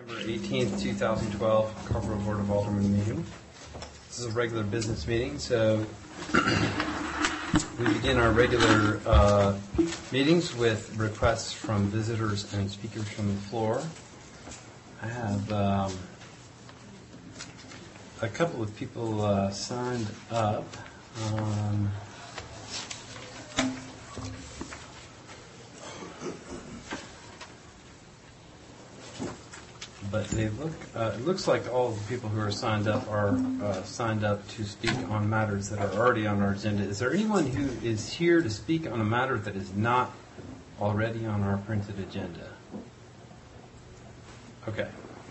September 18th, 2012, Carrboro Board of Aldermen meeting. This is a regular business meeting, so we begin our regular meetings with requests from visitors and speakers from the floor. I have a couple of people signed up. But they look. It looks like all of the people who are signed up are signed up to speak on matters that are already on our agenda. Is there anyone who is here to speak on a matter that is not already on our printed agenda? Okay.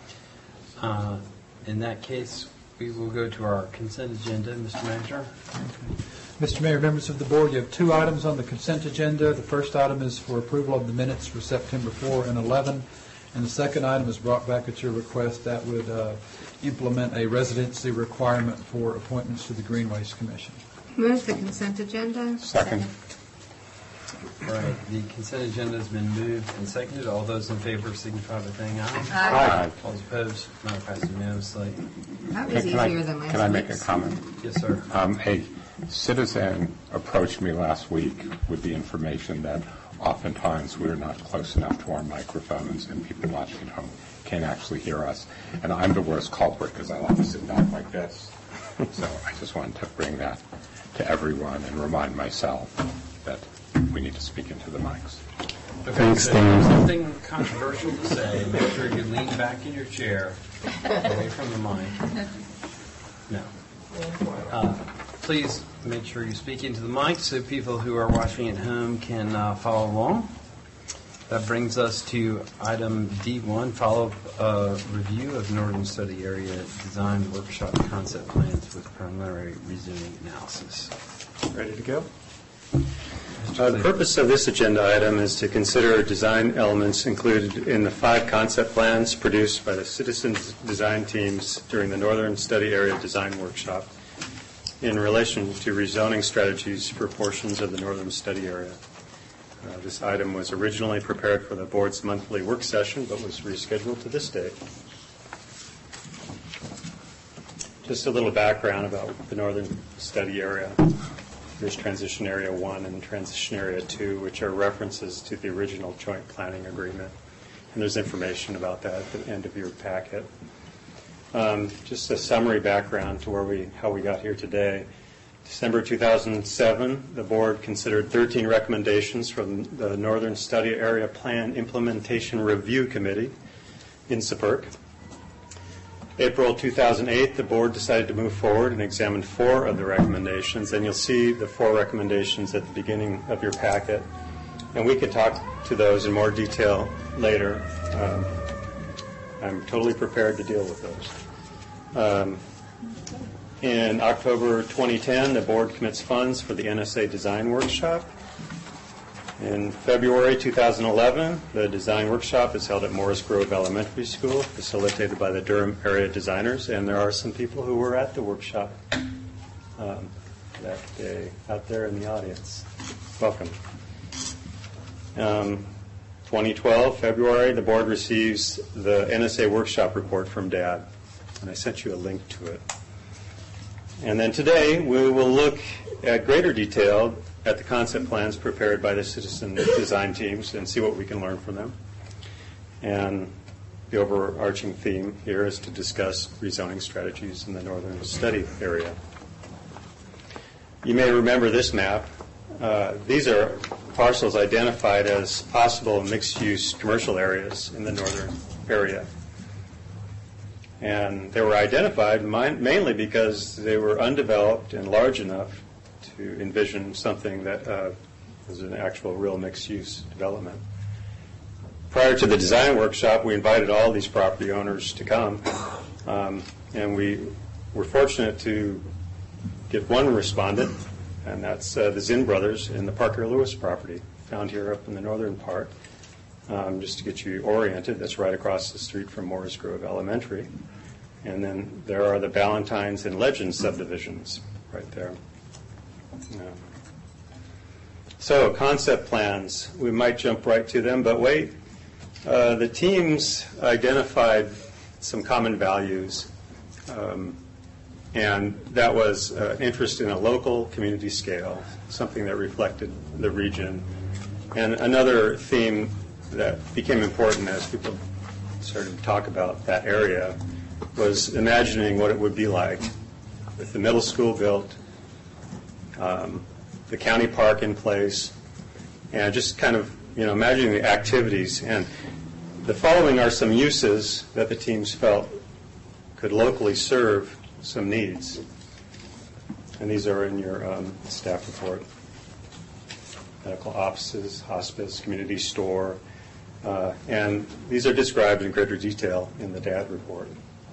In that case, we will go to our consent agenda, Mr. Manager. Okay. Mr. Mayor, members of the board, you have two items on the consent agenda. The first item is for approval of the minutes for September 4 and 11. And the second item is brought back at your request that would implement a residency requirement for appointments to the Greenways Commission. Move the consent agenda. Second. All right. The consent agenda has been moved and seconded. All those in favor signify by saying aye. Aye. All opposed, matter passes unanimously. That was easier than last Can I make a week's. comment? Yes, sir. A citizen approached me last week with the information that oftentimes we're not close enough to our microphones and people watching at home can't actually hear us. And I'm the worst culprit because I like to sit back like this. So I just wanted to bring that to everyone and remind myself that we need to speak into the mics. Okay, Thanks, so Dan. something controversial to say. Make sure you lean back in your chair, away from the mic. No. Please make sure you speak into the mic so people who are watching at home can follow along. That brings us to item D1, follow-up review of Northern Study Area Design Workshop Concept Plans with Preliminary Rezoning Analysis. Ready to go? The purpose of this agenda item is to consider design elements included in the 5 concept plans produced by the citizens design teams during the Northern Study Area Design Workshop in relation to rezoning strategies for portions of the Northern Study Area. This item was originally prepared for the board's monthly work session, but was rescheduled to this date. Just a little background about the Northern Study Area. There's Transition Area 1 and Transition Area 2, which are references to the original joint planning agreement. And there's information about that at the end of your packet. Just a summary background to how we got here today. December 2007, the board considered 13 recommendations from the Northern Study Area Plan Implementation Review Committee in SAPERC. April 2008, the board decided to move forward and examine 4 of the recommendations, and you'll see the 4 recommendations at the beginning of your packet. And we could talk to those in more detail later. I'm totally prepared to deal with those. In October 2010, the board commits funds for the NSA Design Workshop. In February 2011, the design workshop is held at Morris Grove Elementary School, facilitated by the Durham area designers, and there are some people who were at the workshop that day out there in the audience. Welcome. 2012, February, the board receives the NSA workshop report from DAD, and I sent you a link to it. And then today, we will look at greater detail at the concept plans prepared by the citizen design teams and see what we can learn from them. And the overarching theme here is to discuss rezoning strategies in the Northern Study Area. You may remember this map. These are parcels identified as possible mixed-use commercial areas in the northern area. And they were identified mainly because they were undeveloped and large enough to envision something that was an actual real mixed-use development. Prior to the design workshop, we invited all these property owners to come, and we were fortunate to get one respondent, and that's the Zinn brothers in the Parker Lewis property, found here up in the northern part. Just to get you oriented, that's right across the street from Morris Grove Elementary. And then there are the Ballantynes and Legend subdivisions right there. So concept plans, we might jump right to them, but wait. The teams identified some common values, and that was interest in a local community scale, something that reflected the region. And another theme that became important as people started to talk about that area was imagining what it would be like with the middle school built, the county park in place, and just kind of, imagining the activities. And the following are some uses that the teams felt could locally serve some needs. And these are in your staff report. Medical offices, hospice, community store, and these are described in greater detail in the DAD report.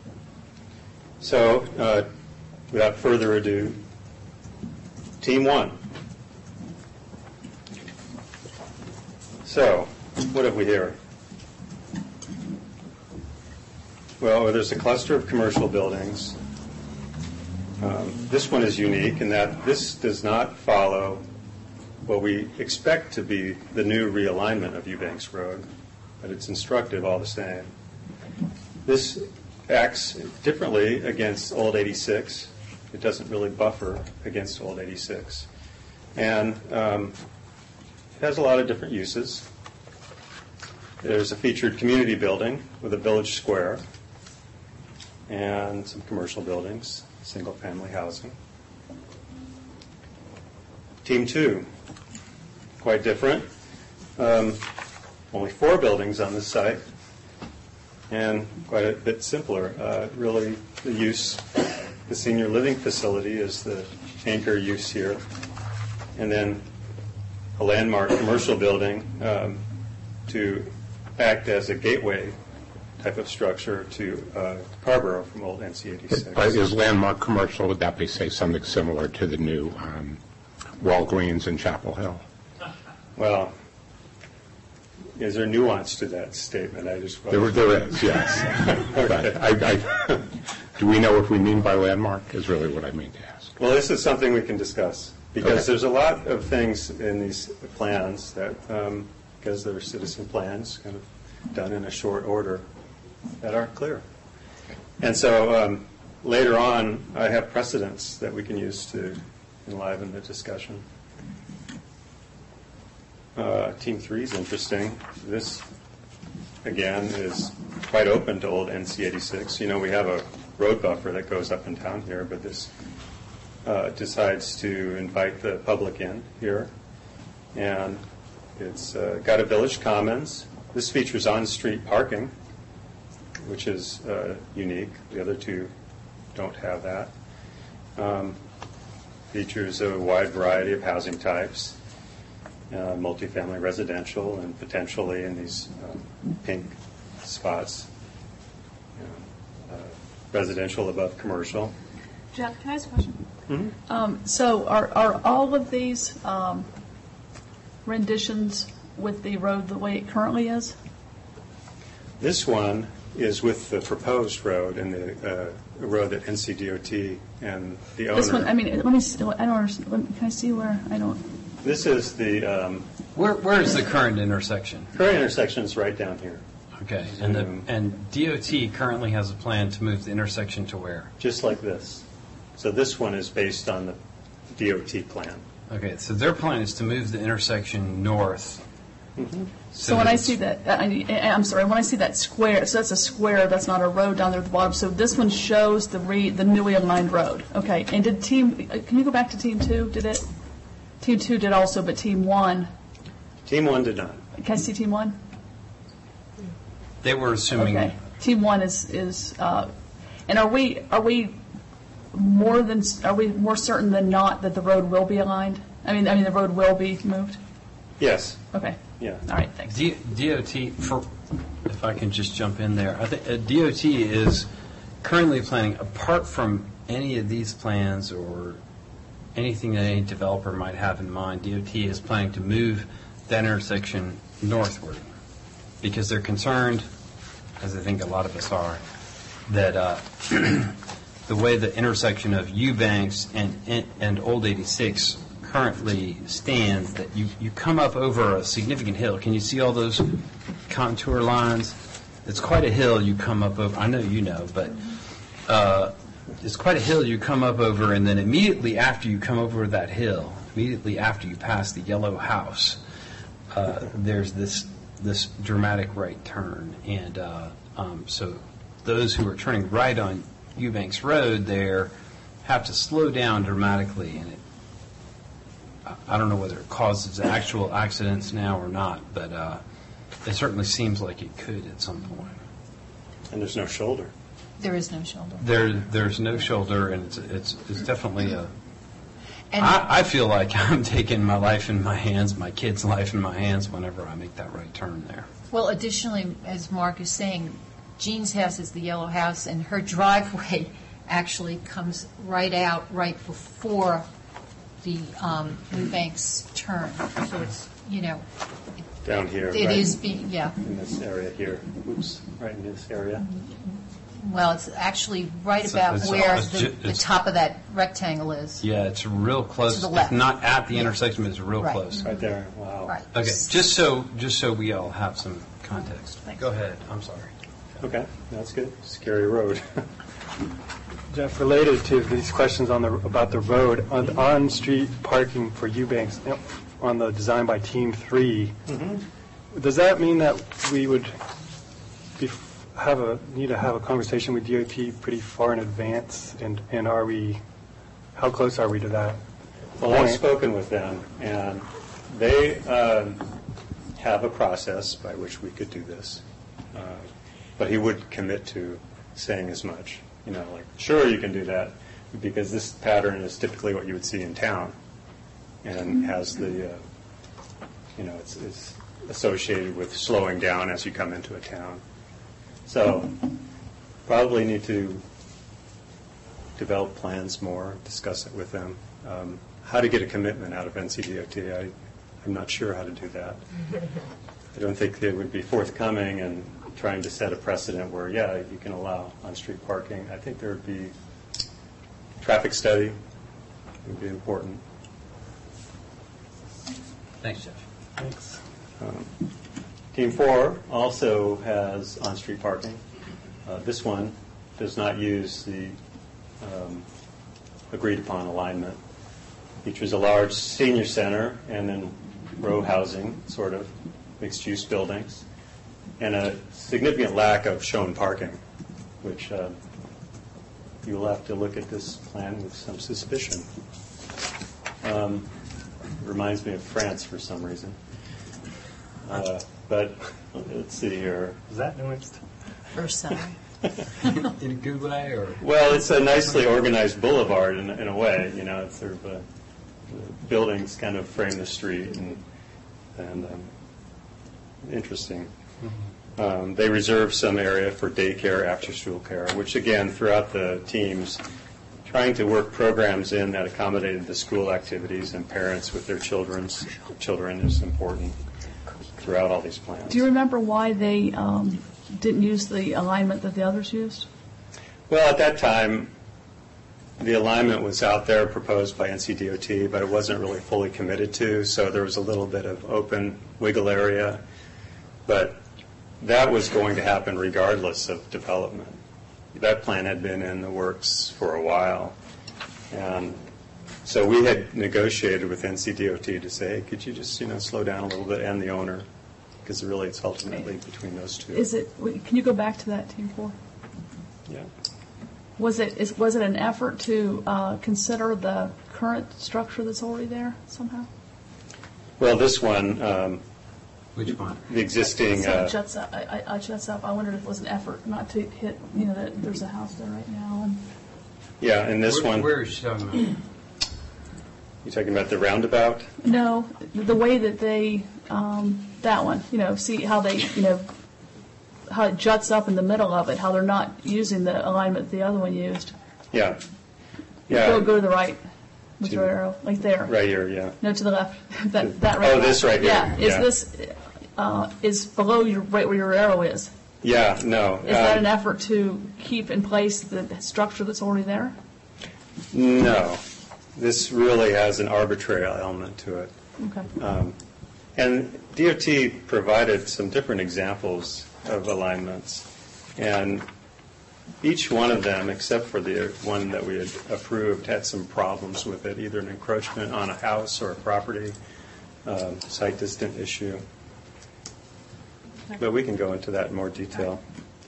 So, without further ado, Team 1. So, what have we here? Well, there's a cluster of commercial buildings. This one is unique in that this does not follow what we expect to be the new realignment of Eubanks Road, but it's instructive all the same. This acts differently against Old 86. It doesn't really buffer against Old 86. And it has a lot of different uses. There's a featured community building with a village square and some commercial buildings, single-family housing. Team 2, quite different. Only 4 buildings on this site, and quite a bit simpler. Really, the use, the senior living facility is the anchor use here, and then a landmark commercial building to act as a gateway type of structure to Carborough from old NC 86. But is landmark commercial, would that be, say, something similar to the new Walgreens in Chapel Hill? Well, is there nuance to that statement? There is, yes. Okay. But do we know what we mean by landmark is really what I mean to ask. Well, this is something we can discuss, because Okay. there's a lot of things in these plans that, because they're citizen plans, kind of done in a short order, that aren't clear. And so later on, I have precedents that we can use to enliven the discussion. Team 3 is interesting. This, again, is quite open to old NC 86. We have a road buffer that goes up and down here, but this decides to invite the public in here. And it's got a village commons. This features on-street parking, which is unique. The other two don't have that. Features a wide variety of housing types. Multifamily residential, and potentially in these pink spots, residential above commercial. Jeff, can I ask a question? Mm-hmm. So are all of these renditions with the road the way it currently is? This one is with the proposed road and the road that NCDOT and the owner. This one, I mean, let me see, I don't understand. Can I see where? I don't. This is the Where is the current intersection? current intersection is right down here, Okay, and DOT currently has a plan to move the intersection to where? just like this. So this one is based on the DOT plan. Okay, so their plan is to move the intersection north. So when I see that, I'm sorry, when I see that square, so that's a square, that's not a road down there at the bottom. So this one shows the newly aligned road. Okay, and can you go back to Team 2? Did it? Team 2 did also, but Team 1. Team 1 did not. Can I see Team 1? They were assuming. Okay. Team 1 is and are we more certain than not that the road will be aligned? I mean the road will be moved? Yes. Okay. Yeah. All right, thanks. DOT, if I can just jump in there, I think DOT is currently planning, apart from any of these plans or anything that any developer might have in mind, DOT is planning to move that intersection northward because they're concerned, as I think a lot of us are, that the way the intersection of Eubanks and Old 86 currently stands, that you come up over a significant hill. Can you see all those contour lines? It's quite a hill you come up over. I know you know, but it's quite a hill you come up over, and then immediately after you come over that hill, immediately after you pass the yellow house, there's this dramatic right turn. And so those who are turning right on Eubanks Road there have to slow down dramatically, and I don't know whether it causes actual accidents now or not, but it certainly seems like it could at some point. And there's no shoulder. There is no shoulder. There's no shoulder, and it's definitely a... And I feel like I'm taking my life in my hands, my kid's life in my hands whenever I make that right turn there. well, additionally, as Mark is saying, Jean's house is the yellow house, and her driveway actually comes right out right before the Eubanks turn. So it's, you know, Down here. it right is being, yeah. in this area here. Oops, right in this area. Well, it's actually right It's- about it's- where it's ju- the it's- top of that rectangle is. Yeah, it's real close. To the left. It's not at the intersection, but it's real Right. close. Right there. Wow. Right. Okay, just so we all have some context. Thanks. Go ahead, I'm sorry. Okay, that's good. Scary road. Jeff, related to these questions about the road, on-street parking for Eubanks, on the design by Team 3, does that mean that we would need to have a conversation with DOT pretty far in advance, and how close are we to that? Well, I've spoken with them, and they have a process by which we could do this. But he would commit to saying as much. You know, like, sure, you can do that, because this pattern is typically what you would see in town, and has the, it's associated with slowing down as you come into a town. So probably need to develop plans more, discuss it with them. How to get a commitment out of NCDOT, I'm not sure how to do that. I don't think they would be forthcoming and trying to set a precedent where, yeah, you can allow on-street parking. I think there would be traffic study would be important. Thanks, Jeff. Thanks. Team 4 also has on-street parking. This one does not use the agreed-upon alignment. Features a large senior center and then row housing, sort of, mixed-use buildings, and a significant lack of shown parking, which you'll have to look at this plan with some suspicion. Reminds me of France for some reason. But let's see here. Is that nuanced? Versailles. In a good way, or? Well, it's a nicely organized boulevard in a way. You know, it's sort of the buildings kind of frame the street, and interesting. They reserve some area for daycare, after-school care, which again, throughout the teams, trying to work programs in that accommodated the school activities and parents with their children is important throughout all these plans. Do you remember why they didn't use the alignment that the others used? Well, at that time, the alignment was out there proposed by NCDOT, but it wasn't really fully committed to, so there was a little bit of open wiggle area. But that was going to happen regardless of development. That plan had been in the works for a while. And so we had negotiated with NCDOT to say, hey, could you just, slow down a little bit, and the owner, because really it's ultimately between those two. Can you go back to that, Team 4? Yeah. Was it an effort to consider the current structure that's already there somehow? Well, this one, Which one? the existing, So it juts up. I juts up. I wondered if it was an effort not to hit, that there's a house there right now. And yeah, and this one, Where is she talking about? you're talking about the roundabout? no, the way that they, that one, see how they, how it juts up in the middle of it, how they're not using the alignment the other one used. Yeah. Go Yeah, to the right with To- your arrow, like there. right here, yeah. No, to the left. that right. Oh, this right here, Yeah. Is yeah. this is below your right where your arrow is? Yeah, no. Is that an effort to keep in place the structure that's already there? No. This really has an arbitrary element to it. Okay. And DOT provided some different examples of alignments, and each one of them, except for the one that we had approved, had some problems with it, either an encroachment on a house or a property, site distant issue. But we can go into that in more detail.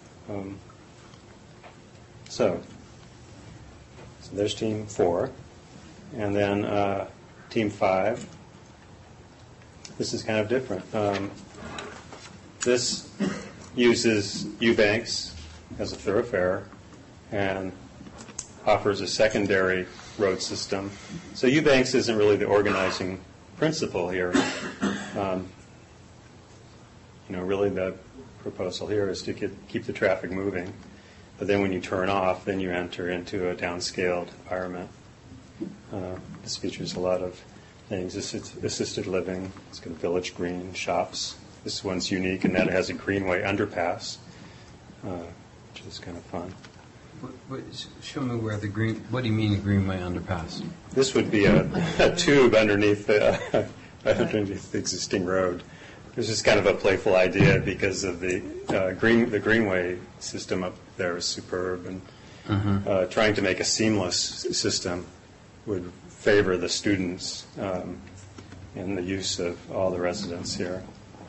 So there's Team 4, and then Team 5. This is kind of different. This uses Eubanks as a thoroughfare and offers a secondary road system. So Eubanks isn't really the organizing principle here. Really the proposal here is to keep the traffic moving. But then when you turn off, then you enter into a downscaled environment. This features a lot of things. Assisted living, it's got a village green, shops. This one's unique in that it has a greenway underpass, which is kind of fun. Show me where what do you mean a greenway underpass? This would be a tube underneath the existing road. It's just kind of a playful idea because of the greenway system up there is superb, and trying to make a seamless system would favor the students and the use of all the residents here.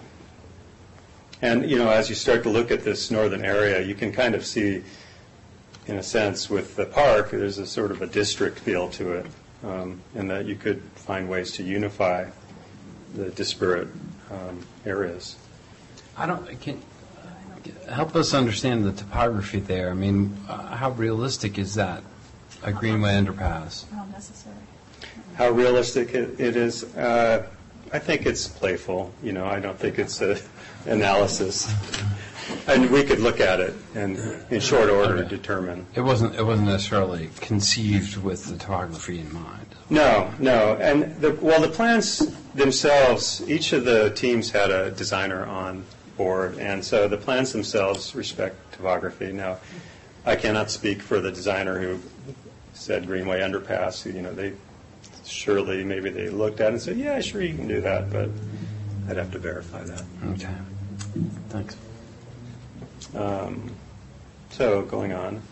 And, as you start to look at this northern area, you can kind of see, in a sense, with the park, there's a sort of a district feel to it, and that you could find ways to unify the disparate areas. Can help us understand the topography there. I mean, how realistic is that, a greenway underpass? Not necessary. How realistic it is? I think it's playful. I don't think it's an analysis. And we could look at it and, in short order, determine. It wasn't necessarily conceived with the topography in mind. No. And the plans themselves, each of the teams had a designer on board, and so the plans themselves respect topography. Now, I cannot speak for the designer who said Greenway Underpass. Maybe they looked at it and said, yeah, sure, you can do that, but I'd have to verify that. Okay. Thanks. So going on.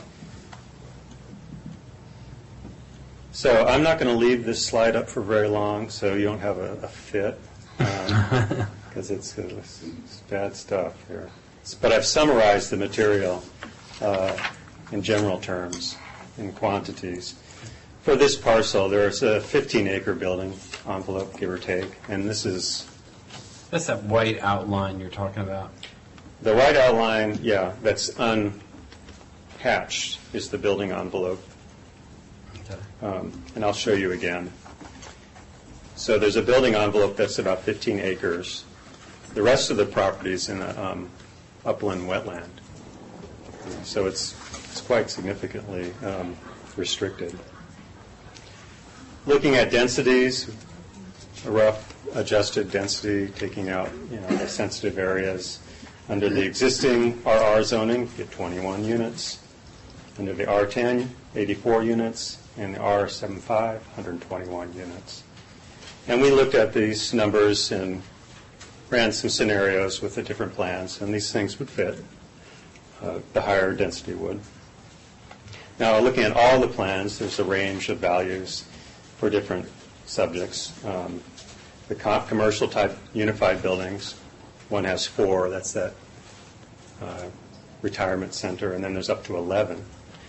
So I'm not going to leave this slide up for very long, so you don't have a fit, because it's bad stuff here. But I've summarized the material in general terms, in quantities. For this parcel, there's a 15-acre building envelope, give or take, and this is... That's that white outline you're talking about. The white outline, yeah, that's unhatched is the building envelope. Okay. And I'll show you again. So there's a building envelope that's about 15 acres. The rest of the property is in an upland wetland. So it's quite significantly restricted. Looking at densities, a rough adjusted density, taking out the sensitive areas. Under the existing RR zoning, get 21 units. Under the R10, 84 units. And the R75, 121 units. And we looked at these numbers and ran some scenarios with the different plans, and these things would fit. The higher density would. Now, looking at all the plans, there's a range of values for different subjects. The commercial type unified buildings, one has 4, that's that retirement center, and then there's up to 11.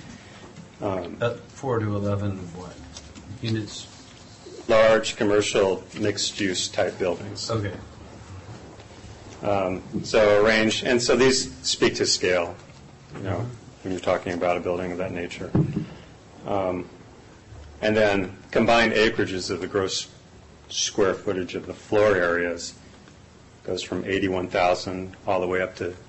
4 to 11 what? Units? Large commercial mixed-use type buildings. Okay. So a range, and so these speak to scale, when you're talking about a building of that nature. And then combined acreages of the gross square footage of the floor areas goes from 81,000 all the way up to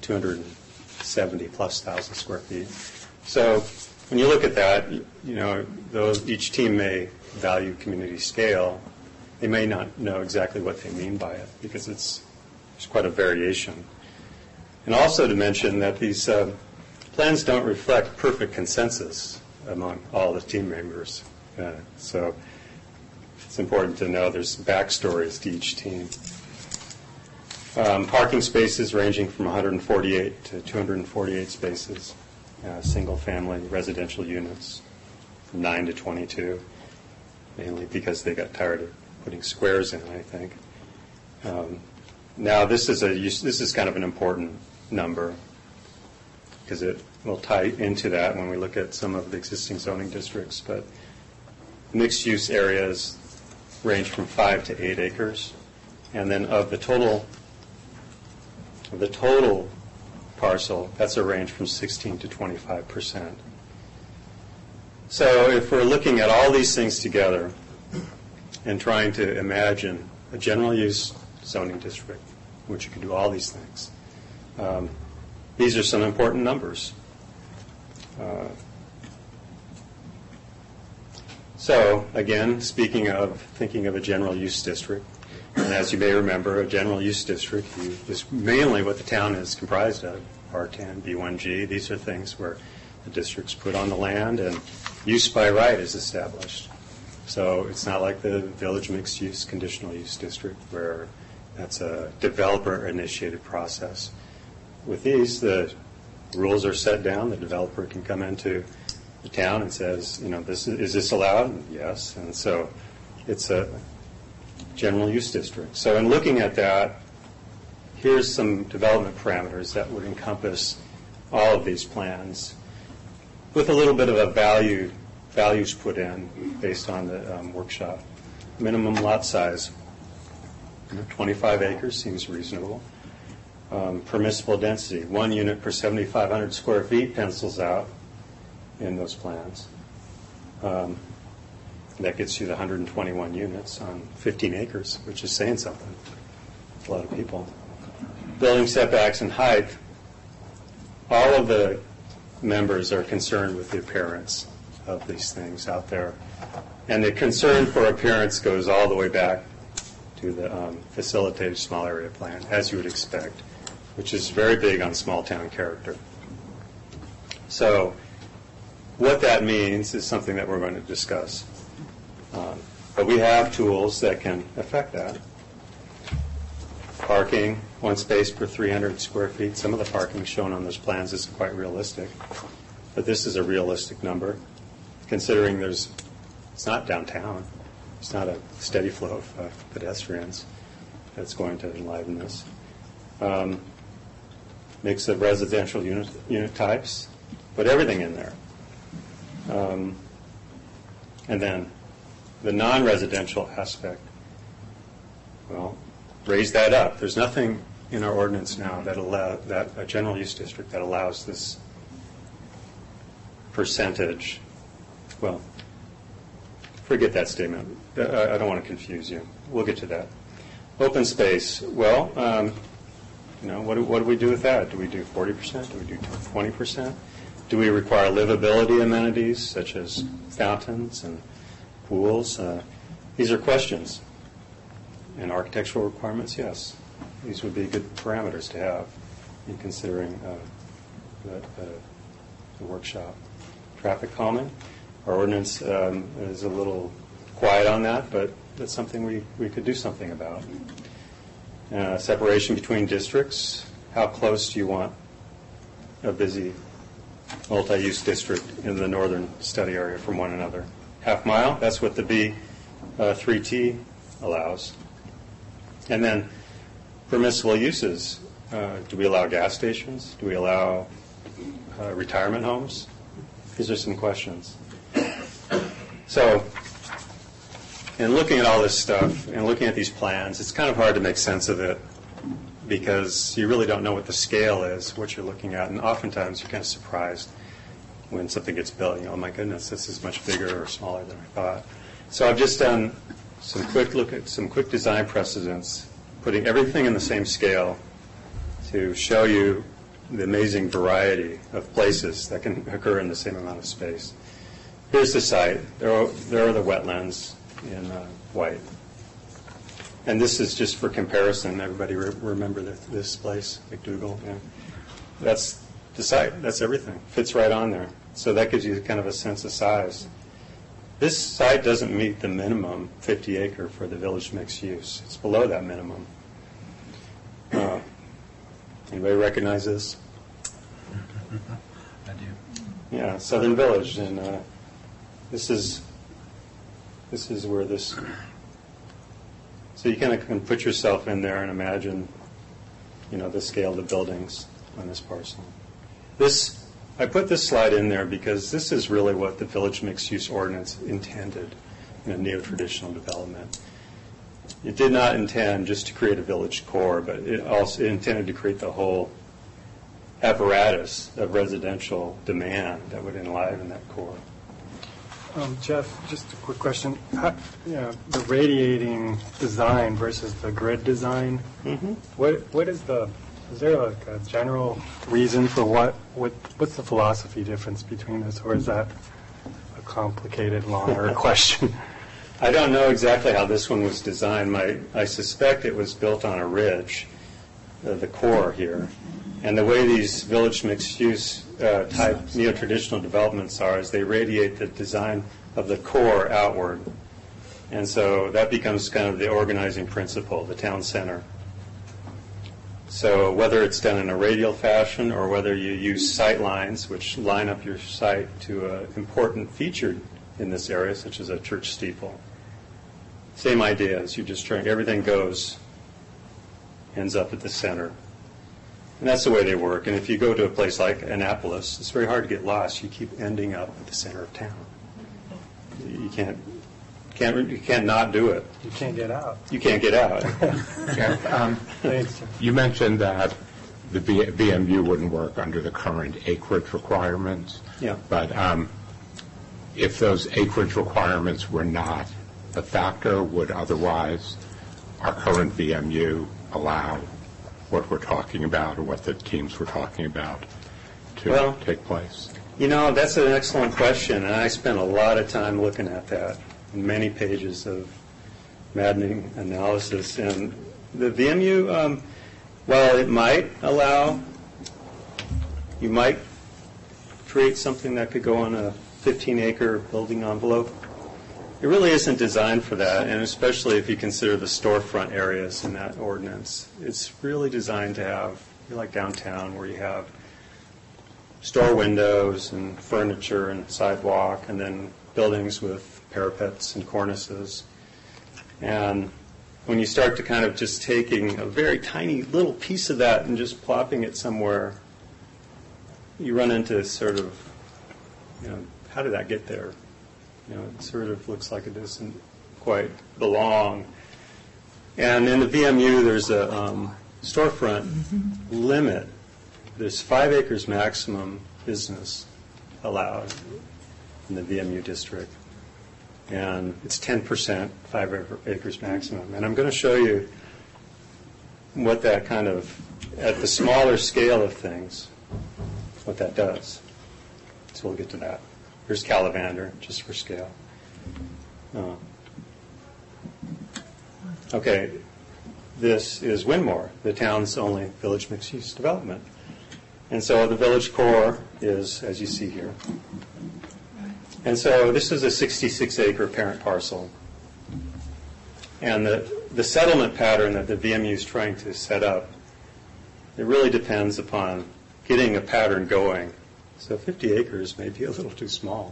270+ thousand square feet. So when you look at that, each team may value community scale. They may not know exactly what they mean by it because there's quite a variation. And also to mention that these plans don't reflect perfect consensus among all the team members. So it's important to know there's backstories to each team. Parking spaces ranging from 148 to 248 spaces, single-family residential units, from 9 to 22, mainly because they got tired of putting squares in, I think. Now, this is kind of an important number because it will tie into that when we look at some of the existing zoning districts. But mixed-use areas range from 5 to 8 acres, and then of the total parcel, that's a range from 16 to 25%. So if we're looking at all these things together and trying to imagine a general use zoning district, which you can do all these things, these are some important numbers. So again, speaking of thinking of a general use district, and as you may remember, a general use district is mainly what the town is comprised of, R10, B1G. These are things where the district's put on the land and use by right is established. So it's not like the village mixed use conditional use district where that's a developer-initiated process. With these, the rules are set down. The developer can come into the town and says, you know, is this allowed? Yes. And so it's a general use district. So in looking at that, here's some development parameters that would encompass all of these plans with a little bit of a values put in based on the workshop. Minimum lot size, 25 acres seems reasonable. Permissible density, 1 unit per 7,500 square feet pencils out in those plans. That gets you the 121 units on 15 acres, which is saying something. A lot of people. Building setbacks and height, all of the members are concerned with the appearance of these things out there. And the concern for appearance goes all the way back to the facilitated small area plan, as you would expect, which is very big on small town character. So what that means is something that we're going to discuss. But we have tools that can affect that. Parking, 1 space per 300 square feet. Some of the parking shown on those plans isn't quite realistic, but this is a realistic number, considering it's not downtown. It's not a steady flow of pedestrians that's going to enliven this. Mix of residential unit types, put everything in there. And then the non-residential aspect, well, raise that up. There's nothing in our ordinance now that a general use district that allows this percentage. Well, forget that statement. I don't want to confuse you. We'll get to that. Open space. Well, what do we do with that? Do we do 40%? Do we do 20%? Do we require livability amenities such as fountains and pools? These are questions. And architectural requirements, yes. These would be good parameters to have in considering the workshop. Traffic calming. Our ordinance is a little quiet on that, but that's something we could do something about. Separation between districts. How close do you want a busy multi-use district in the northern study area from one another? Half mile, that's what the B3T allows. And then permissible uses. Do we allow gas stations? Do we allow retirement homes? These are some questions. So in looking at all this stuff and looking at these plans, it's kind of hard to make sense of it because you really don't know what the scale is, what you're looking at, and oftentimes you're kind of surprised when something gets built. Oh my goodness, this is much bigger or smaller than I thought. So I've just done some quick design precedents, putting everything in the same scale to show you the amazing variety of places that can occur in the same amount of space. Here's the site. There are the wetlands in white. And this is just for comparison. Everybody remember this place, McDougal? Yeah. That's the site. That's everything. Fits right on there. So that gives you kind of a sense of size. This site doesn't meet the minimum 50 acre for the village mixed use. It's below that minimum. Anybody recognize this? I do. Yeah, Southern Village, and this is where this. So you kind of can put yourself in there and imagine, the scale of the buildings on this parcel. I put this slide in there because this is really what the Village Mixed Use Ordinance intended in a neo-traditional development. It did not intend just to create a village core, but it also intended to create the whole apparatus of residential demand that would enliven that core. Jeff, just a quick question. The radiating design versus the grid design, what is there like a general reason for what's the philosophy difference between this, or is that a complicated, longer question? I don't know exactly how this one was designed. I suspect it was built on a ridge, the core here. And the way these village mixed-use type neo-traditional developments are is they radiate the design of the core outward. And so that becomes kind of the organizing principle, the town center. So whether it's done in a radial fashion or whether you use sight lines, which line up your site to an important feature in this area, such as a church steeple. Same idea as you're just trying, everything ends up at the center. And that's the way they work. And if you go to a place like Annapolis, it's very hard to get lost. You keep ending up at the center of town. You can't not do it. You can't get out. You can't get out. Jeff, you mentioned that the VMU wouldn't work under the current acreage requirements. Yeah. But if those acreage requirements were not a factor, would otherwise our current VMU allow what we're talking about or what the teams were talking about to take place? That's an excellent question, and I spent a lot of time looking at that, many pages of maddening analysis. And the VMU, while it might allow, you might create something that could go on a 15-acre building envelope. It really isn't designed for that, and especially if you consider the storefront areas in that ordinance. It's really designed to have, like downtown, where you have store windows and furniture and sidewalk, and then buildings with parapets and cornices. And when you start to kind of just taking a very tiny little piece of that and just plopping it somewhere, you run into sort of, how did that get there? It sort of looks like it doesn't quite belong. And in the VMU, there's a storefront limit. There's 5 acres maximum business allowed in the VMU district. And it's 10%, 5 acres maximum. And I'm going to show you what that kind of, at the smaller scale of things, what that does. So we'll get to that. Here's Calivander, just for scale. Okay, this is Winmore, the town's only village mixed-use development. And so the village core is, as you see here. And so this is a 66-acre parent parcel. And the settlement pattern that the VMU is trying to set up, it really depends upon getting a pattern going. So 50 acres may be a little too small,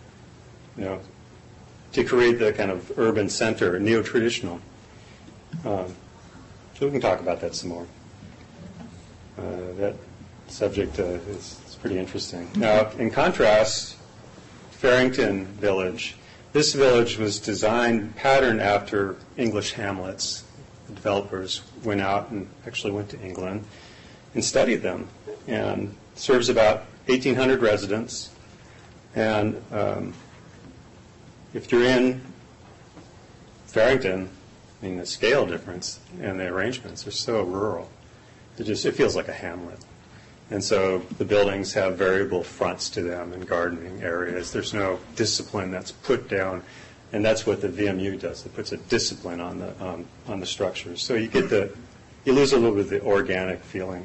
to create the kind of urban center, neo-traditional. So we can talk about that some more. That subject is pretty interesting. Now, in contrast, Farrington Village. This village was designed, patterned after English hamlets. The developers went out and actually went to England and studied them, and serves about 1,800 residents. And if you're in Farrington, the scale difference and the arrangements are so rural. It feels like a hamlet. And so the buildings have variable fronts to them and gardening areas. There's no discipline that's put down, and that's what the VMU does. It puts a discipline on the structures. So you lose a little bit of the organic feeling.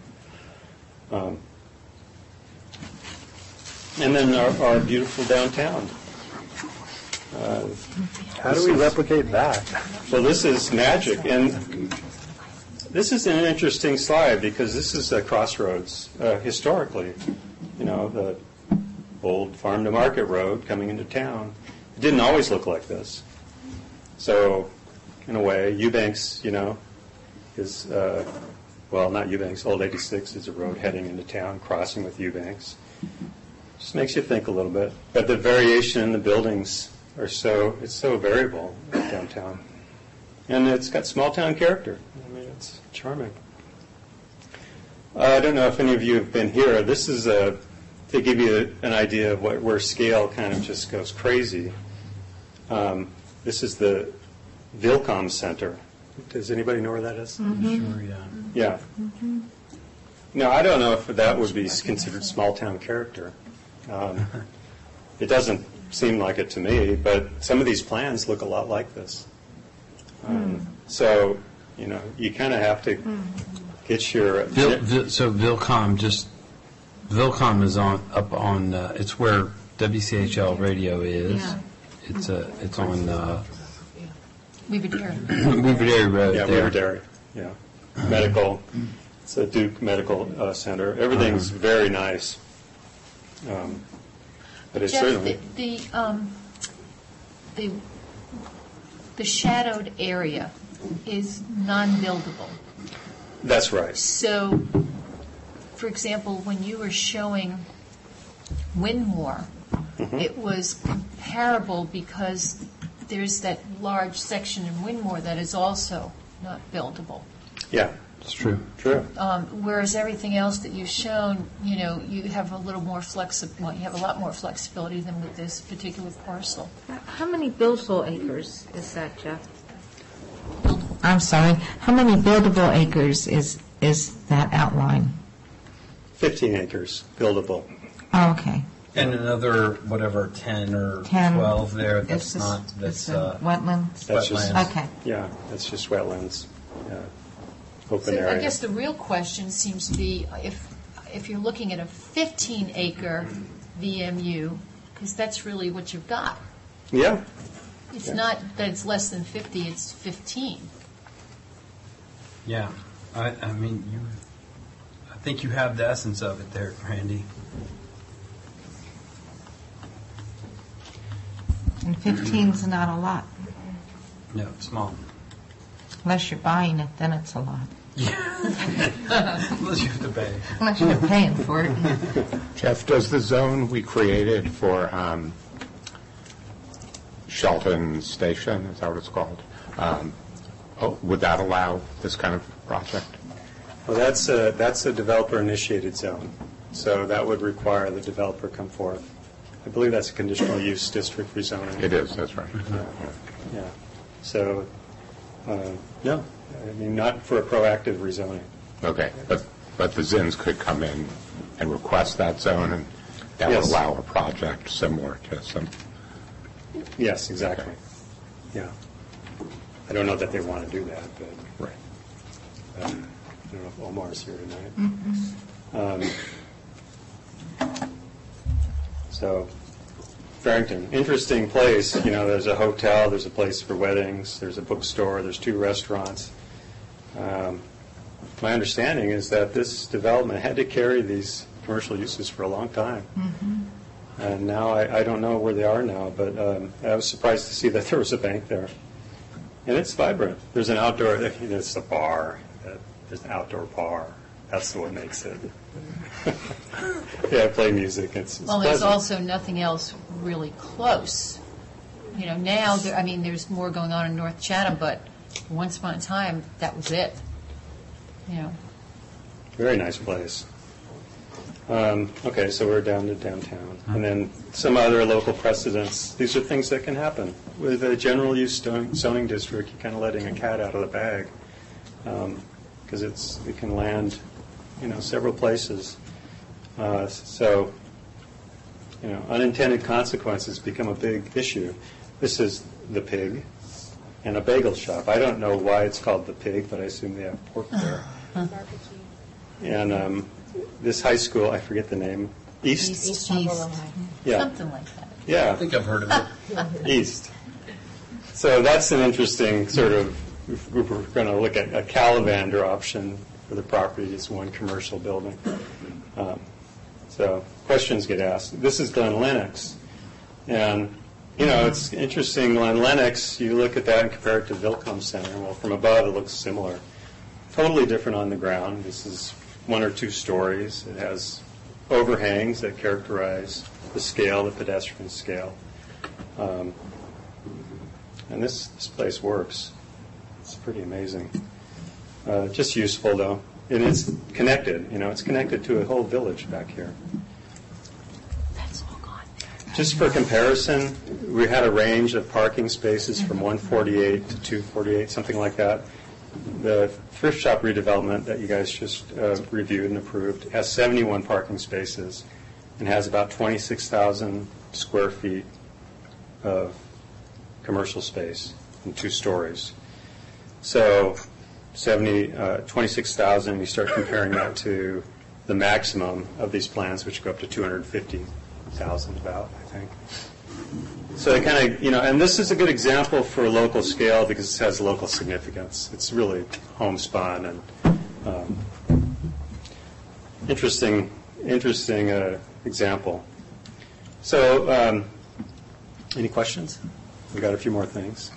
And then our beautiful downtown. How do we replicate that? Well, this is magic, and this is an interesting slide because this is a crossroads historically. You know, the old farm-to-market road coming into town. It didn't always look like this. So, in a way, Eubanks, you know, is, well, not Eubanks, Old 86 is a road heading into town, crossing with Eubanks. Just makes you think a little bit. But the variation in the buildings it's so variable downtown. And it's got small-town character. I mean, it's charming. I don't know if any of you have been here. This is to give you an idea of where scale kind of just goes crazy. This is the Vilcom Center. Does anybody know where that is? Mm-hmm. Sure, yeah. Yeah. Mm-hmm. No, I don't know if that would be considered small-town character. It doesn't seem like it to me, but some of these plans look a lot like this. So, you know, you kind of have to get your... So Vilcom is up on, it's where WCHL radio is. Yeah. It's on Weaver Dairy. Weaver Dairy Road. Yeah, there. Weaver Dairy, yeah. Medical, it's a Duke Medical Center. Everything's very nice. But it's Jeff, certainly... the shadowed area is non-buildable. That's right. So, for example, when you were showing Wynmore, it was comparable because there's that large section in Wynmore that is also not buildable. Yeah, It's true. true. Whereas everything else that you've shown, you know, you have a little more you have a lot more flexibility than with this particular parcel. How many buildable acres is that, Jeff? I'm sorry, how many buildable acres is that outline? 15 acres, buildable. Oh, okay. And another, whatever, 10 or 10. 12 there, that's It's just- not, it's, that's wetlands? That's just- wetlands. Okay. Yeah, that's just wetlands. Yeah. Open So area. I guess the real question seems to be if you're looking at a 15-acre VMU, because that's really what you've got. Yeah, It's Yeah. not that it's less than 50, it's 15. Yeah, I mean, I think you have the essence of it there, Randy. And 15's not a lot. No, it's small. Unless you're buying it, then it's a lot. Unless you have to pay. Unless you're paying for it. Jeff, does the zone we created for Shelton Station, is that what it's called? Would that allow this kind of project? well, that's a developer-initiated zone, so that would require the developer come forth. I believe that's a conditional use district rezoning. It is, that's right. Yeah. So, no, I mean, not for a proactive rezoning. Okay, but the Zins could come in and request that zone, and that would Yes. allow a project similar to some... Yes, exactly. Yeah. I don't know that they want to do that, but Right. I don't know if Omar's here tonight. So, Farrington, interesting place. You know, there's a hotel, there's a place for weddings, there's a bookstore, there's 2 restaurants. My understanding is that this development had to carry these commercial uses for a long time. And now I don't know where they are now, but I was surprised to see that there was a bank there. And it's vibrant. There's an outdoor, it's a bar. There's an outdoor bar. That's what makes it. Yeah, play music. It's Well, there's pleasant. also nothing else really close. You know, now, there's more going on in North Chatham, but once upon a time, that was it. You know. Very nice place. Okay, so we're down to downtown. And then some other local precedents. These are things that can happen. With a general use zoning district, you're kind of letting a cat out of the bag because it can land, you know, several places. So, you know, unintended consequences become a big issue. This is the Pig and a bagel shop. I don't know why it's called the Pig, but I assume they have pork there. And this high school, I forget the name, East. East. Yeah. Something like that. Yeah. I think I've heard of it. East. So that's an interesting sort of, if we're going to look at a Calivander option for the property, it's one commercial building. So questions get asked. This is Glen Lennox. And, you know, it's interesting, Glen Lennox, you look at that and compare it to Vilcom Center. Well, from above, it looks similar. Totally different on the ground. This is 1 or 2 stories. It has overhangs that characterize the scale, the pedestrian scale. And this place works. It's pretty amazing. Just useful, though. And it's connected. You know, it's connected to a whole village back here. That's all gone. Just for comparison, we had a range of parking spaces from 148 to 248, something like that. The thrift shop redevelopment that you guys just reviewed and approved has 71 parking spaces and has about 26,000 square feet of commercial space in 2 stories. So 26,000, you start comparing that to the maximum of these plans, which go up to 250,000 about, I think. So it kind of, you know, and this is a good example for local scale because it has local significance. It's really homespun and interesting example. So any questions? We got a few more things.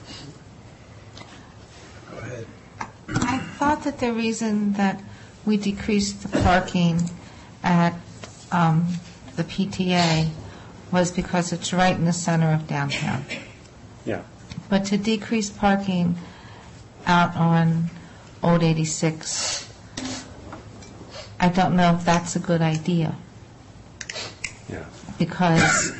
Go ahead. I thought that the reason that we decreased the parking at the PTA was because it's right in the center of downtown. Yeah. But to decrease parking out on Old 86, I don't know if that's a good idea. Yeah. Because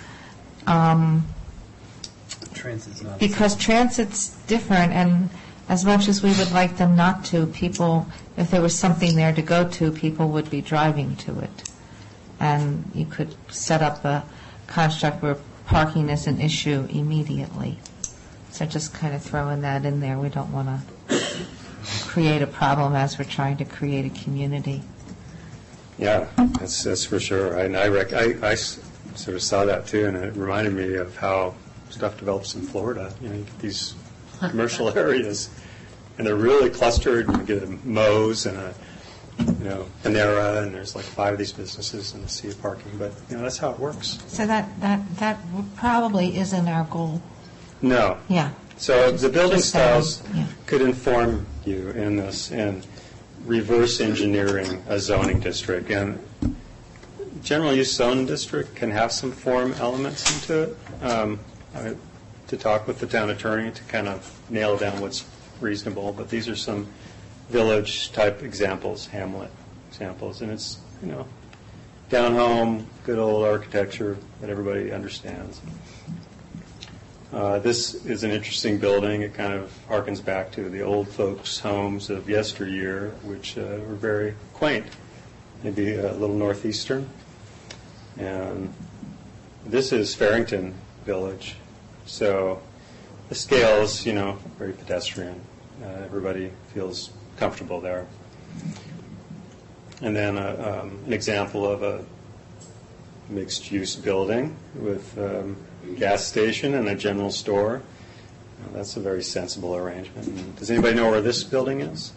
Transit's not. because transit's different, and as much as we would like them not to, people, if there was something there to go to, people would be driving to it. And you could set up a construct where parking is an issue immediately. So just kind of throwing that in there. We don't want to create a problem as we're trying to create a community. Yeah, that's for sure. And I sort of saw that too, and it reminded me of how stuff develops in Florida. You know, you get these commercial areas, and they're really clustered. And you get a Moe's and a, you know, Panera, and there's like 5 of these businesses and a sea of parking. But you know, that's how it works. So that probably isn't our goal. No. Yeah. So the building Just that, styles yeah. could inform you in this and reverse engineering a zoning district. And general use zone district can have some form elements into it. To talk with the town attorney to kind of nail down what's reasonable, but these are some village type examples, hamlet examples, and it's, you know, down home, good old architecture that everybody understands. This is an interesting building. It kind of harkens back to the old folks' homes of yesteryear, which were very quaint, maybe a little northeastern. And this is Farrington Village. So the scale is, you know, very pedestrian. Everybody feels comfortable there. And then an example of a mixed-use building with gas station and a general store. That's a very sensible arrangement. And does anybody know where this building is?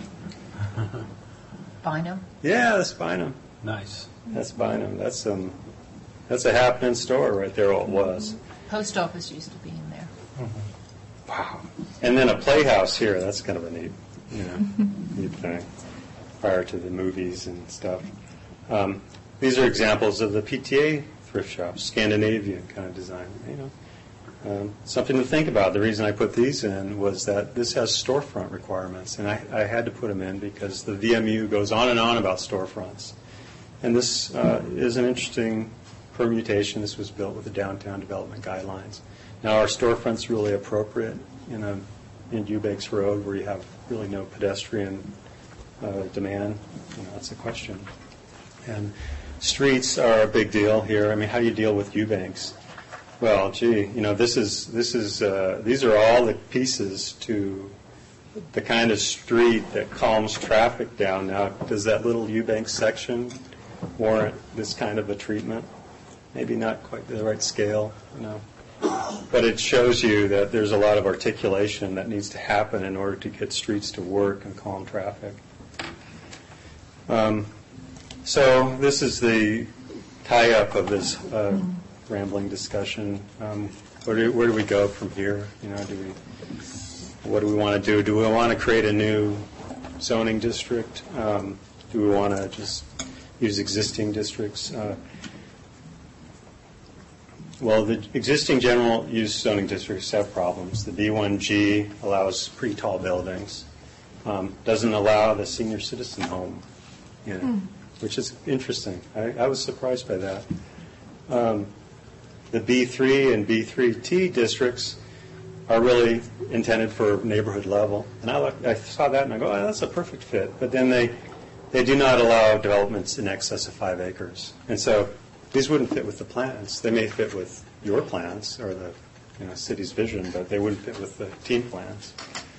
Bynum? Yeah, that's Bynum. Nice. That's Bynum. That's a happening store right there. Well, it was. Post office used to be in there. Wow. And then a playhouse here. That's kind of a neat, you know, neat thing. Prior to the movies and stuff. These are examples of the PTA thrift shops, Scandinavian kind of design. You know, something to think about. The reason I put these in was that this has storefront requirements, and I had to put them in because the VMU goes on and on about storefronts. And this is an interesting permutation. This was built with the downtown development guidelines. Now, are storefronts really appropriate in Eubanks Road where you have really no pedestrian demand? You know, that's a question. And streets are a big deal here. I mean, how do you deal with Eubanks? Well, gee, you know, these are all the pieces to the kind of street that calms traffic down. Now, does that little Eubanks section warrant this kind of a treatment? maybe not quite the right scale, but it shows you that there's a lot of articulation that needs to happen in order to get streets to work and calm traffic. So this is the tie-up of this rambling discussion. Where do we go from here? What do we want to do? Do we want to create a new zoning district? Do we want to just use existing districts? Well, the existing general use zoning districts have problems. The B1G allows pretty tall buildings, doesn't allow the senior citizen home in it, which is interesting. I was surprised by that. The B3 and B3T districts are really intended for neighborhood level. And I saw that and I go, oh, that's a perfect fit. But then they do not allow developments in excess of 5 acres. And so these wouldn't fit with the plans. They may fit with your plans or the city's vision, but they wouldn't fit with the team plans.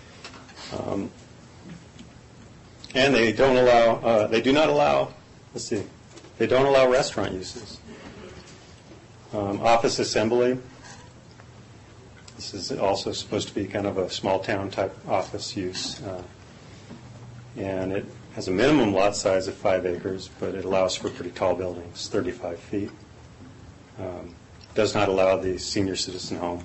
And they don't allow, they do not allow, they don't allow restaurant uses. Office assembly. This is also supposed to be kind of a small town type office use. And it has a minimum lot size of 5 acres, but it allows for pretty tall buildings, 35 feet. Does not allow the senior citizen home.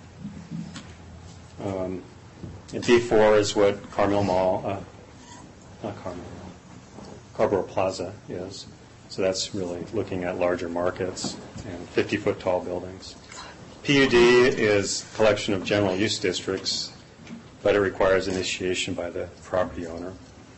And D4 is what Carmel Mall, Carborough Plaza is. So that's really looking at larger markets and 50-foot tall buildings. PUD is a collection of general use districts, but it requires initiation by the property owner.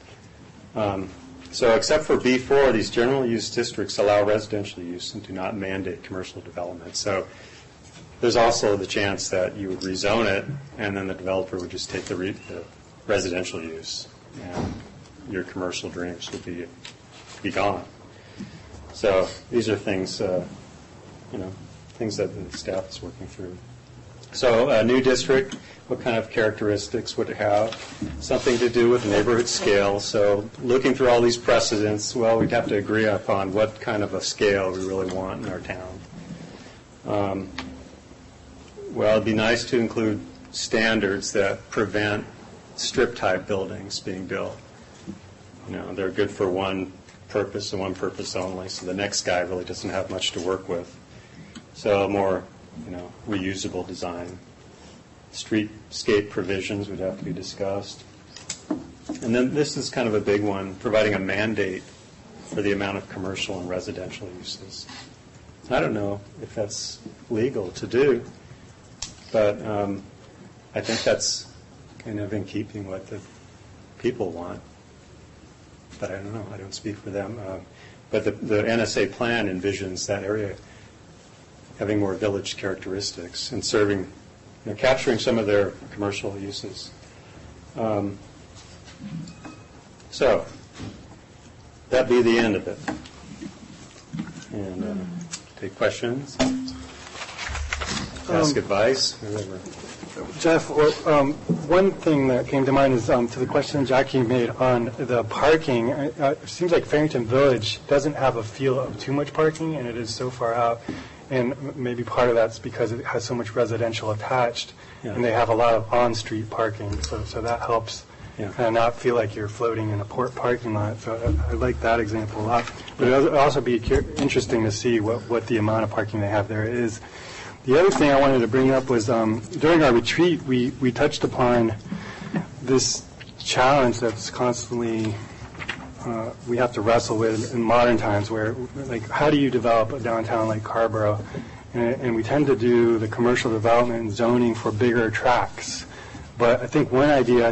So except for B4, these general use districts allow residential use and do not mandate commercial development. So there's also the chance that you would rezone it, and then the developer would just take the residential use, and your commercial dreams would be gone. So these are things, things that the staff is working through. So a new district, what kind of characteristics would it have? Something to do with neighborhood scale. So looking through all these precedents, well, we'd have to agree upon what kind of a scale we really want in our town. Well, it'd be nice to include standards that prevent strip-type buildings being built. They're good for one purpose and one purpose only, so the next guy really doesn't have much to work with. So more, reusable design. Streetscape provisions would have to be discussed. And then this is kind of a big one, providing a mandate for the amount of commercial and residential uses. I don't know if that's legal to do, but I think that's kind of in keeping what the people want. But I don't know. I don't speak for them. But the NSA plan envisions that area having more village characteristics and serving, capturing some of their commercial uses. So that'd be the end of it. And take questions, ask advice, whatever. Jeff, one thing that came to mind is to the question Jackie made on the parking. It seems like Farrington Village doesn't have a feel of too much parking, and it is so far out. And maybe part of that's because it has so much residential attached, and they have a lot of on-street parking. So that helps kind of not feel like you're floating in a parking lot. So I like that example a lot. But it would also be interesting to see what the amount of parking they have there is. The other thing I wanted to bring up was during our retreat, we touched upon this challenge that's constantly we have to wrestle with in modern times, where, like, how do you develop a downtown like Carborough? And we tend to do the commercial development and zoning for bigger tracts. But I think one idea,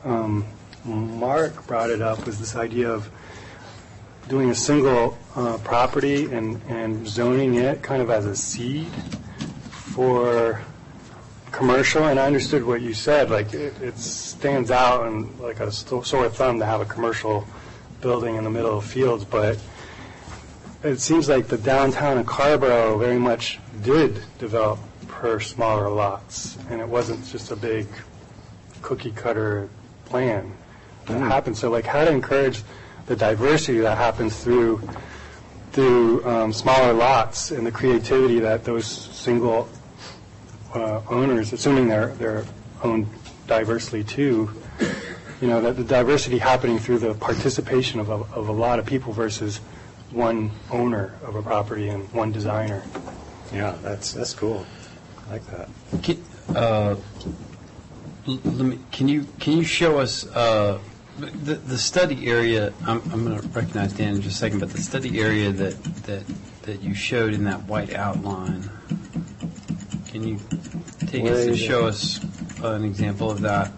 Mark brought it up, was this idea of doing a single property and zoning it kind of as a seed for commercial. And I understood what you said, like it stands out and like a sore thumb to have a commercial building in the middle of fields, but it seems like the downtown of Carborough very much did develop per smaller lots, and it wasn't just a big cookie cutter plan that happened. So like how to encourage the diversity that happens through through smaller lots and the creativity that those single owners, assuming they're owned diversely too, that the diversity happening through the participation of a lot of people versus one owner of a property and one designer. Yeah, that's cool. I like that. Can you show us the study area? I'm going to recognize Dan in just a second, but the study area that you showed in that white outline. Can you take us and show us an example of that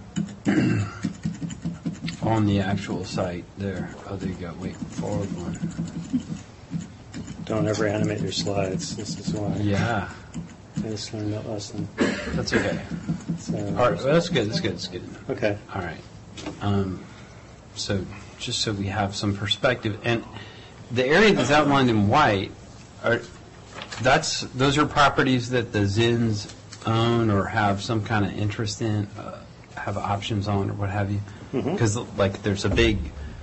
on the actual site there? Oh, there you go. Wait, forward one. Don't ever animate your slides. This is why. Yeah. I just learned that lesson. That's okay. So, All right, well, that's good. That's good. That's good. okay. All right. So just so we have some perspective, and the area that's outlined in white, those are properties that the Zins own or have some kind of interest in, have options on, or what have you. Because there's a big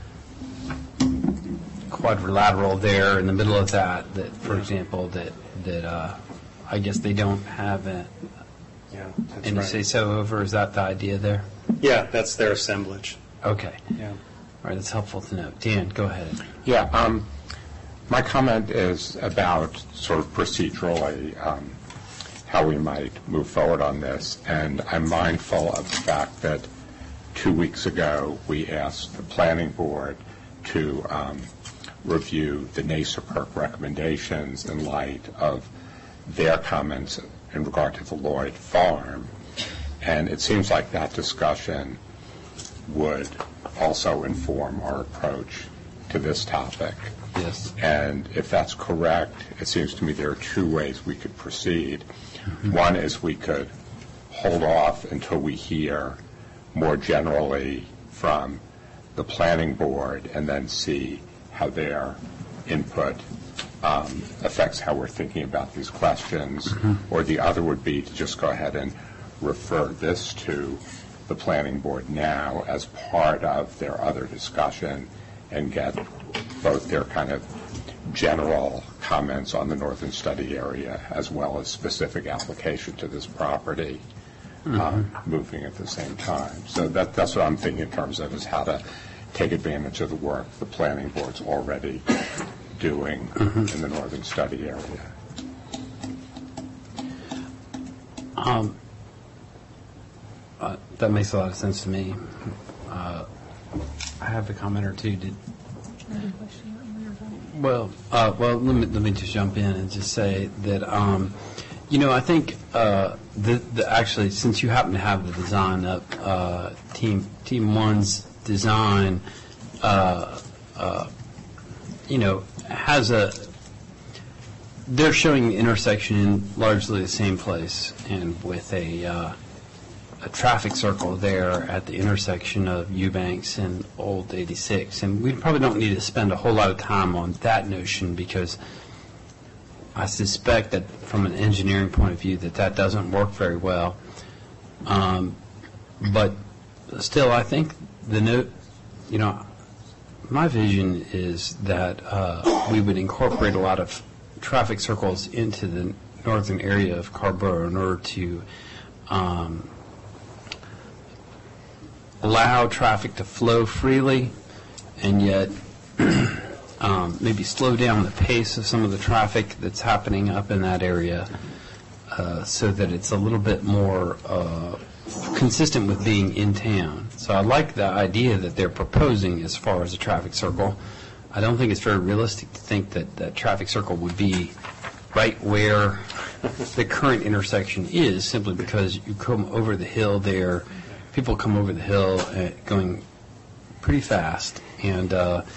quadrilateral there in the middle of that, for example, that I guess they don't have it. Yeah, that's And you right. say so over, is that the idea there? Yeah, that's their assemblage. Okay. Yeah. All right, that's helpful to know. Dan, go ahead. Yeah, my comment is about sort of procedurally how we might move forward on this, and I'm mindful of the fact that 2 weeks ago we asked the planning board to review the NACERPERC recommendations in light of their comments in regard to the Lloyd Farm, and it seems like that discussion would also inform our approach to this topic. Yes. And if that's correct, it seems to me there are two ways we could proceed. One is we could hold off until we hear more generally from the planning board and then see how their input affects how we're thinking about these questions. Or the other would be to just go ahead and refer this to the planning board now as part of their other discussion and get both their kind of general comments on the northern study area as well as specific application to this property moving at the same time. So that's what I'm thinking in terms of is how to take advantage of the work the planning board's already doing in the northern study area. That makes a lot of sense to me. I have a comment or two. Well, let me just jump in and just say that I think actually, since you happen to have the design up, Team One's design, has they're showing the intersection in largely the same place, and with a traffic circle there at the intersection of Eubanks and Old 86. And we probably don't need to spend a whole lot of time on that notion because I suspect that from an engineering point of view that doesn't work very well. But still, I think my vision is that we would incorporate a lot of traffic circles into the northern area of Carrboro in order to allow traffic to flow freely and yet maybe slow down the pace of some of the traffic that's happening up in that area so that it's a little bit more consistent with being in town. So I like the idea that they're proposing as far as a traffic circle. I don't think it's very realistic to think that that traffic circle would be right where the current intersection is, simply because you come over the hill there. People come over the hill going pretty fast, and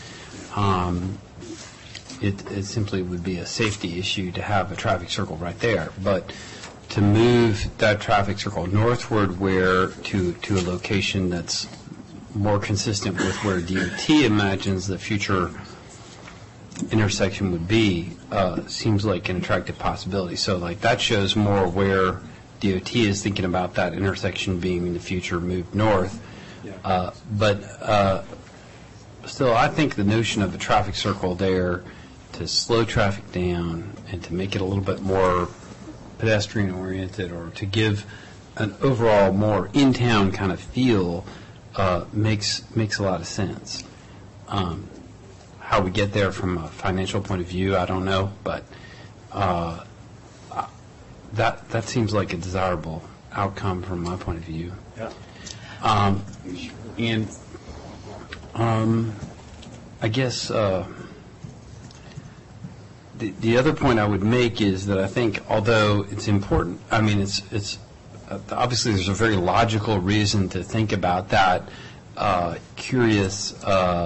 it simply would be a safety issue to have a traffic circle right there. But to move that traffic circle northward to a location that's more consistent with where DOT imagines the future intersection would be seems like an attractive possibility. So that shows more where DOT is thinking about that intersection being in the future moved north. But still, I think the notion of a traffic circle there to slow traffic down and to make it a little bit more pedestrian-oriented, or to give an overall more in-town kind of feel, makes a lot of sense. How we get there from a financial point of view, I don't know, but that seems like a desirable outcome from my point of view. Yeah. And I guess the other point I would make is that I think, although it's important, I mean, it's obviously there's a very logical reason to think about that curious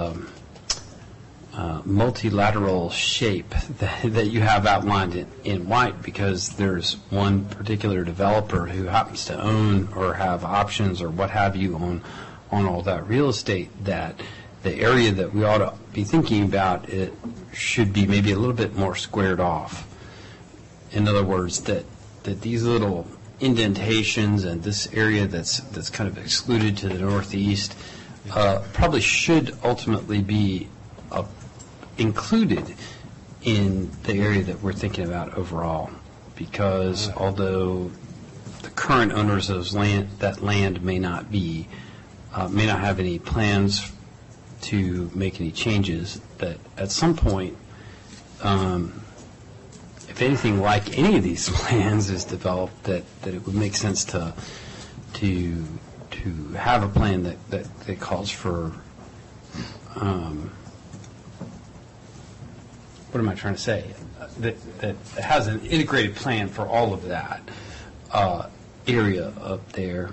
multilateral shape that you have outlined in white, because there's one particular developer who happens to own or have options or what have you on all that real estate, that the area that we ought to be thinking about, it should be maybe a little bit more squared off. In other words, that these little indentations and this area that's kind of excluded to the northeast probably should ultimately be included in the area that we're thinking about overall, because although the current owners of that land may not have any plans to make any changes, that at some point, if anything like any of these plans is developed, that it would make sense to have a plan that calls for what am I trying to say? That has an integrated plan for all of that area up there.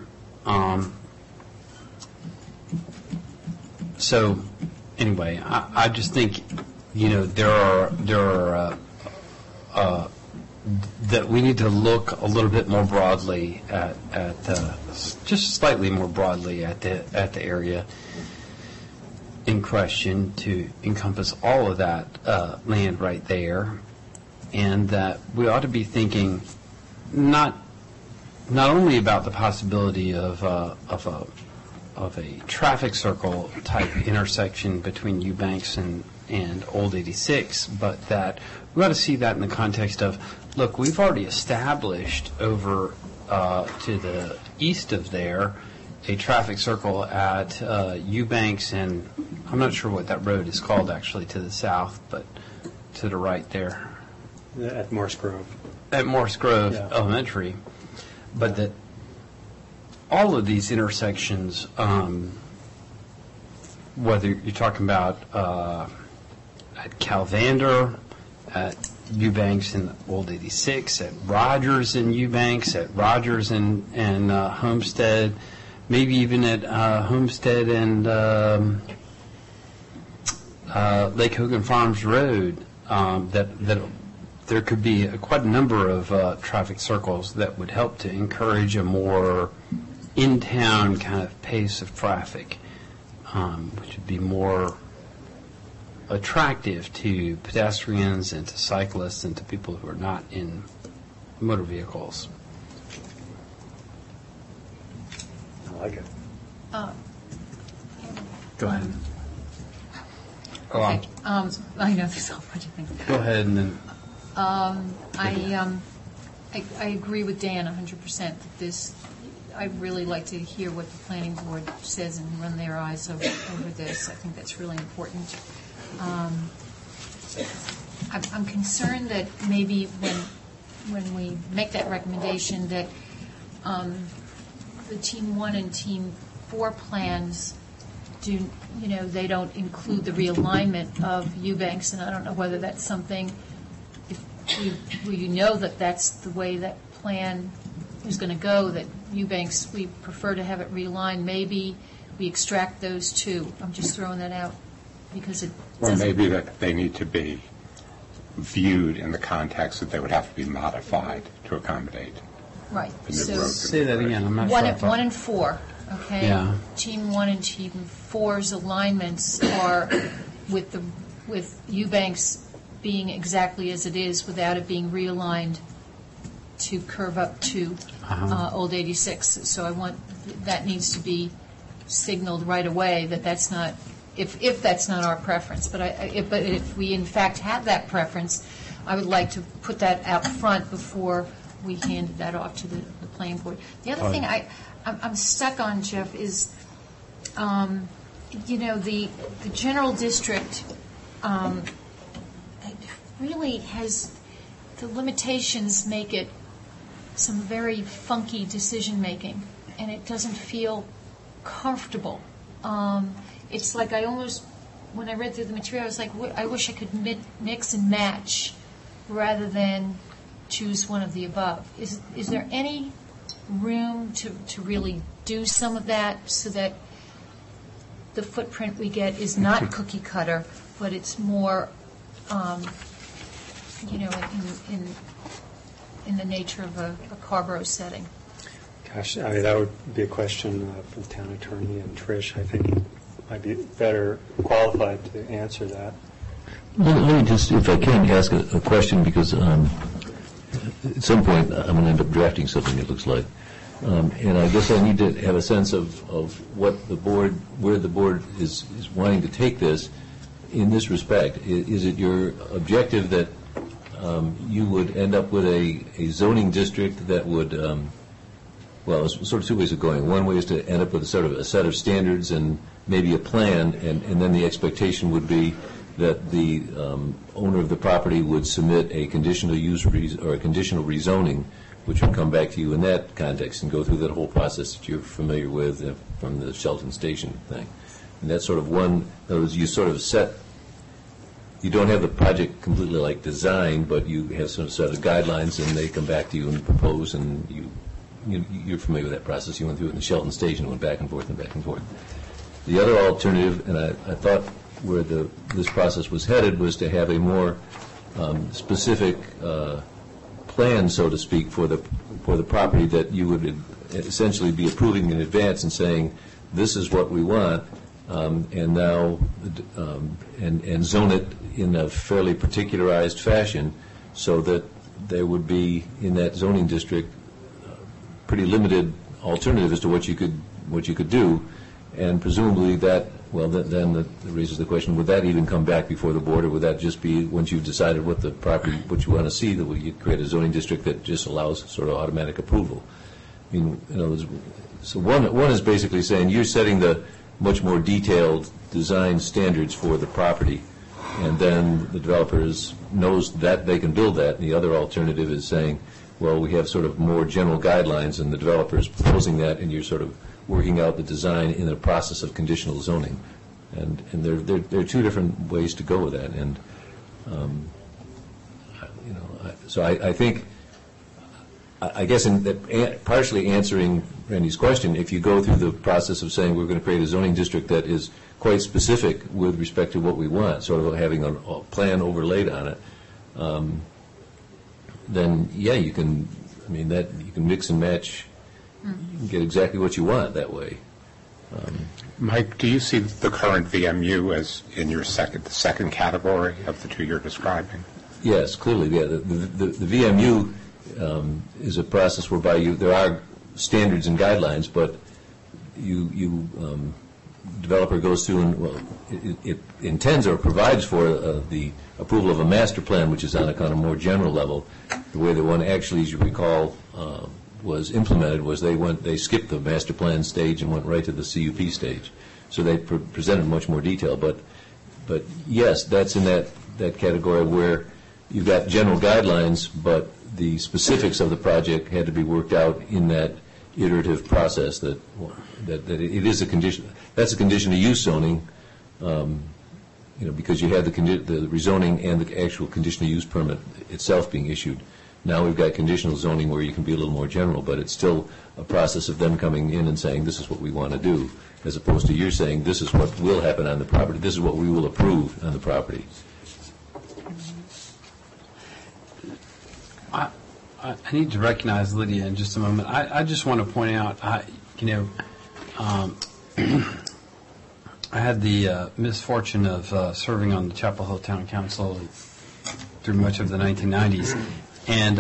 So anyway, I just think, there are that we need to look a little bit more broadly at just slightly more broadly at the area in question, to encompass all of that land right there, and that we ought to be thinking not only about the possibility of a traffic circle type intersection between Eubanks and Old 86, but that we ought to see that in the context of, look, we've already established over to the east of there a traffic circle at Eubanks, and I'm not sure what that road is called actually to the south, but to the right there. At Morse Grove. At Morse Grove Yeah. Elementary. But that all of these intersections, whether you're talking about at Calvander, at Eubanks and Old 86, at Rogers and Eubanks, at Rogers and Homestead, maybe even at Homestead and Lake Hogan Farms Road, that there could be quite a number of traffic circles that would help to encourage a more in-town kind of pace of traffic, which would be more attractive to pedestrians and to cyclists and to people who are not in motor vehicles. I like it. Go ahead. Okay. I know there's a whole bunch of things. Go ahead and then. I agree with Dan 100% that this, I'd really like to hear what the planning board says and run their eyes over this. I think that's really important. I'm concerned that maybe when we make that recommendation that the Team 1 and Team 4 plans they don't include the realignment of Eubanks, and I don't know whether that's something, that that's the way that plan is going to go, that Eubanks, we prefer to have it realigned. Maybe we extract those two. I'm just throwing that out because it Or maybe that they need to be viewed in the context that they would have to be modified to accommodate right. the new So road. Say that again. I'm not sure. one and 4, okay? Yeah. Team 1 and Team 4's alignments are with Eubanks being exactly as it is without it being realigned to curve up to Old 86. So that needs to be signaled right away that that's not if that's not our preference. But if we in fact have that preference, I would like to put that out front before we handed that off to the planning board. The other thing I'm stuck on, Jeff, is, the general district really has, the limitations make it some very funky decision-making, and it doesn't feel comfortable. It's like I almost, when I read through the material, I was like, I wish I could mix and match rather than choose one of the above. Is there any room to really do some of that so that the footprint we get is not cookie cutter, but it's more, in the nature of a Carborough setting? Gosh, I mean, that would be a question for the town attorney, and Trish, I think, might be better qualified to answer that. Let me just, if I can, ask a question, because at some point I'm going to end up drafting something, it looks like. And I guess I need to have a sense of what the board, where the board is wanting to take this in this respect. Is it your objective that you would end up with a zoning district that would, well, there's sort of two ways of going. One way is to end up with a set of standards and maybe a plan, and then the expectation would be that the owner of the property would submit a conditional use or a conditional rezoning, which would come back to you in that context and go through that whole process that you're familiar with from the Shelton Station thing. And that's sort of one, in other words, you sort of set, you don't have the project completely like designed, but you have some set of guidelines, and they come back to you and propose, and you're familiar with that process. You went through it in the Shelton Station and went back and forth and back and forth. The other alternative, and I thought where this process was headed, was to have a more specific plan, so to speak, for the property that you would essentially be approving in advance and saying, this is what we want, and now and zone it in a fairly particularized fashion, so that there would be in that zoning district pretty limited alternative as to what you could do, and presumably that, well, then that raises the question: would that even come back before the board, or would that just be once you've decided what the property, what you want to see, that you create a zoning district that just allows sort of automatic approval? I mean, so one is basically saying you're setting the much more detailed design standards for the property, and then the developers knows that they can build that. And the other alternative is saying, well, we have sort of more general guidelines, and the developer is proposing that, and you're sort of working out the design in the process of conditional zoning. And there are two different ways to go with that. And so I think, I guess in that, partially answering Randy's question, if you go through the process of saying we're going to create a zoning district that is quite specific with respect to what we want, sort of having a plan overlaid on it, then yeah, you can. I mean, that you can mix and match. You can get exactly what you want that way. Mike, do you see the current VMU as in your the second category of the two you're describing? Yes, clearly. Yeah, the VMU is a process whereby there are standards and guidelines, but developer goes through and it intends or provides for the approval of a master plan, which is on a kind of more general level. The way the one actually, as you recall, was implemented was they skipped the master plan stage and went right to the CUP stage. So they presented much more detail. But yes, that's in that category where you've got general guidelines, but the specifics of the project had to be worked out in that iterative process that it is a condition. That's a condition of use zoning, because you had the rezoning and the actual conditional use permit itself being issued. Now we've got conditional zoning where you can be a little more general, but it's still a process of them coming in and saying this is what we want to do, as opposed to you're saying this is what will happen on the property, this is what we will approve on the property. I need to recognize Lydia in just a moment. I just want to point out, I had the misfortune of serving on the Chapel Hill Town Council through much of the 1990s, and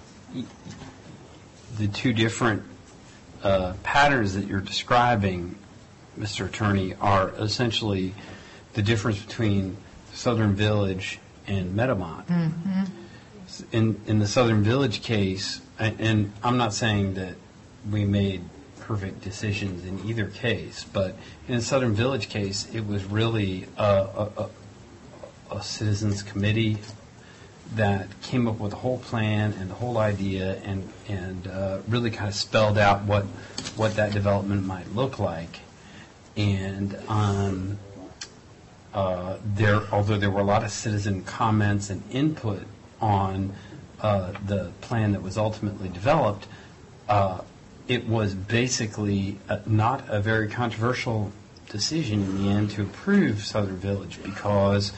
the two different patterns that you're describing, Mr. Attorney, are essentially the difference between Southern Village and Meadowmont. In the Southern Village case, and I'm not saying that we made perfect decisions in either case, but in the Southern Village case, it was really a citizens committee that came up with the whole plan and the whole idea and really kind of spelled out what that development might look like. And although there were a lot of citizen comments and input on the plan that was ultimately developed, it was basically not a very controversial decision in the end to approve Southern Village because,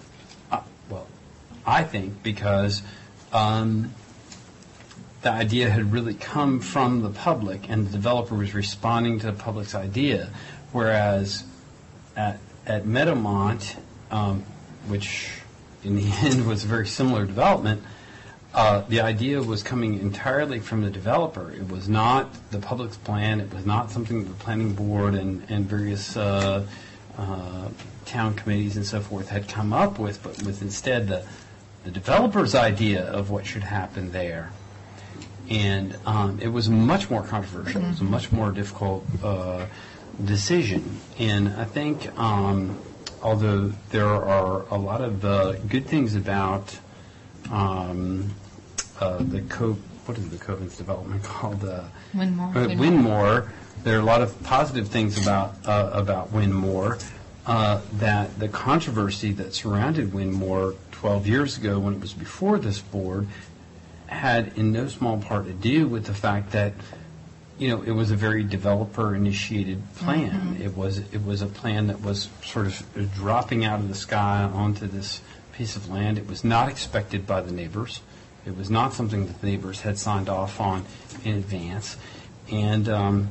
I think because the idea had really come from the public and the developer was responding to the public's idea, whereas at Meadowmont, which in the end was a very similar development, the idea was coming entirely from the developer. It was not the public's plan. It was not something that the planning board and various town committees and so forth had come up with, but was instead the developer's idea of what should happen there. And it was much more controversial. It was a much more difficult decision. And I think, although there are a lot of good things about the Cove, what is the Covenant's development called? Wynmore. There are a lot of positive things about Wynmore. That the controversy that surrounded Wynmore 12 years ago when it was before this board had in no small part to do with the fact that, it was a very developer-initiated plan. It was a plan that was sort of dropping out of the sky onto this piece of land. It was not expected by the neighbors. It was not something that the neighbors had signed off on in advance. And,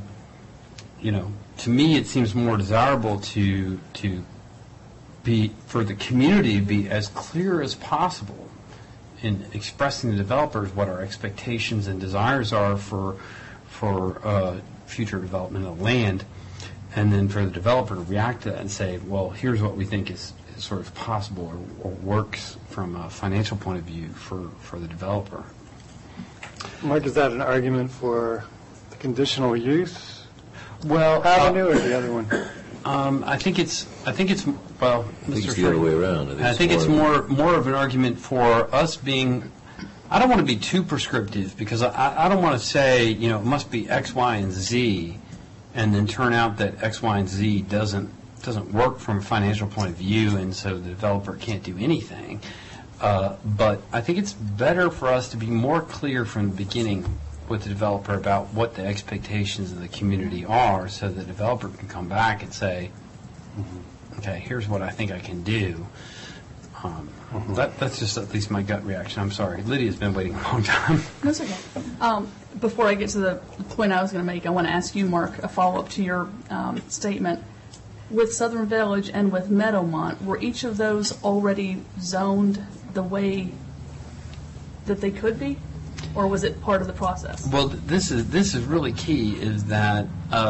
to me, it seems more desirable to be, for the community to be as clear as possible in expressing to developers what our expectations and desires are for future development of land, and then for the developer to react to that and say, well, here's what we think is sort of possible or works from a financial point of view for the developer. Mark, is that an argument for the conditional use avenue or the other one? I think it's well, I think it's the other way around. I think it's more of an argument for us being. I don't want to be too prescriptive because I don't want to say it must be X, Y, and Z, and then turn out that X, Y, and Z doesn't work from a financial point of view, and so the developer can't do anything. But I think it's better for us to be more clear from the beginning with the developer about what the expectations of the community are, so the developer can come back and say, okay, here's what I think I can do. That's just at least my gut reaction. I'm sorry. Lydia's been waiting a long time. That's okay. Before I get to the point I was going to make, I want to ask you, Mark, a follow-up to your statement. With Southern Village and with Meadowmont, were each of those already zoned the way that they could be? Or was it part of the process? Well, this is really key, is that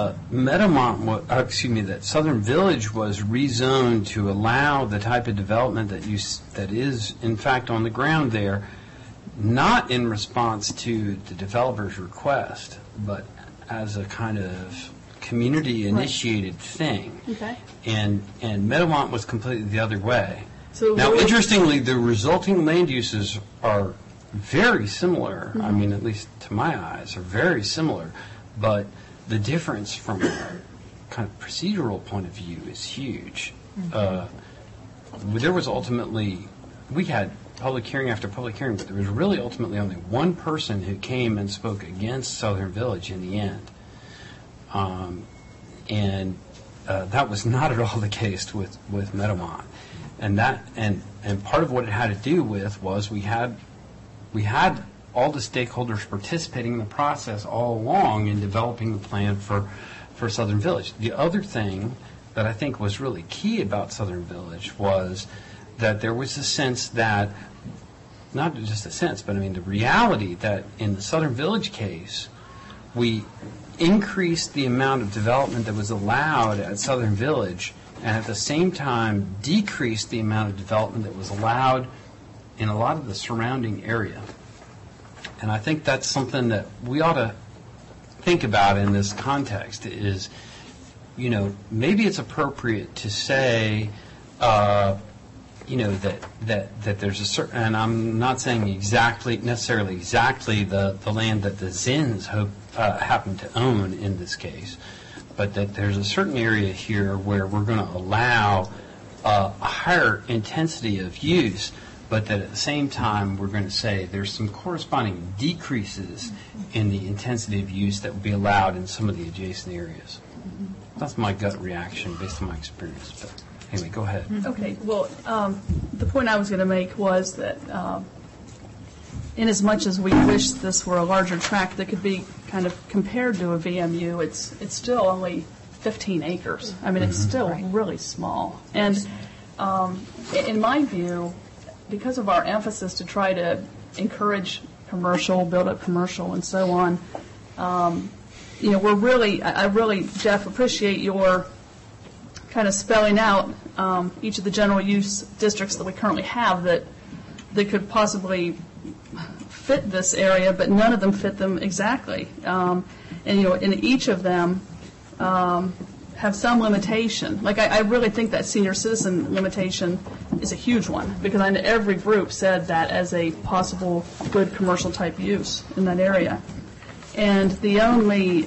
that Southern Village was rezoned to allow the type of development that is in fact on the ground there, not in response to the developer's request, but as a kind of community-initiated thing. Okay. And Meadowmont was completely the other way. So now, interestingly, the resulting land uses are very similar. I mean, at least to my eyes, are very similar. But the difference from a kind of procedural point of view is huge. There was ultimately, we had public hearing after public hearing, but there was really ultimately only one person who came and spoke against Southern Village in the end. And that was not at all the case with Meadowmont. And part of what it had to do with was we had all the stakeholders participating in the process all along in developing the plan for Southern Village. The other thing that I think was really key about Southern Village was that there was a sense that, not just a sense, but I mean the reality that in the Southern Village case, we increased the amount of development that was allowed at Southern Village and at the same time decrease the amount of development that was allowed in a lot of the surrounding area. And I think that's something that we ought to think about in this context is, you know, maybe it's appropriate to say, you know, that there's a certain, and I'm not saying necessarily exactly the land that the Zins happen to own in this case, but that there's a certain area here where we're going to allow a higher intensity of use, but that at the same time we're going to say there's some corresponding decreases in the intensity of use that would be allowed in some of the adjacent areas. That's my gut reaction based on my experience. But anyway, go ahead. Okay, well, the point I was going to make was that in as much as we wish this were a larger tract that could be kind of compared to a VMU, it's still only 15 acres. I mean, it's still really small. And in my view, because of our emphasis to try to encourage commercial, build up commercial, and so on, you know, I really, Jeff, appreciate your kind of spelling out each of the general use districts that we currently have that could possibly fit this area, but none of them fit them exactly. And, you know, in each of them have some limitation. Like, I really think that senior citizen limitation is a huge one, because I know every group said that as a possible good commercial type use in that area. And the only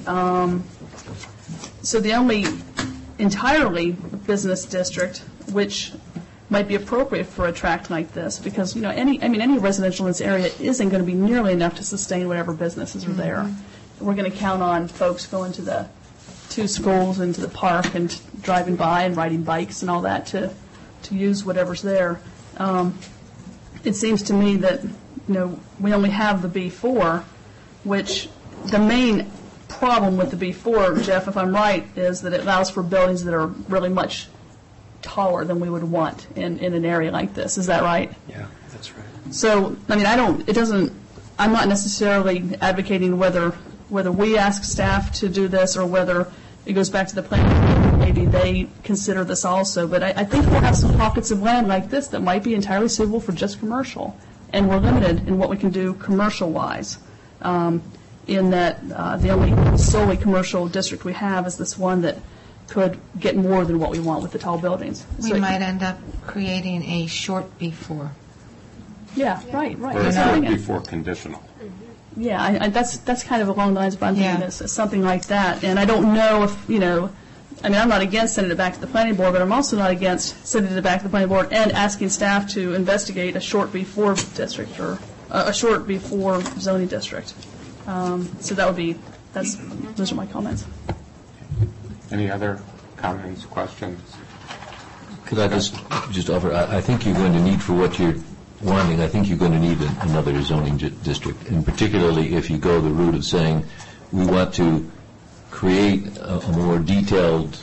entirely business district which might be appropriate for a tract like this, because, you know, any residential in this area isn't going to be nearly enough to sustain whatever businesses are there. We're going to count on folks going to the two schools and to the park and driving by and riding bikes and all that to use whatever's there. It seems to me that, you know, we only have the B4, which the main problem with the B4, Jeff, if I'm right, is that it allows for buildings that are really much taller than we would want in an area like this. Is that right? Yeah, that's right. So, I mean, I'm not necessarily advocating whether we ask staff to do this or whether it goes back to the planning. Maybe they consider this also. But I think we'll have some pockets of land like this that might be entirely suitable for just commercial. And we're limited in what we can do commercial-wise. In that the only solely commercial district we have is this one that could get more than what we want with the tall buildings. We might end up creating a short B4. Yeah, right. Or a short before conditional. Yeah, that's kind of along the lines of I'm thinking this, something like that. And I don't know if, you know, I mean, I'm not against sending it back to the planning board, but I'm also not against sending it back to the planning board and asking staff to investigate a short B4 district or a short B4 zoning district. So those are my comments. Any other comments, questions? Could I just offer, I think you're going to need, for what you're wanting, I think you're going to need another zoning district, and particularly if you go the route of saying we want to create a more detailed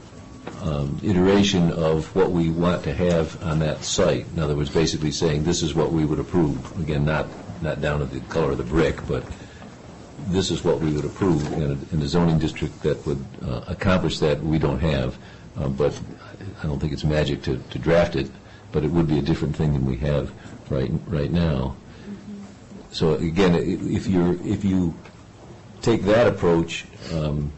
iteration of what we want to have on that site. In other words, basically saying this is what we would approve. Again, not down to the color of the brick, but this is what we would approve in a zoning district that would accomplish that. We don't have, but I don't think it's magic to draft it, but it would be a different thing than we have right now. So again, if you take that approach, then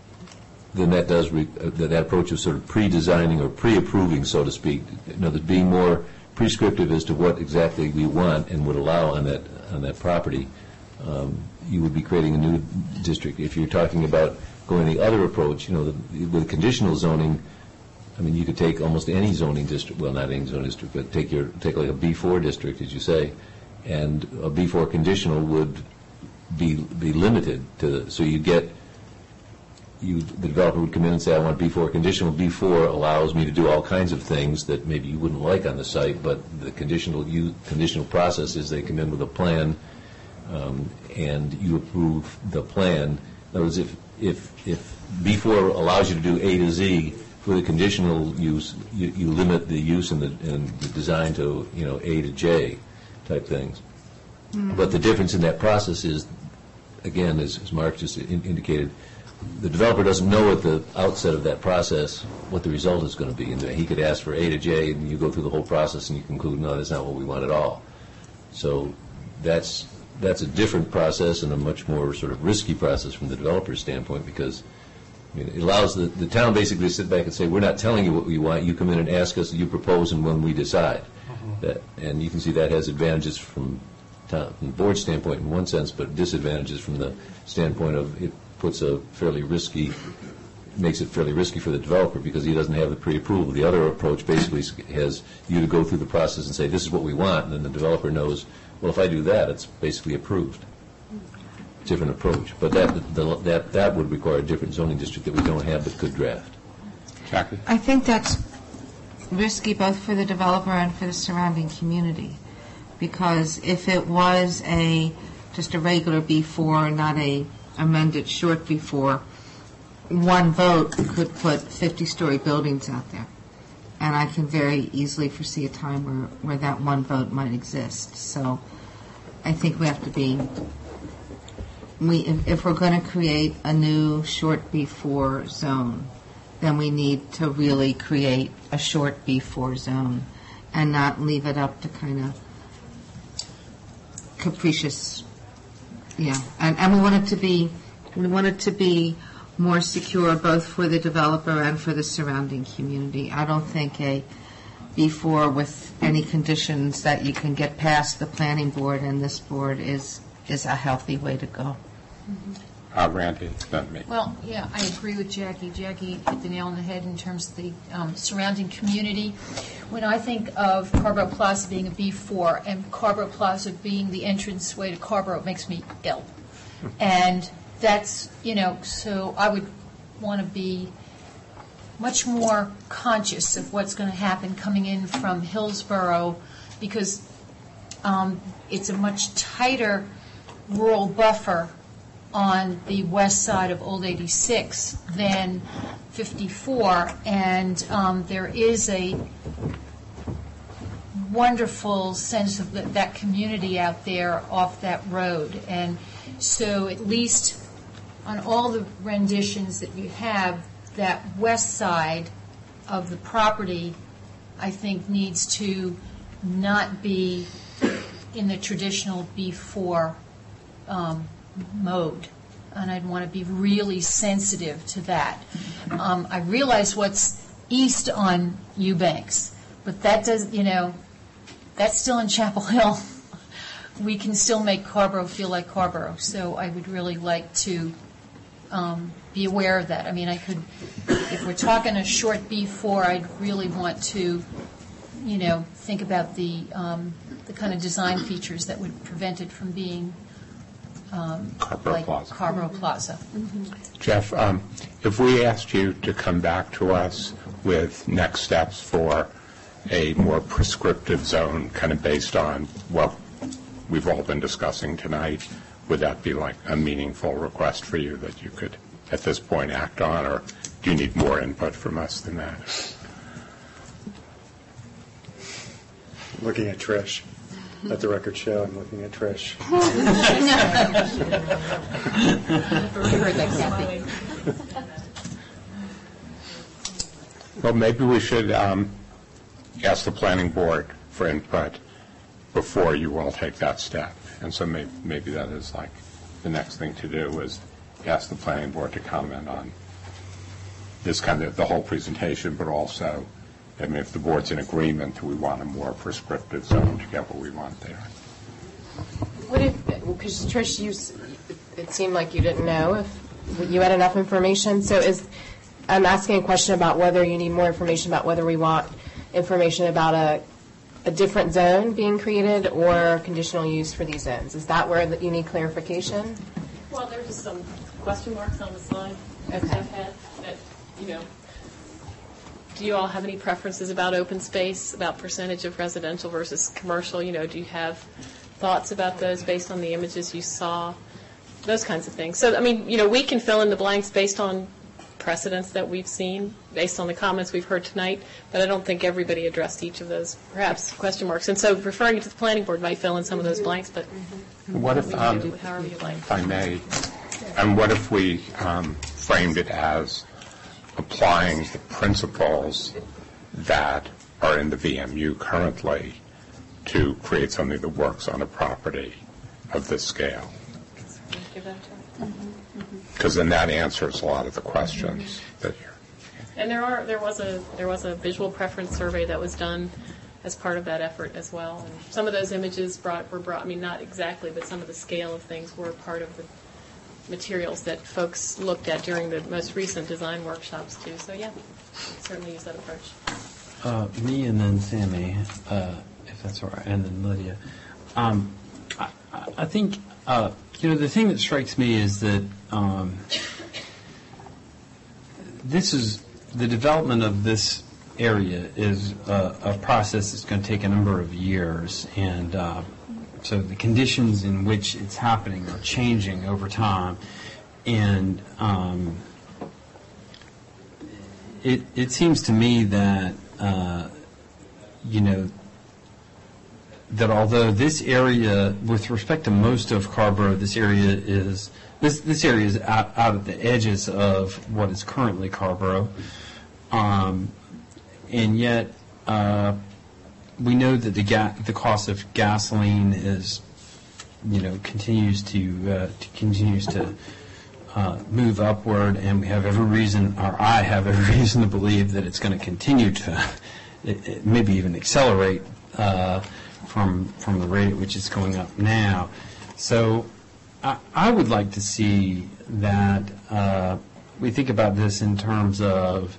that approach of sort of pre-designing or pre-approving, so to speak, being more prescriptive as to what exactly we want and would allow on that property, you would be creating a new district. If you're talking about going the other approach, with conditional zoning, I mean, you could take almost any zoning district, well, not any zoning district, but take like a B4 district, as you say, and a B4 conditional would be limited to, so the developer would come in and say, I want B4 conditional. B4 allows me to do all kinds of things that maybe you wouldn't like on the site, but the conditional process is they come in with a plan, and you approve the plan. In other words, if B4 allows you to do A to Z, for the conditional use, you limit the use and the design to A to J type things. But the difference in that process is, again, as Mark just indicated, the developer doesn't know at the outset of that process what the result is going to be. And he could ask for A to J, and you go through the whole process, and you conclude, no, that's not what we want at all. So that's a different process and a much more sort of risky process from the developer's standpoint, because it allows the town basically to sit back and say, we're not telling you what we want. You come in and ask us, you propose, and when we decide. And you can see that has advantages from the board standpoint in one sense, but disadvantages from the standpoint of it makes it fairly risky for the developer because he doesn't have the pre-approval. The other approach basically has you to go through the process and say, this is what we want, and then the developer knows, well, if I do that, it's basically approved. Different approach. But that would require a different zoning district that we don't have but could draft. Jackie? I think that's risky both for the developer and for the surrounding community, because if it was just a regular B4, not a amended short B4, one vote could put 50-story buildings out there. And I can very easily foresee a time where that one vote might exist. So I think we have to be, if we're going to create a new short B4 zone, then we need to really create a short B4 zone and not leave it up to kind of capricious, and we want it to be more secure both for the developer and for the surrounding community. I don't think a B4 with any conditions that you can get past the planning board and this board is a healthy way to go. Randy, not me. Well, yeah, I agree with Jackie. Jackie hit the nail on the head in terms of the surrounding community. When I think of Carborough Plaza being a B4 and Carborough Plaza being the entranceway to Carborough, it makes me ill. And that's, so I would want to be much more conscious of what's going to happen coming in from Hillsborough, because it's a much tighter rural buffer on the west side of Old 86 than 54, and there is a wonderful sense of that community out there off that road. And so at least on all the renditions that you have, that west side of the property, I think, needs to not be in the traditional B4 mode, and I'd want to be really sensitive to that. I realize what's east on Eubanks, but that does, that's still in Chapel Hill. We can still make Carborough feel like Carborough, so I would really like to be aware of that. I mean, if we're talking a short B4, I'd really want to, think about the kind of design features that would prevent it from being Carborough Plaza. Carborough Plaza. Jeff, if we asked you to come back to us with next steps for a more prescriptive zone, kind of based on what we've all been discussing tonight, would that be like a meaningful request for you that you could, at this point, act on, or do you need more input from us than that? Looking at Trish. Let the record show I'm looking at Trish. Well, maybe we should ask the planning board for input before you all take that step. And so maybe that is like the next thing to do is ask the planning board to comment on this kind of the whole presentation, but also, I mean, if the board's in agreement, we want a more prescriptive zone to get what we want there. What if, because Trish, it seemed like you didn't know if you had enough information. So I'm asking a question about whether you need more information about whether we want information about a different zone being created or conditional use for these zones. Is that where you need clarification? Well, there's just some question marks on the slide that Jeff had that, do you all have any preferences about open space, about percentage of residential versus commercial? Do you have thoughts about those based on the images you saw? Those kinds of things. So, I mean, we can fill in the blanks based on precedents that we've seen, based on the comments we've heard tonight, but I don't think everybody addressed each of those, perhaps, question marks. And so referring it to the planning board might fill in some of those blanks, but what if, however you like. if I may, and what if we framed it as applying the principles that are in the VMU currently to create something that works on a property of this scale. Give that to her. Because then that answers a lot of the questions that you're... And there was a visual preference survey that was done as part of that effort as well. And some of those images were brought, I mean, not exactly, but some of the scale of things were part of the materials that folks looked at during the most recent design workshops too. So yeah, certainly use that approach. Me and then Sammy, if that's all right, and then Lydia. I think, the thing that strikes me is that the development of this area is a process that's going to take a number of years, and so the conditions in which it's happening are changing over time, and it seems to me that that although this area, with respect to most of Carrboro, this area is out at the edges of what is currently Carrboro, and yet we know that the cost of gasoline is, continues to move upward, and we have every reason, or I have every reason to believe that it's going to continue to, maybe even accelerate from the rate at which it's going up now. So I would like to see that we think about this in terms of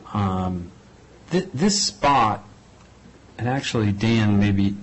this spot, and actually Dan may be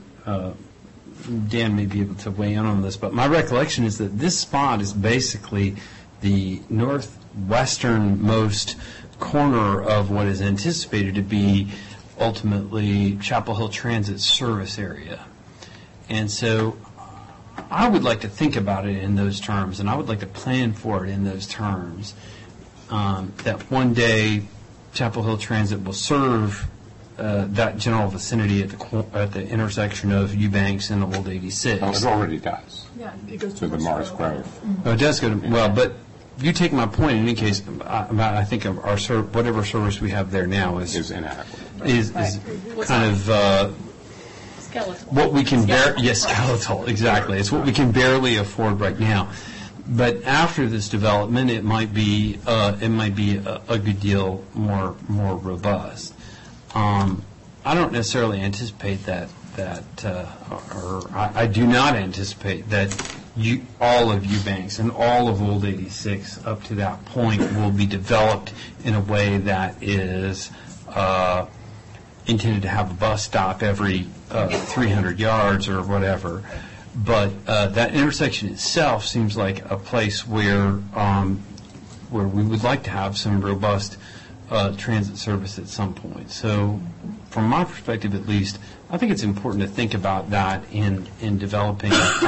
able to weigh in on this, but my recollection is that this spot is basically the northwesternmost corner of what is anticipated to be ultimately Chapel Hill Transit service area. And so I would like to think about it in those terms, and I would like to plan for it in those terms, that one day Chapel Hill Transit will serve that general vicinity at the intersection of Eubanks and Old 86. Well, it already does. Yeah, it goes To the Morris Grove. Oh, it does go to, well, but you take my point. In any case, I think our whatever service we have there now is inadequate. Is kind of Skeletal. what we can skeletal, exactly. It's what we can barely afford right now. But after this development, it might be a good deal more robust. I don't necessarily anticipate that or I do not anticipate that all of Eubanks and all of Old 86 up to that point will be developed in a way that is intended to have a bus stop every 300 yards or whatever. But that intersection itself seems like a place where we would like to have some robust transit service at some point. So from my perspective at least, I think it's important to think about that in developing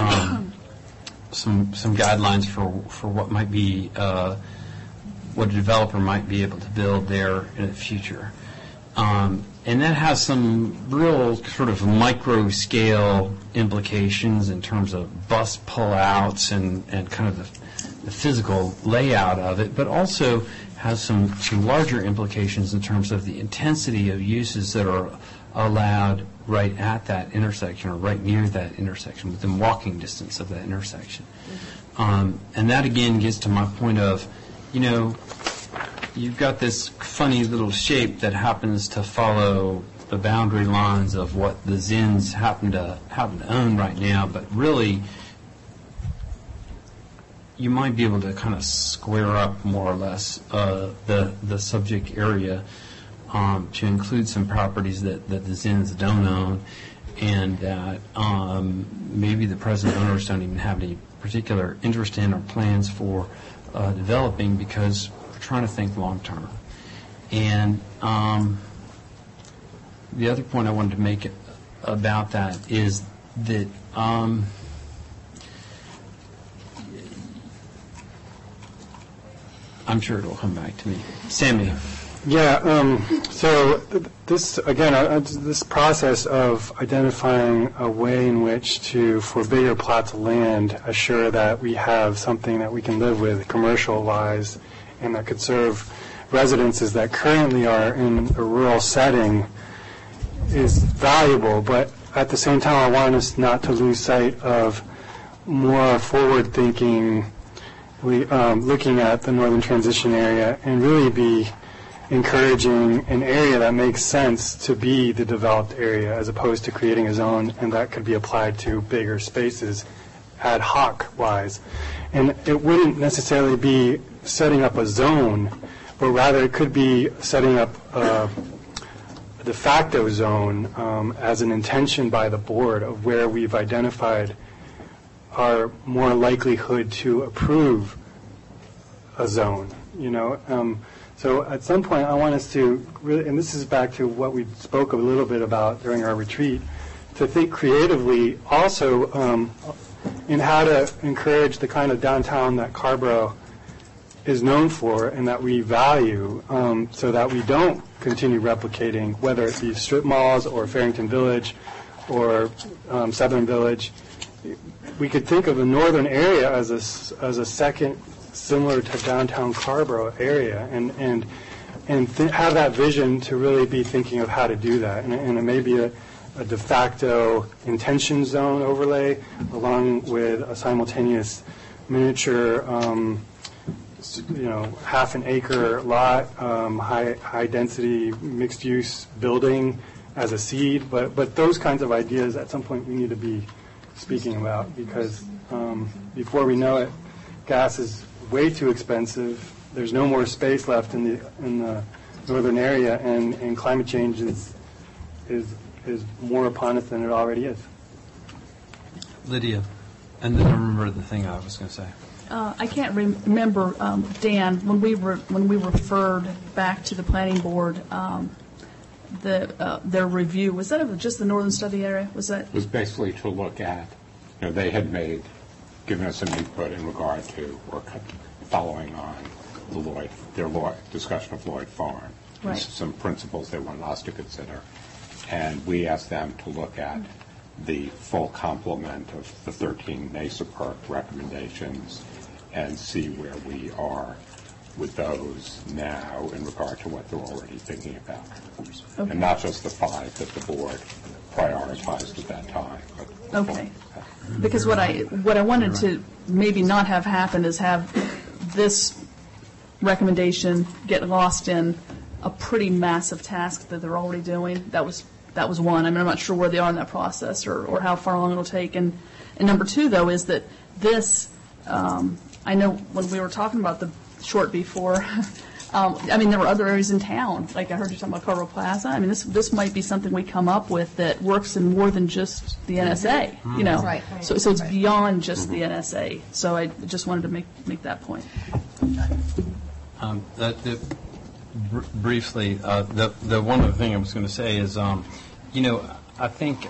some guidelines for what might be what a developer might be able to build there in the future. And that has some real sort of micro-scale implications in terms of bus pullouts and kind of the physical layout of it, but also has some larger implications in terms of the intensity of uses that are allowed right at that intersection or right near that intersection, within walking distance of that intersection. And that, again, gets to my point of, you've got this funny little shape that happens to follow the boundary lines of what the Zins happen to own right now, but really you might be able to kind of square up more or less the subject area to include some properties that the Zins don't own, and that maybe the present owners don't even have any particular interest in or plans for developing, because we're trying to think long term. And the other point I wanted to make about that is that I'm sure it'll come back to me. Sammy. Yeah, so this, again, this process of identifying a way in which to, for bigger plots of land, assure that we have something that we can live with commercial-wise and that could serve residences that currently are in a rural setting is valuable, but at the same time, I want us not to lose sight of more forward-thinking, looking at the Northern Transition Area and really be encouraging an area that makes sense to be the developed area as opposed to creating a zone and that could be applied to bigger spaces ad hoc wise. And it wouldn't necessarily be setting up a zone, but rather it could be setting up a de facto zone as an intention by the board of where we've identified our more likelihood to approve a zone, So at some point, I want us to really, and this is back to what we spoke a little bit about during our retreat, to think creatively also in how to encourage the kind of downtown that Carrboro is known for and that we value, so that we don't continue replicating, whether it be strip malls or Farrington Village or Southern Village. We could think of the northern area as a second similar to downtown Carrboro area, and have that vision to really be thinking of how to do that. And it may be a de facto intention zone overlay along with a simultaneous miniature, half an acre lot, high density mixed use building as a seed. But those kinds of ideas at some point we need to be speaking about, because before we know it, gas is way too expensive. There's no more space left in the northern area, and climate change is more upon us than it already is. Lydia, and then I remember the thing I was going to say. I can't remember, Dan, when we referred back to the planning board their review. Was that of just the northern study area? Was that? It was basically to look at, they had given us some input in regard to, or following on their discussion of Lloyd Farm. Right. Some principles they wanted us to consider. And we asked them to look at the full complement of the 13 Mesa Perk recommendations and see where we are with those now in regard to what they're already thinking about. Okay. And not just the 5 that the board prioritized at that time. But okay. Because what I wanted to maybe not have happen is have this recommendation get lost in a pretty massive task that they're already doing. That was one. I mean, I'm not sure where they are in that process or how far long it'll take. And number 2, though, is that this, I know when we were talking about the short before, I mean, there were other areas in town. Like I heard you talking about Carrboro Plaza. I mean, this might be something we come up with that works in more than just the NSA, Right. So it's beyond just the NSA. So I just wanted to make that point. Briefly, the one other thing I was going to say is, I think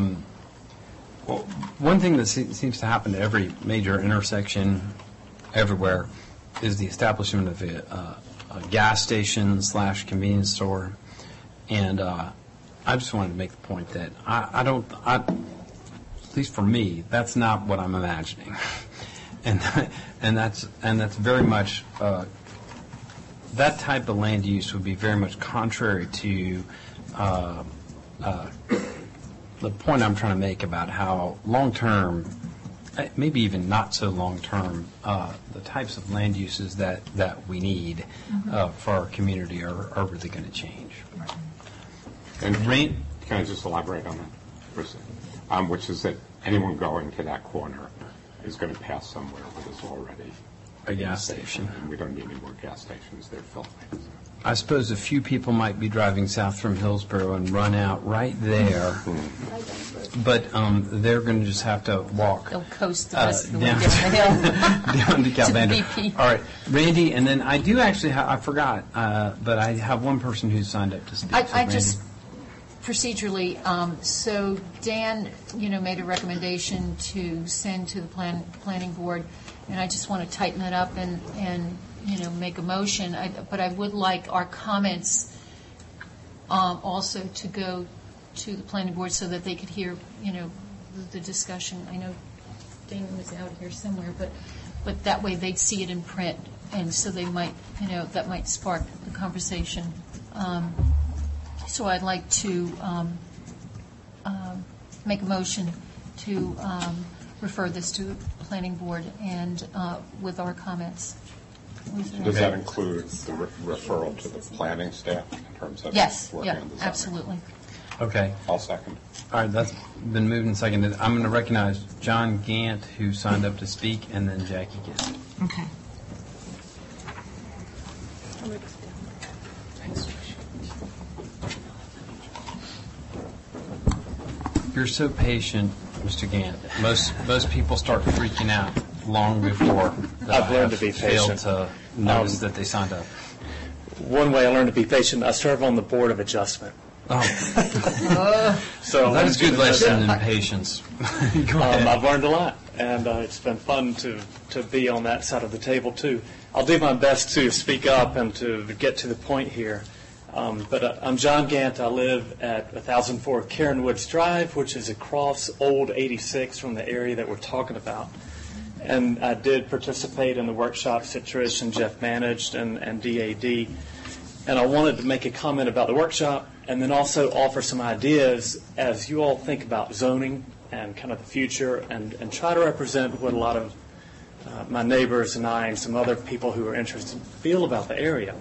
one thing that seems to happen to every major intersection everywhere is the establishment of a gas station / convenience store. And I just wanted to make the point that I don't, at least for me, that's not what I'm imagining. and that's very much, that type of land use would be very much contrary to the point I'm trying to make about how long-term, maybe even not so long-term, the types of land uses that we need for our community are really going to change. And can I just elaborate on that for a second? Which is that anyone going to that corner is going to pass somewhere where there's already a gas station. And we don't need any more gas stations. They're filthy. I suppose a few people might be driving south from Hillsborough and run out right there, but they're going to just have to walk. They'll coast the rest of the way down down the hill. down to Calvander. To BP. All right, Randy, and then I do actually I forgot, but I have one person who's signed up to speak. I just procedurally, so Dan, made a recommendation to send to the planning board, and I just want to tighten that up and make a motion. But I would like our comments also to go to the planning board so that they could hear, the discussion. I know Damon was out here somewhere, but that way they'd see it in print and so they might, that might spark the conversation. So I'd like to make a motion to refer this to Planning Board and with our comments. Does that include the referral to the planning staff in terms of Yes, working yeah, on the zoning? absolutely. Okay. I'll second. All right, that's been moved and seconded. I'm going to recognize John Gant, who signed up to speak, and then Jackie Gill. Okay. You're so patient, Mr. Gant. Most people start freaking out long before I've learned to be failed patient. to notice that they signed up. One way I learned to be patient, I serve on the Board of Adjustment. Oh. So That is a good lesson in patience. Go ahead. I've learned a lot, and it's been fun to be on that side of the table, too. I'll do my best to speak up and to get to the point here. But I'm John Gant. I live at 1004 Karen Woods Drive, which is across Old 86 from the area that we're talking about. And I did participate in the workshops that Trish and Jeff managed and DAD. And I wanted to make a comment about the workshop and then also offer some ideas as you all think about zoning and kind of the future and try to represent what a lot of my neighbors and I and some other people who are interested feel about the area.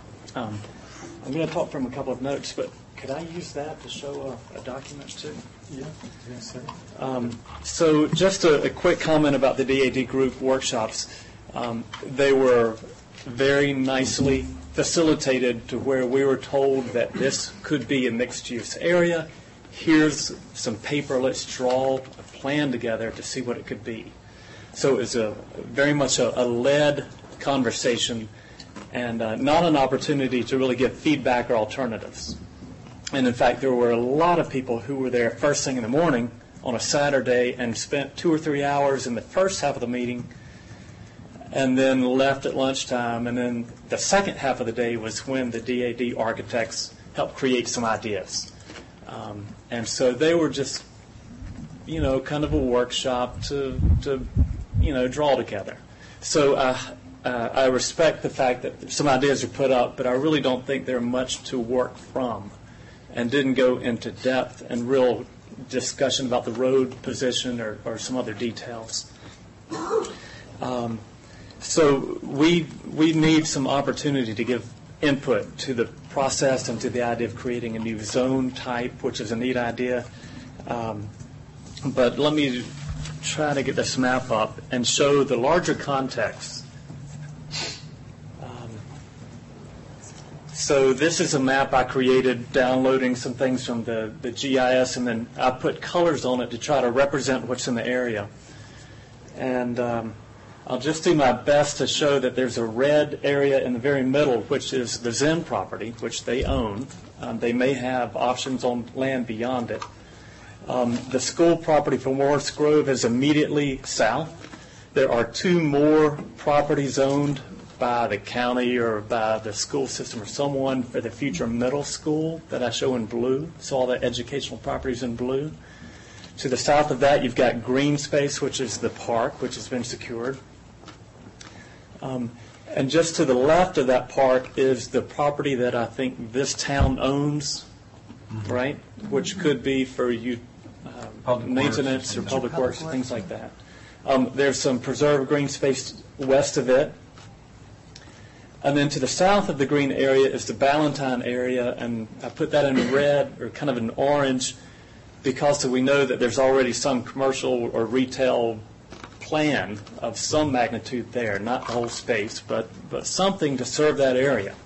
I'm going to talk from a couple of notes, but could I use that to show a document too? Yeah, yes, sir. So just a quick comment about the DAD group workshops. They were very nicely facilitated to where we were told that this could be a mixed-use area. Here's some paper. Let's draw a plan together to see what it could be. So it was very much a led conversation and not an opportunity to really give feedback or alternatives. And in fact, there were a lot of people who were there first thing in the morning on a Saturday and spent 2 or 3 hours in the first half of the meeting and then left at lunchtime. And then the second half of the day was when the DAD architects helped create some ideas. And so they were just, kind of a workshop to draw together. So I respect the fact that some ideas are put up, but I really don't think they're much to work from and didn't go into depth and real discussion about the road position or some other details. So we need some opportunity to give input to the process and to the idea of creating a new zone type, which is a neat idea. But let me try to get this map up and show the larger context. So this is a map I created downloading some things from the GIS, and then I put colors on it to try to represent what's in the area. And I'll just do my best to show that there's a red area in the very middle, which is the Zen property, which they own. They may have options on land beyond it. The school property for Morris Grove is immediately south. There are 2 more properties owned by the county or by the school system or someone for the future middle school that I show in blue. So all the educational properties in blue. To the south of that, you've got green space, which is the park, which has been secured. And just to the left of that park is the property that I think this town owns, right? Which could be for maintenance or public works, things like that. There's some preserved green space west of it. And then to the south of the green area is the Ballantyne area, and I put that in red or kind of an orange because we know that there's already some commercial or retail plan of some magnitude there, not the whole space, but something to serve that area.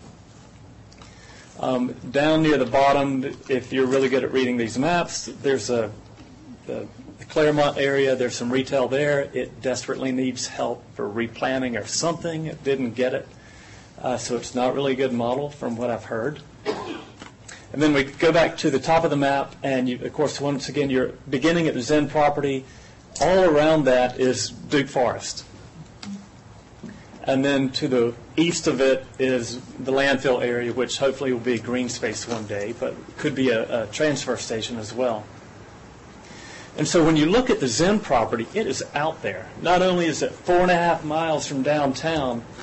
Down near the bottom, if you're really good at reading these maps, there's the Claremont area. There's some retail there. It desperately needs help for replanning or something. It didn't get it. So it's not really a good model from what I've heard. And then we go back to the top of the map, and of course, once again, you're beginning at the Zen property. All around that is Duke Forest. And then to the east of it is the landfill area, which hopefully will be a green space one day, but could be a transfer station as well. And so when you look at the Zen property, it is out there. Not only is it 4.5 miles from downtown,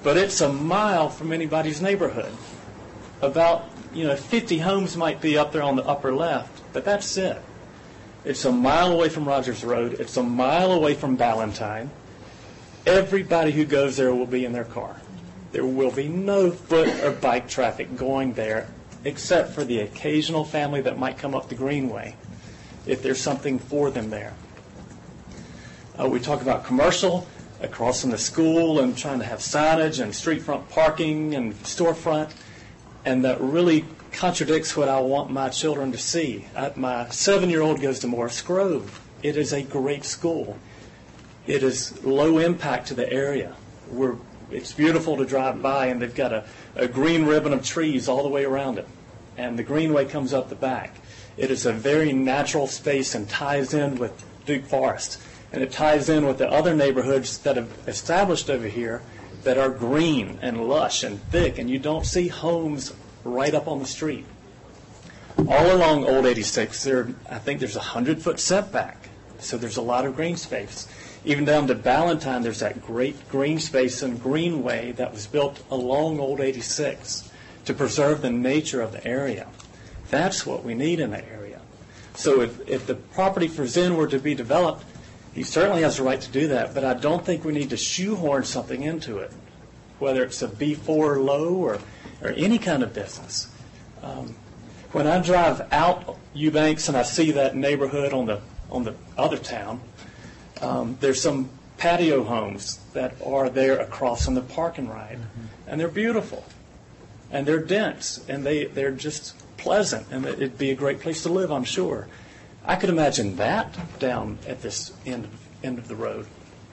but it's a mile from anybody's neighborhood. About 50 homes might be up there on the upper left, but that's it. It's a mile away from Rogers Road. It's a mile away from Ballantyne. Everybody who goes there will be in their car. There will be no foot or bike traffic going there, except for the occasional family that might come up the Greenway, if there's something for them there. We talk about commercial, across from the school, and trying to have signage and street front parking and storefront, and that really contradicts what I want my children to see. My 7-year-old goes to Morris Grove. It is a great school. It is low impact to the area. It's beautiful to drive by, and they've got a green ribbon of trees all the way around it, and the Greenway comes up the back. It is a very natural space and ties in with Duke Forest, and it ties in with the other neighborhoods that have established over here that are green and lush and thick, and you don't see homes right up on the street. All along Old 86, I think there's a 100-foot setback, so there's a lot of green space. Even down to Ballantyne, there's that great green space and greenway that was built along Old 86 to preserve the nature of the area. That's what we need in the area. So if the property for Zen were to be developed, he certainly has the right to do that, but I don't think we need to shoehorn something into it, whether it's a B4 low or any kind of business. When I drive out Eubanks and I see that neighborhood on the other town, there's some patio homes that are there across from the park and ride, and they're beautiful, and they're dense, and they're just pleasant, and it'd be a great place to live, I'm sure. I could imagine that down at this end of the road.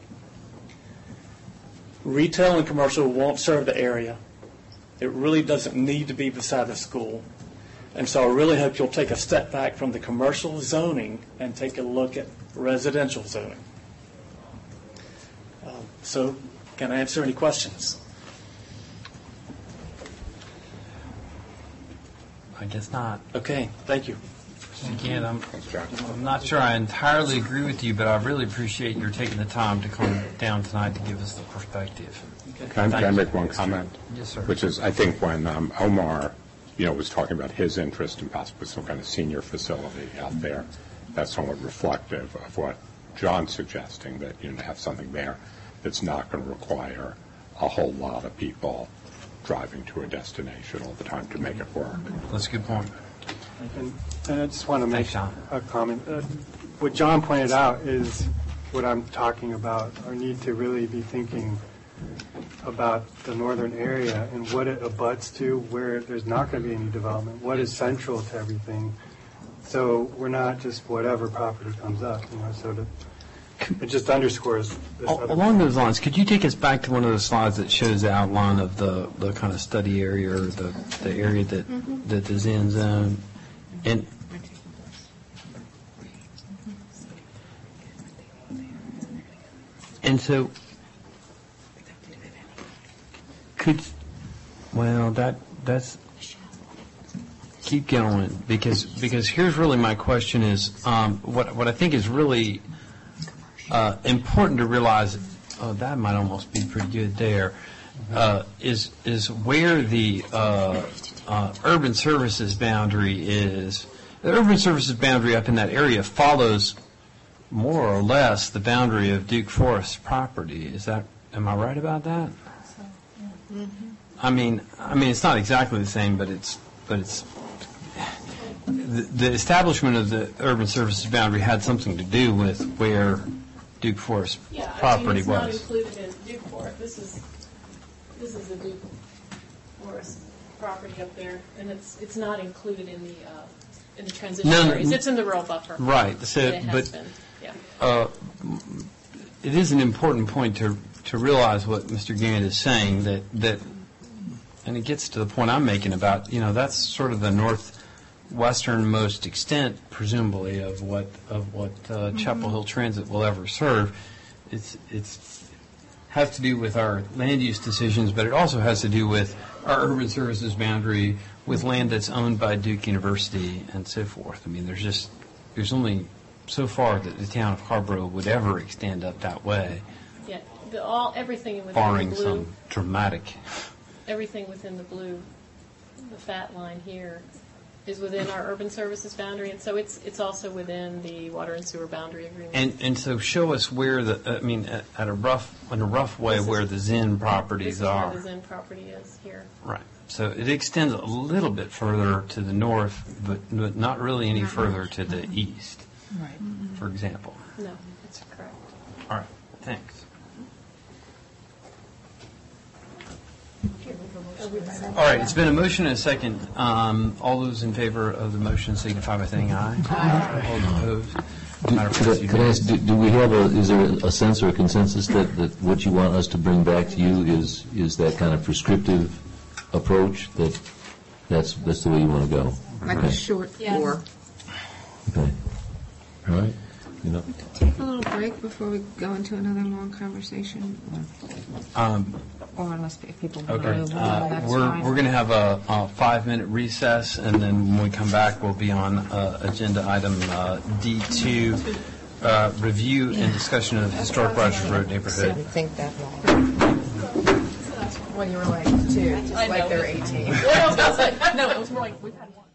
Retail and commercial won't serve the area. It really doesn't need to be beside the school. And so I really hope you'll take a step back from the commercial zoning and take a look at residential zoning. So can I answer any questions? I guess not. Okay, thank you. Again, I'm not sure I entirely agree with you, but I really appreciate your taking the time to come down tonight to give us the perspective. Can I make one comment? Yes, sir. Which is, I think when Omar, was talking about his interest in possibly some kind of senior facility out there, that's somewhat reflective of what John's suggesting, that to have something there that's not going to require a whole lot of people driving to a destination all the time to make it work. That's a good point. And I just want to make a comment. What John pointed out is what I'm talking about, our need to really be thinking about the northern area and what it abuts to, where there's not going to be any development, what is central to everything. So we're not just whatever property comes up, so it just underscores this. Along those lines, could you take us back to one of the slides that shows the outline of the kind of study area, or the area that the Zen zone? And so, that's keep going, because here's really my question is, what I think is really important to realize, that might almost be pretty good there, is where the urban services boundary is. The urban services boundary up in that area follows more or less the boundary of Duke Forest property. Am I right about that? I mean, it's not exactly the same, but it's the establishment of the urban services boundary had something to do with where Duke Forest property it's was. not included in Duke Forest. This is the Duke Forest property up there, and it's not included in the transition areas. It's in the rural buffer. Right. So, it has been. Yeah. It is an important point to realize what Mr. Gant is saying, that, and it gets to the point I'm making about, that's sort of the northwesternmost extent, presumably, of what Chapel Hill Transit will ever serve. It's has to do with our land use decisions, but it also has to do with our urban services boundary with land that's owned by Duke University and so forth. I mean, there's only so far that the town of Harborough would ever extend up that way. Yeah. everything within the barring blue, some dramatic. everything within the blue, the fat line here, is within our urban services boundary, and so it's also within the water and sewer boundary agreement. And so show us where in a rough way where the Zen properties This is are. where the Zen property is here. Right. So it extends a little bit further to the north, but not really any further to the east, Right. for example. No, that's correct. All right, thanks. All right, it's been a motion and a second. All those in favor of the motion signify by saying aye. Aye. All opposed? Matter passes Could I ask, do we have is there a sense or a consensus that what you want us to bring back to you is that kind of prescriptive approach, that's the way you want to go? Like Okay. a short Yes. or. Okay. All right. Take a little break before we go into another long conversation, or unless if people want to Okay, move on, that's we're fine. going to have a 5-minute recess, and then when we come back, we'll be on agenda item D2, review and discussion of historic Rogers Road neighborhood. Didn't think that long. When you were like 2, just I like know. they're 18. No, it was more like we've had one.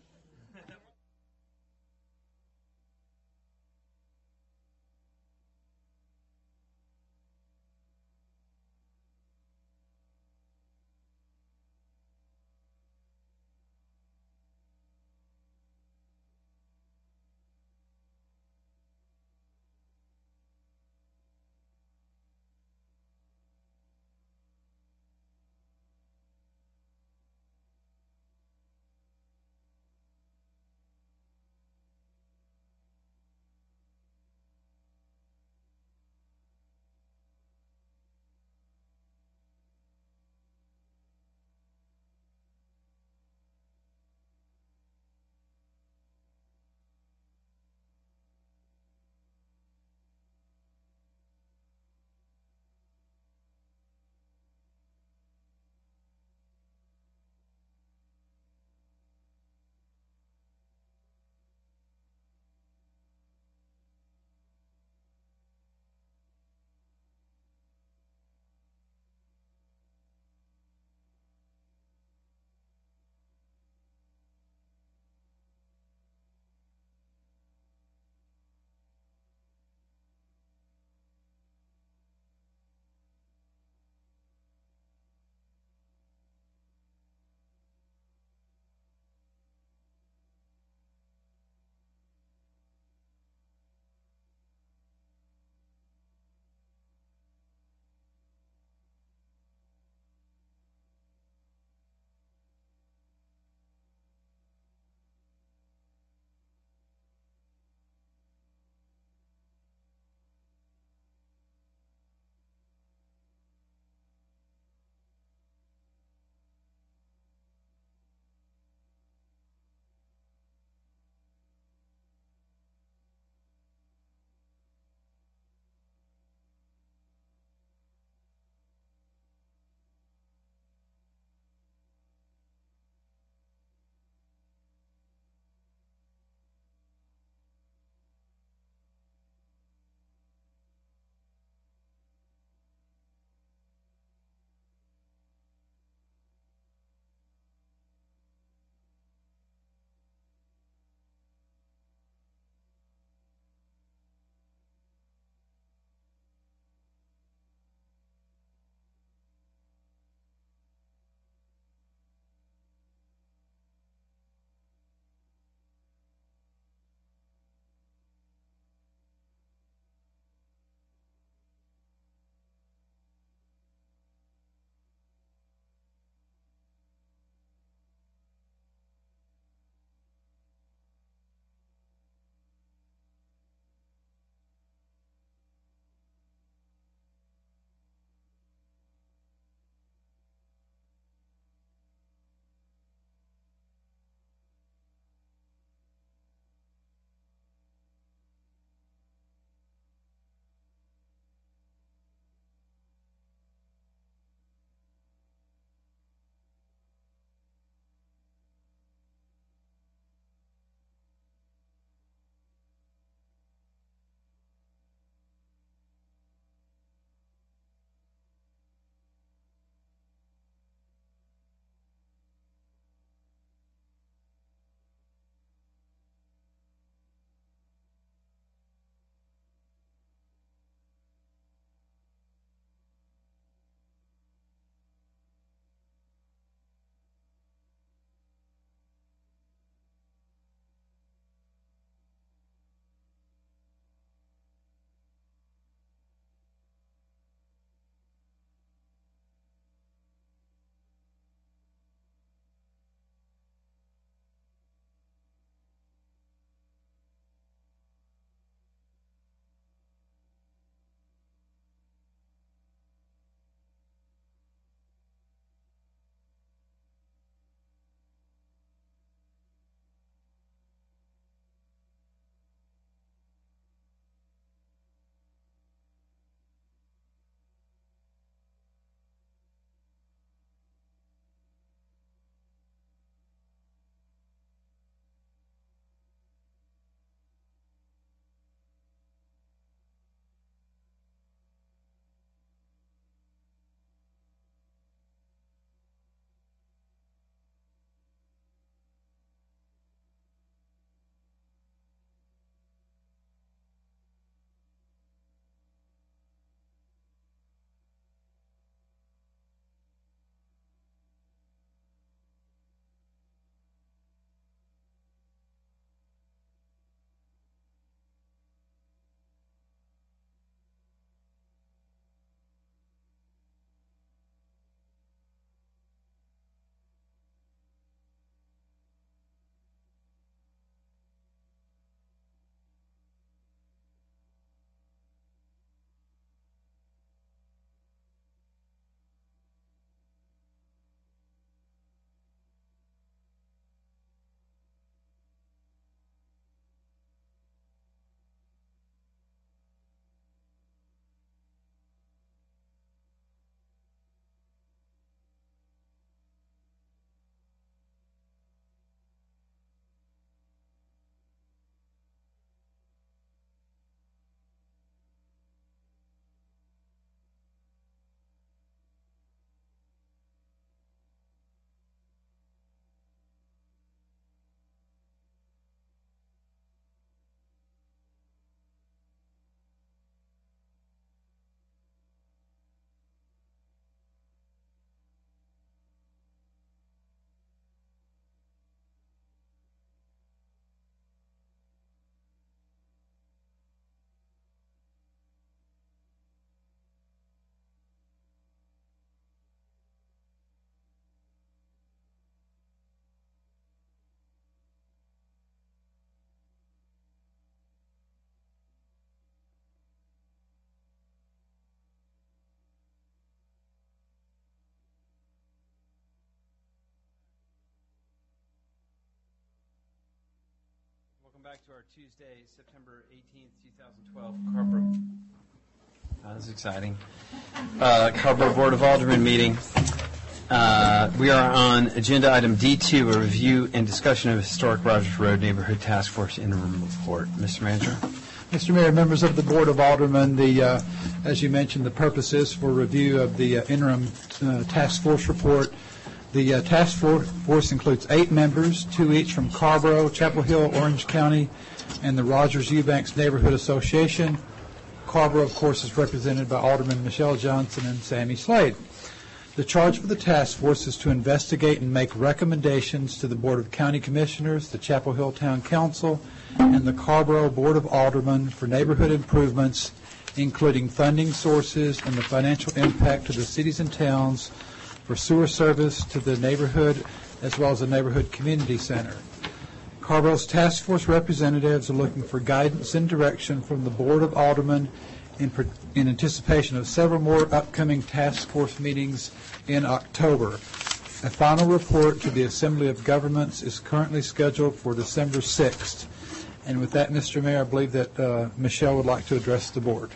back to our Tuesday, September 18th, 2012 Carrboro. That was exciting. Carrboro Board of Aldermen meeting. We are on agenda item D2, a review and discussion of Historic Rogers Road Neighborhood Task Force interim report. Mr. Manager. Mr. Mayor, members of the Board of Aldermen, as you mentioned, the purpose is for review of the interim task force report. The task force includes 8 members, 2 each from Carrboro, Chapel Hill, Orange County, and the Rogers Eubanks Neighborhood Association. Carrboro, of course, is represented by Alderman Michelle Johnson and Sammy Slade. The charge for the task force is to investigate and make recommendations to the Board of County Commissioners, the Chapel Hill Town Council, and the Carrboro Board of Aldermen for neighborhood improvements, including funding sources and the financial impact to the cities and towns for sewer service to the neighborhood, as well as the neighborhood community center. Carrboro's task force representatives are looking for guidance and direction from the Board of Aldermen in anticipation of several more upcoming task force meetings in October. A final report to the Assembly of Governments is currently scheduled for December 6th. And with that, Mr. Mayor, I believe that Michelle would like to address the board.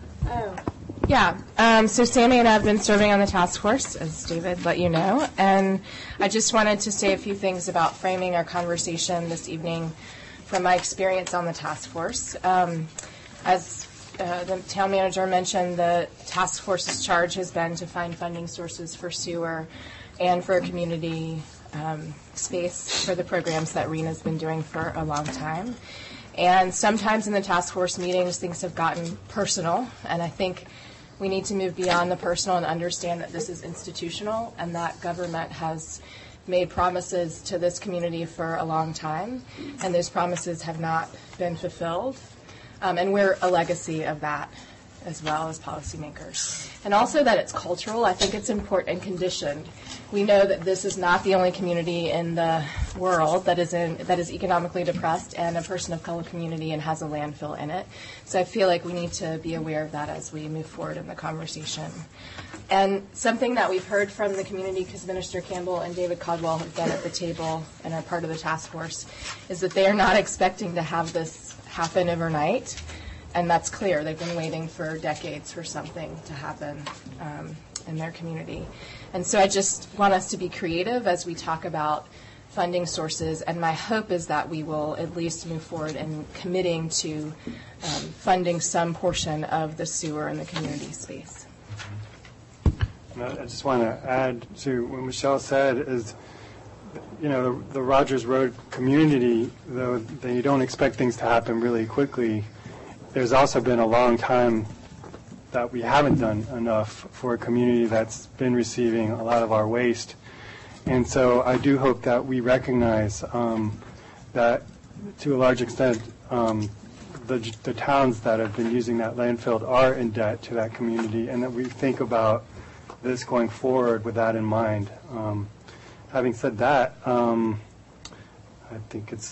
So Sammy and I have been serving on the task force, as David let you know, and I just wanted to say a few things about framing our conversation this evening from my experience on the task force. As the town manager mentioned, the task force's charge has been to find funding sources for sewer and for community space for the programs that RENA's been doing for a long time. And sometimes in the task force meetings, things have gotten personal, and I think we need to move beyond the personal and understand that this is institutional and that government has made promises to this community for a long time, and those promises have not been fulfilled. And we're a legacy of that as well as policymakers. And also that it's cultural. I think it's important and conditioned. We know that this is not the only community in the world that is economically depressed and a person of color community and has a landfill in it. So I feel like we need to be aware of that as we move forward in the conversation. And something that we've heard from the community, because Minister Campbell and David Caldwell have been at the table and are part of the task force, is that they are not expecting to have this happen overnight. And that's clear. They've been waiting for decades for something to happen in their community. And so I just want us to be creative as we talk about funding sources. And my hope is that we will at least move forward in committing to funding some portion of the sewer in the community space. And I just want to add to what Michelle said is, you know, the Rogers Road community, though they don't expect things to happen really quickly, there's also been a long time that we haven't done enough for a community that's been receiving a lot of our waste. And so I do hope that we recognize that to a large extent the towns that have been using that landfill are in debt to that community, and that we think about this going forward with that in mind. Having said that, I think it's,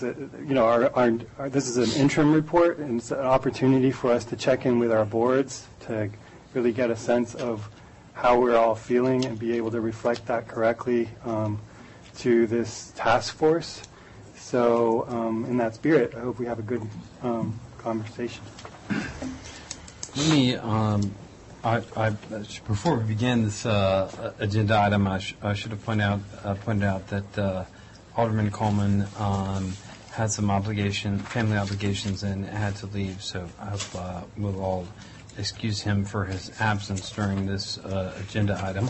this is an interim report, and it's an opportunity for us to check in with our boards to really get a sense of how we're all feeling and be able to reflect that correctly to this task force. So in that spirit, I hope we have a good conversation. Let me, before we begin this agenda item, I should have pointed out that Alderman Coleman had some family obligations, and had to leave. So I hope we'll all excuse him for his absence during this agenda item.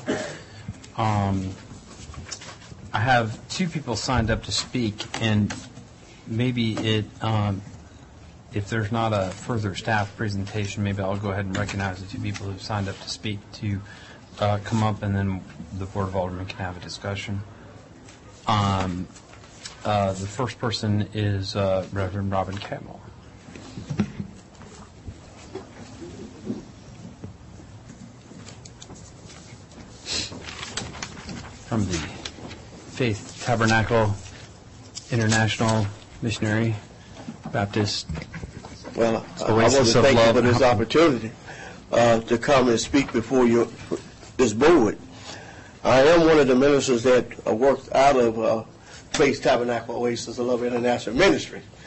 I have 2 people signed up to speak, and maybe if there's not a further staff presentation, maybe I'll go ahead and recognize the 2 people who've signed up to speak to come up, and then the Board of Aldermen can have a discussion. The first person is Reverend Robin Campbell. From the Faith Tabernacle International Missionary Baptist. Well, I want to thank you for this opportunity to come and speak before this board. I am one of the ministers that worked out of Faith Tabernacle Oasis of Love International Ministry.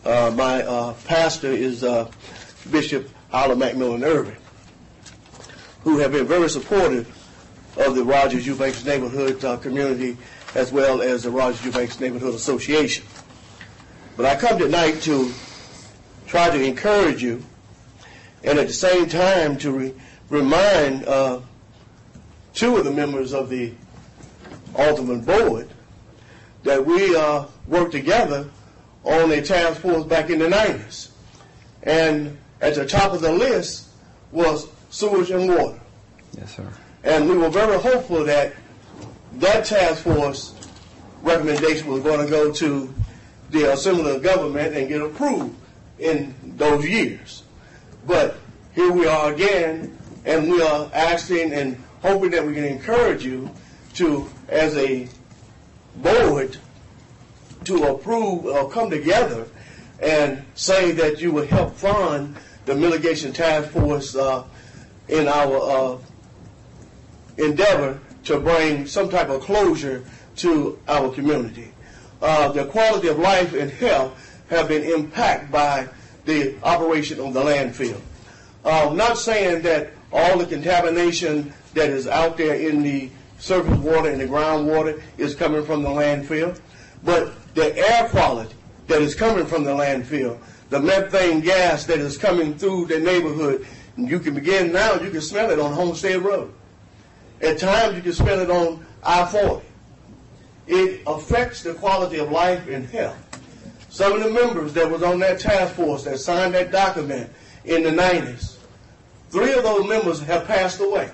My pastor is Bishop Oliver Macmillan Irving, who have been very supportive of the Rogers Eubanks neighborhood community as well as the Rogers Eubanks Neighborhood Association. But I come tonight to try to encourage you and at the same time to remind two of the members of the Alderman Board that we worked together on a task force back in the 90s. And at the top of the list was sewage and water. Yes, sir. And we were very hopeful that that task force recommendation was going to go to the Assembly of Government and get approved in those years. But here we are again, and we are asking and hoping that we can encourage you to, as a board, to approve or come together and say that you will help fund the mitigation task force in our endeavor to bring some type of closure to our community. The quality of life and health have been impacted by the operation of the landfill. Not saying that all the contamination that is out there in the surface water and the groundwater is coming from the landfill, but the air quality that is coming from the landfill, the methane gas that is coming through the neighborhood, you can begin now, you can smell it on Homestead Road. At times you can smell it on I-40. It affects the quality of life and health. Some of the members that was on that task force that signed that document in the 90s, 3 of those members have passed away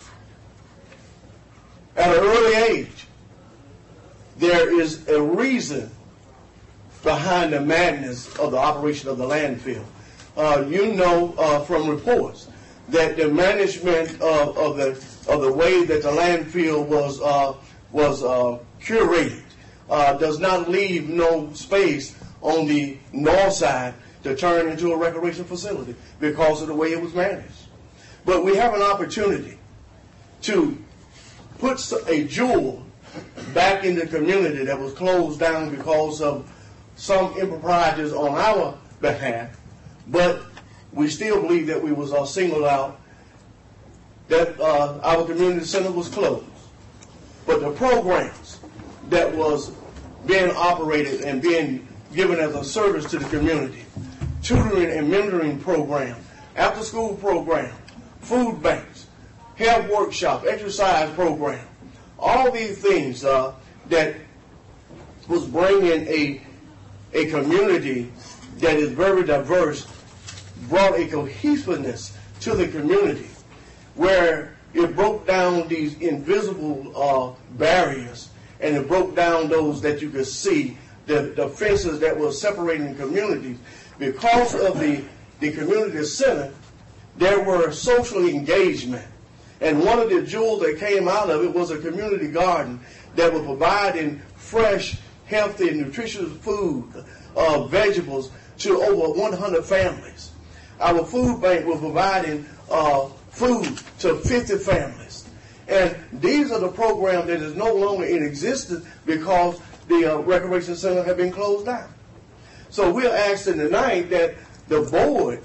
at an early age. There is a reason behind the madness of the operation of the landfill. You know from reports that the management of the way that the landfill was curated does not leave no space on the north side to turn into a recreation facility because of the way it was managed. But we have an opportunity to put a jewel back in the community that was closed down because of some improprieties on our behalf, but we still believe that we was singled out, that our community center was closed. But the programs that was being operated and being given as a service to the community, tutoring and mentoring program, after school program, food banks, health workshop, exercise program, all these things that was bringing a community that is very diverse, brought a cohesiveness to the community where it broke down these invisible barriers, and it broke down those that you could see, the fences that were separating communities. Because of the community center, there were social engagement. And one of the jewels that came out of it was a community garden that was providing fresh, healthy, nutritious food, vegetables to over 100 families. Our food bank was providing food to 50 families. And these are the programs that is no longer in existence because the recreation center have been closed down. So we're asking tonight that the board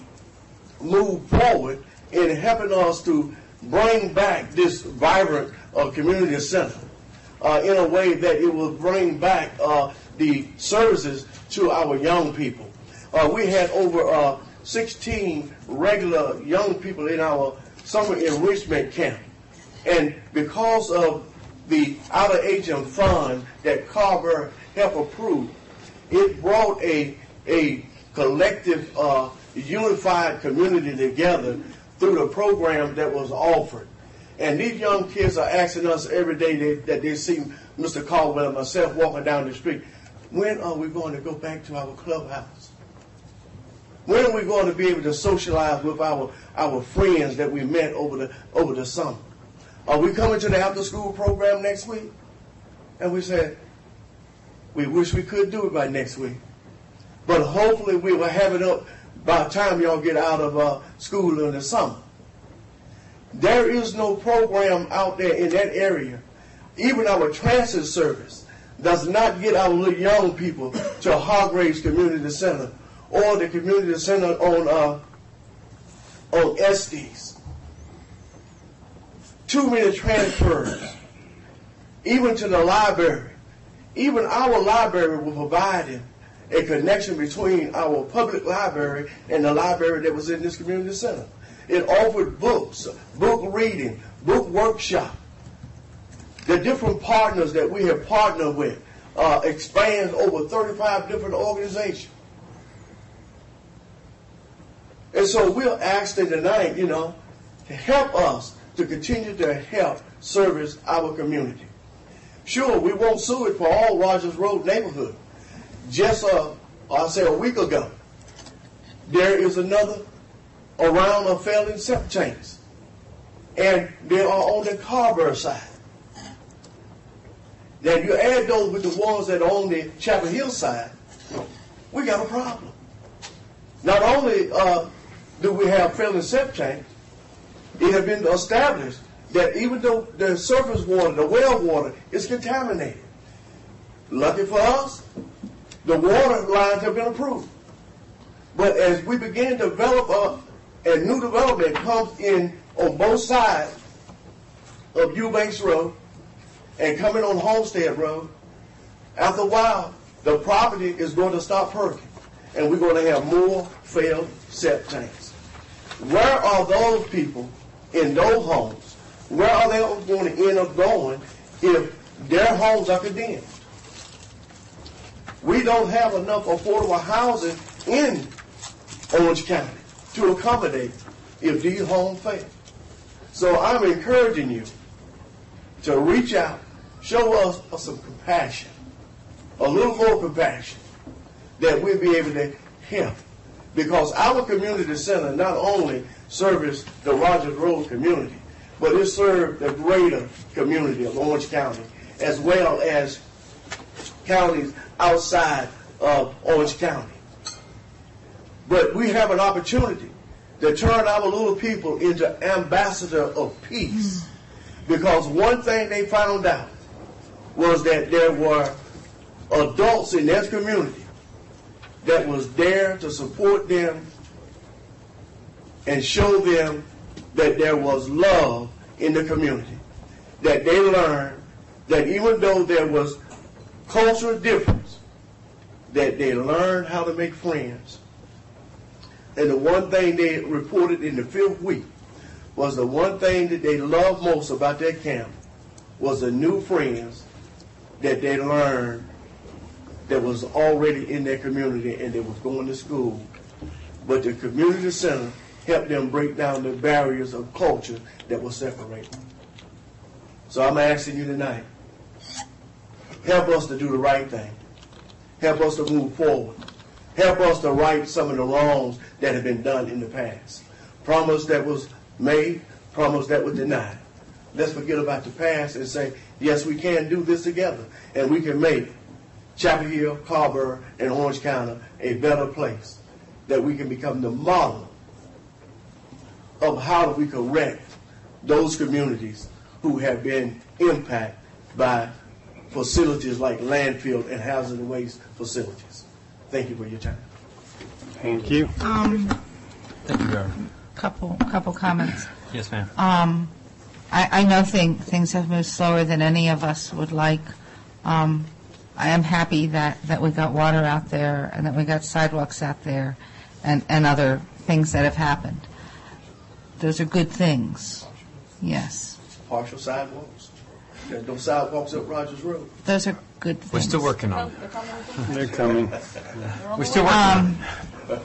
move forward in helping us to bring back this vibrant community center in a way that it will bring back the services to our young people. We had over 16 regular young people in our summer enrichment camp. And because of the outer agent fund that Carver helped approve, it brought a collective, unified community together through the program that was offered. And these young kids are asking us every day that they see Mr. Caldwell and myself walking down the street, when are we going to go back to our clubhouse? When are we going to be able to socialize with our friends that we met over the summer? Are we coming to the after-school program next week? And we said, we wish we could do it by next week. But hopefully we will have it up by the time y'all get out of school in the summer. There is no program out there in that area. Even our transit service does not get our little young people to Hargraves Community Center or the community center on Estes. Too many transfers, even to the library. Even our library was providing a connection between our public library and the library that was in this community center. It offered books, book reading, book workshop. The different partners that we have partnered with expands over 35 different organizations. And so we're asking tonight, to help us to continue to help service our community. Sure, we won't sue it for all Rogers Road neighborhood. Just, I say a week ago, there is another around of failing septic tanks. And they are on the Carver side. Now, you add those with the ones that are on the Chapel Hill side, we got a problem. Not only do we have failing septic tanks, it has been established that even though the surface water, the well water, is contaminated. Lucky for us, the water lines have been approved. But as we begin to develop and new development comes in on both sides of Eubanks Road and coming on Homestead Road, after a while, the property is going to stop perking, and we're going to have more failed septic tanks. Where are those people in those homes? Where are they going to end up going if their homes are condemned? We don't have enough affordable housing in Orange County to accommodate if these homes fail. So I'm encouraging you to reach out, show us some compassion, a little more compassion, that we'll be able to help. Because our community center not only serves the Rogers Road community, but it serves the greater community of Orange County, as well as counties outside of Orange County. But we have an opportunity to turn our little people into ambassadors of peace. Because one thing they found out was that there were adults in this community that was there to support them and show them that there was love in the community. That they learned that even though there was cultural difference, that they learned how to make friends. And the one thing they reported in the 5th week was the one thing that they loved most about their camp was the new friends that they learned that was already in their community and that was going to school. But the community center helped them break down the barriers of culture that will separate them. So I'm asking you tonight, help us to do the right thing. Help us to move forward. Help us to right some of the wrongs that have been done in the past. Promise that was made, promise that was denied. Let's forget about the past and say, yes, we can do this together, and we can make Chapel Hill, Carver, and Orange County a better place, that we can become the model of how we correct those communities who have been impacted by facilities like landfill and hazardous waste facilities. Thank you for your time. Thank you. Thank you, Governor. Couple comments. Yes, ma'am. I know things have moved slower than any of us would like. I am happy that we got water out there and that we got sidewalks out there and other things that have happened. Those are good things. Yes. Partial sidewalks. There's no sidewalks up Rogers Road. Those are good things. We're still working on it. They're coming. We're still working on it.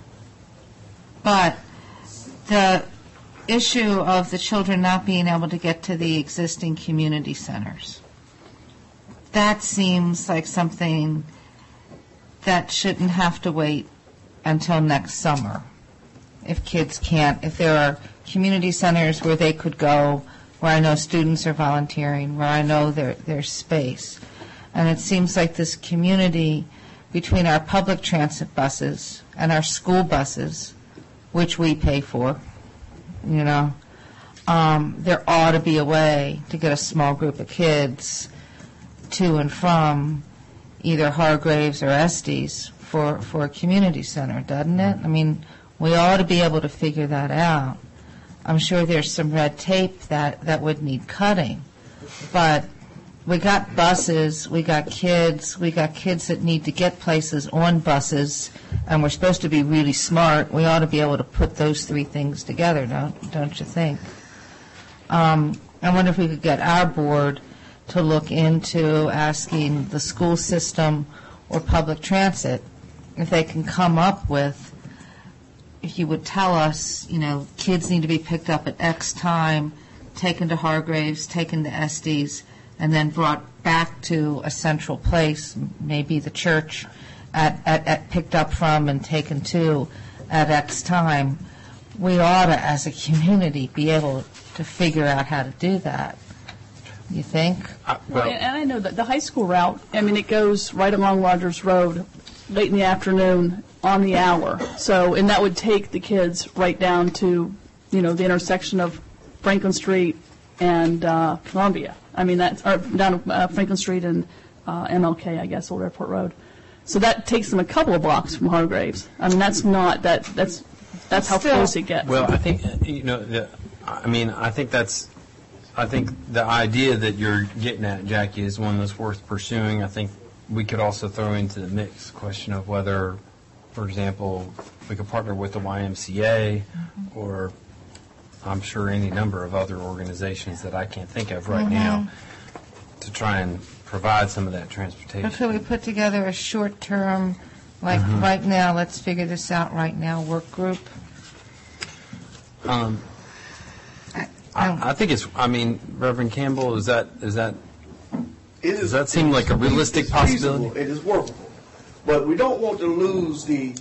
But the issue of the children not being able to get to the existing community centers, that seems like something that shouldn't have to wait until next summer. If kids can't, if there are community centers where they could go, where I know students are volunteering, where I know there's space. And it seems like this community between our public transit buses and our school buses, which we pay for, there ought to be a way to get a small group of kids to and from either Hargraves or Estes for a community center, doesn't it? I mean, we ought to be able to figure that out. I'm sure there's some red tape that would need cutting, but we got buses, we got kids that need to get places on buses, and we're supposed to be really smart. We ought to be able to put those three things together, don't you think? I wonder if we could get our board to look into asking the school system or public transit if they can come up with, if you would tell us, kids need to be picked up at X time, taken to Hargraves, taken to Estes, and then brought back to a central place, maybe the church, at picked up from and taken to at X time. We ought to, as a community, be able to figure out how to do that. You think? Well, and I know that the high school route, it goes right along Rogers Road, late in the afternoon, on the hour. So, and that would take the kids right down to, the intersection of Franklin Street and Columbia. That's down Franklin Street and MLK, I guess, Old Airport Road. So that takes them a couple of blocks from Hargraves. That's not that. That's how close it gets. Well, I think I think the idea that you're getting at, Jackie, is one that's worth pursuing. I think we could also throw into the mix the question of whether, for example, we could partner with the YMCA or I'm sure any number of other organizations that I can't think of right now to try and provide some of that transportation. But could we put together a short-term, like right now, let's figure this out right now, work group? I think it's, Reverend Campbell, does that seem like a realistic possibility? Feasible. It is workable. But we don't want to lose the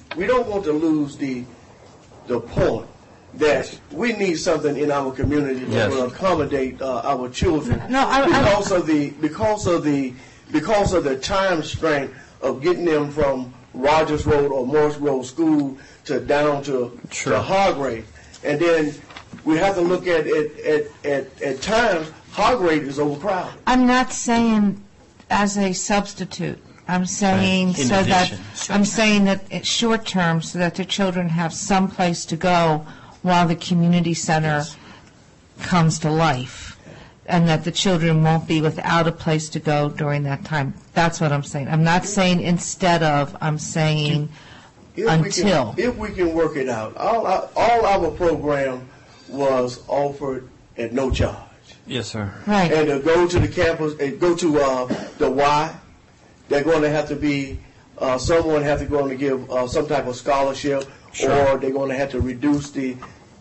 point that we need something in our community that will accommodate our children. Because of the time strain of getting them from Rogers Road or Morris Road School to down to Hargrave. And then we have to look at times, Hargrave is overcrowded. I'm not saying as a substitute. I'm saying that it's short term so that the children have some place to go while the community center comes to life, and that the children won't be without a place to go during that time. That's what I'm saying. I'm not saying instead of, I'm saying until. If we can work it out. All our program was offered at no charge. Yes, sir. Right. And to go to the campus, go to the Y, they're going to have to be, someone have to go and give some type of scholarship, or they're going to have to reduce the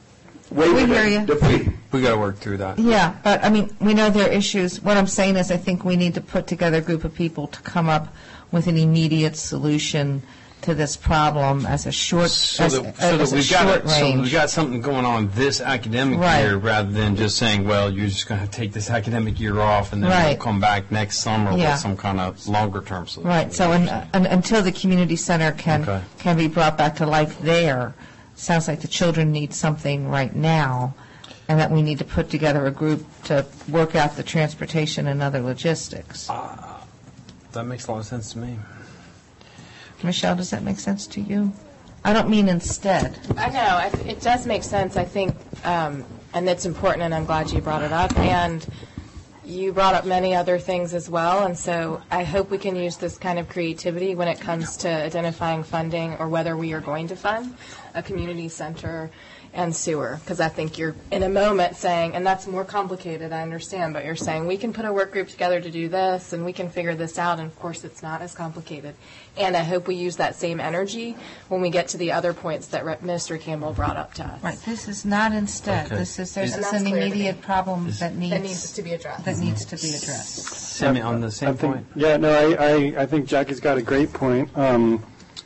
fee. We got to work through that. Yeah, but we know there are issues. What I'm saying is I think we need to put together a group of people to come up with an immediate solution to this problem as a short range. We've got something going on this academic year rather than just saying, well, you're just going to take this academic year off and then we'll come back next summer with some kind of longer-term solution. Right. So until the community center can be brought back to life there, sounds like the children need something right now, and that we need to put together a group to work out the transportation and other logistics. That makes a lot of sense to me. Michelle, does that make sense to you? I don't mean instead. I know. It does make sense, I think, and it's important, and I'm glad you brought it up. And you brought up many other things as well, and so I hope we can use this kind of creativity when it comes to identifying funding or whether we are going to fund a community center and sewer, because I think you're in a moment saying, and that's more complicated, I understand, but you're saying we can put a work group together to do this and we can figure this out, and of course it's not as complicated. And I hope we use that same energy when we get to the other points that Mr. Campbell brought up to us. Right, this is not instead. Okay. This is an immediate problem that needs to be addressed. Sammy, on the same point? Yeah, no, I think Jackie's got a great point. I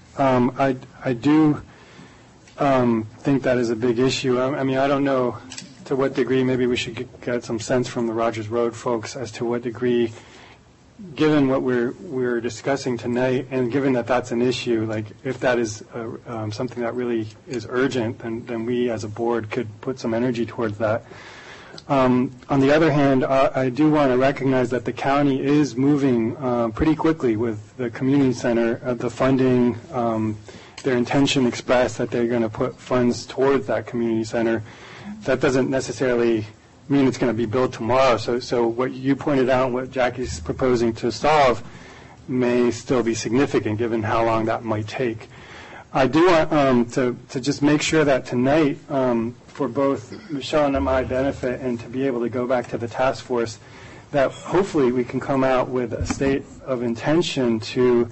do think that is a big issue. I don't know to what degree. Maybe we should get some sense from the Rogers Road folks as to what degree, given what we're discussing tonight, and given that that's an issue, like if that is something that really is urgent, then we as a board could put some energy towards that. On the other hand, I do want to recognize that the county is moving pretty quickly with the community center, the funding, their intention expressed that they're going to put funds towards that community center. That doesn't necessarily mean it's going to be built tomorrow. So what you pointed out, what Jackie's proposing to solve, may still be significant given how long that might take. I do want to just make sure that tonight, for both Michelle and my benefit and to be able to go back to the task force, that hopefully we can come out with a state of intention to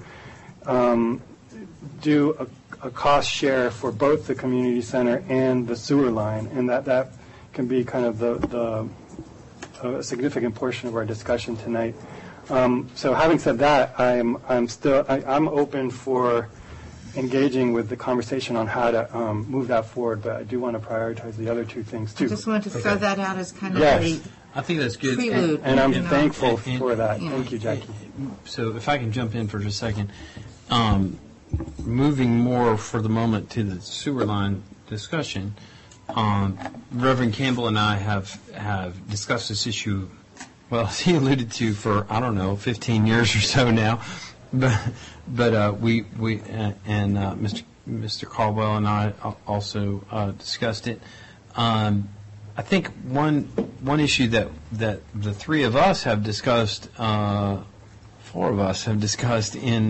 do a cost share for both the community center and the sewer line, and that can be kind of a significant portion of our discussion tonight. So having said that, I'm open for engaging with the conversation on how to move that forward, but I do want to prioritize the other two things too. I just wanted to throw that out as kind of Yes. I think that's good. prelude. And I'm you know. thankful for that. Yeah. Thank you, Jackie. So if I can jump in for just a second, moving more for the moment to the sewer line discussion, Reverend Campbell and I have discussed this issue, well, he alluded to for, 15 years or so now, but we and Mr. Caldwell and I also discussed it. I think one issue that the three of us have discussed, four of us have discussed in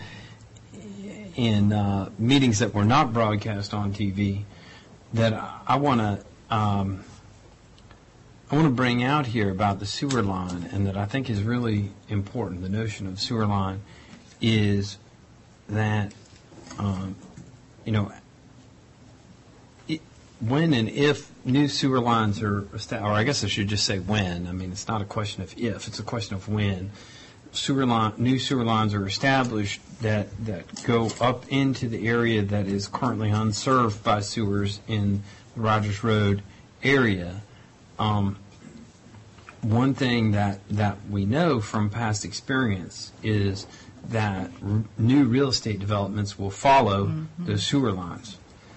meetings that were not broadcast on TV, that I want to bring out here about the sewer line, and that I think is really important. The notion of sewer line is that when and if new sewer lines are established, or I guess I should just say when. I mean, it's not a question of if; it's a question of when. New sewer lines are established that go up into the area that is currently unserved by sewers in the Rogers Road area. One thing that we know from past experience is that new real estate developments will follow those sewer lines.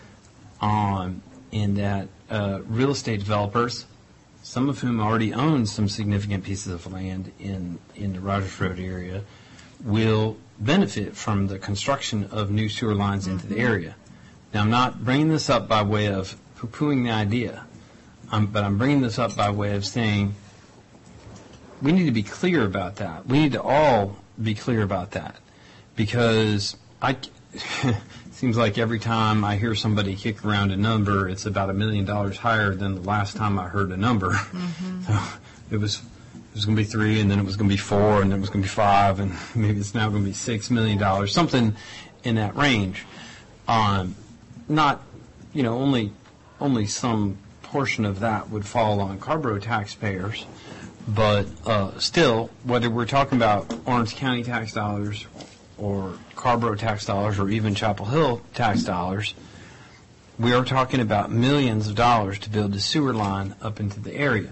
And that real estate developers, some of whom already own some significant pieces of land in the Rogers Road area, will benefit from the construction of new sewer lines into the area. Now, I'm not bringing this up by way of poo-pooing the idea, but I'm bringing this up by way of saying we need to be clear about that. We need to all be clear about that, because it seems like every time I hear somebody kick around a number, it's about $1 million higher than the last time I heard a number. So it was going to be 3, and then it was going to be 4, and then it was going to be 5, and maybe it's now going to be $6 million, something in that range. Not, only some portion of that would fall on Carrboro taxpayers, but still, whether we're talking about Orange County tax dollars or Carrboro tax dollars or even Chapel Hill tax dollars, we are talking about millions of dollars to build a sewer line up into the area.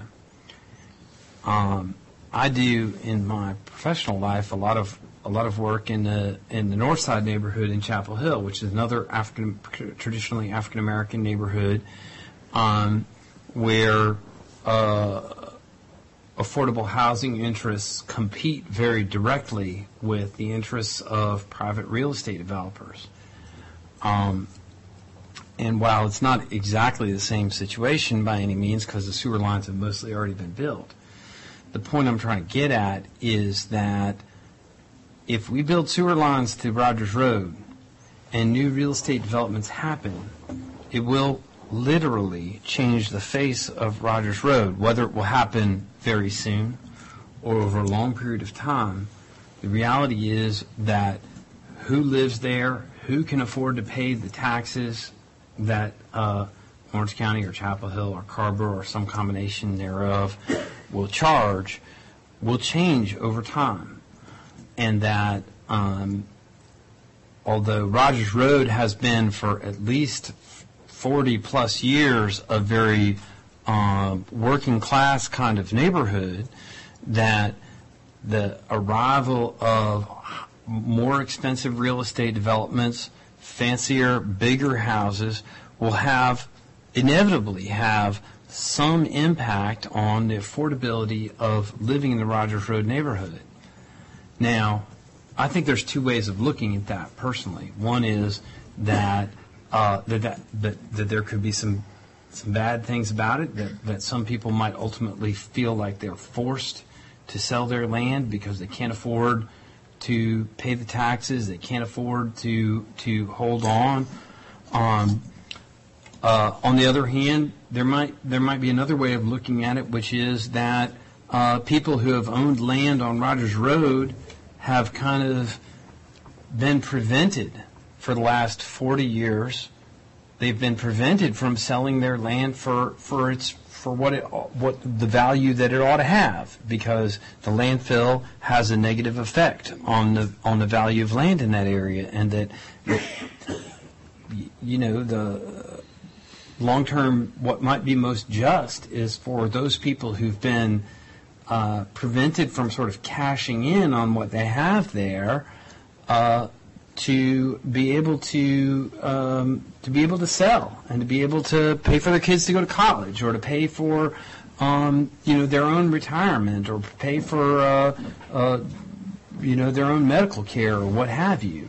I do in my professional life a lot of work in the North Side neighborhood in Chapel Hill, which is another traditionally African American neighborhood, where affordable housing interests compete very directly with the interests of private real estate developers. And while it's not exactly the same situation by any means, because the sewer lines have mostly already been built, the point I'm trying to get at is that if we build sewer lines to Rogers Road and new real estate developments happen, it will literally change the face of Rogers Road. Whether it will happen very soon or over a long period of time, the reality is that who lives there, who can afford to pay the taxes that Orange County or Chapel Hill or Carrboro or some combination thereof will charge, will change over time. And that although Rogers Road has been for at least 40 plus years a very working class kind of neighborhood, that the arrival of more expensive real estate developments, fancier, bigger houses, will inevitably have some impact on the affordability of living in the Rogers Road neighborhood. Now, I think there's two ways of looking at that personally. One is that that there could be some bad things about it, that some people might ultimately feel like they're forced to sell their land because they can't afford to pay the taxes, they can't afford to hold on. On the other hand, there might be another way of looking at it, which is that people who have owned land on Rogers Road have kind of been prevented for the last 40 years. They've been prevented from selling their land for what the value that it ought to have, because the landfill has a negative effect on the value of land in that area, and that the long-term, what might be most just is for those people who've been prevented from sort of cashing in on what they have there to be able to sell and to be able to pay for their kids to go to college, or to pay for their own retirement, or pay for their own medical care, or what have you.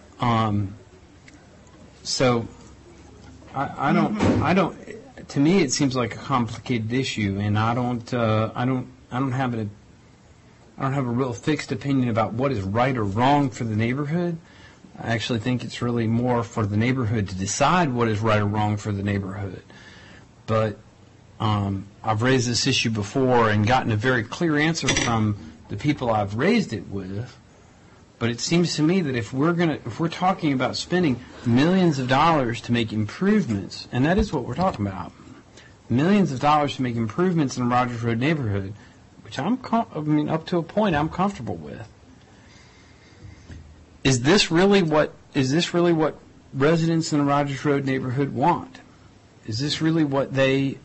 So I don't. To me, it seems like a complicated issue, and I don't have a real fixed opinion about what is right or wrong for the neighborhood. I actually think it's really more for the neighborhood to decide what is right or wrong for the neighborhood. But I've raised this issue before and gotten a very clear answer from the people I've raised it with. But it seems to me that if we're talking about spending millions of dollars to make improvements, and that is what we're talking about, millions of dollars to make improvements in the Rogers Road neighborhood, which up to a point I'm comfortable with. Is this really what residents in the Rogers Road neighborhood want? Is this really what they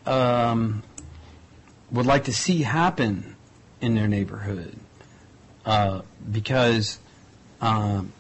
would like to see happen in their neighborhood? Because I'm,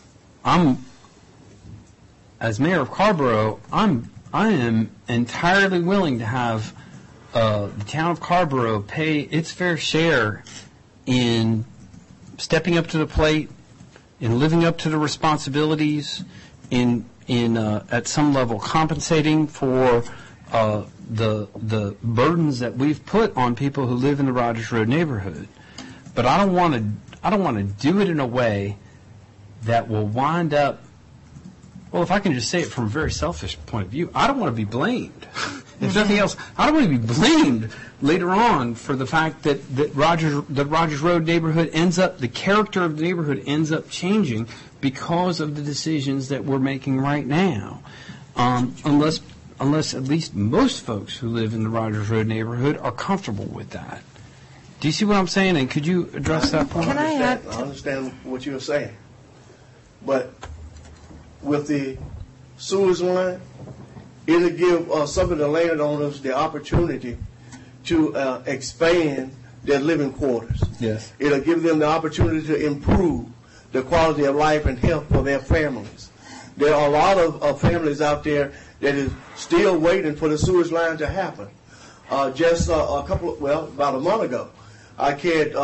as mayor of Carrboro, I am entirely willing to have the town of Carrboro pay its fair share in stepping up to the plate, in living up to the responsibilities, in at some level compensating for the burdens that we've put on people who live in the Rogers Road neighborhood. But I don't want to do it in a way that will wind up. Well, if I can just say it from a very selfish point of view, I don't want to be blamed. If nothing else, I don't want to be blamed later on for the fact that Rogers Road neighborhood the character of the neighborhood ends up changing because of the decisions that we're making right now. Unless at least most folks who live in the Rogers Road neighborhood are comfortable with that. Do you see what I'm saying? And could you address that point? I understand what you're saying. But with the sewage line, it'll give some of the landowners the opportunity to expand their living quarters. Yes. It'll give them the opportunity to improve the quality of life and health for their families. There are a lot of families out there that is still waiting for the sewage line to happen. About a month ago, I carried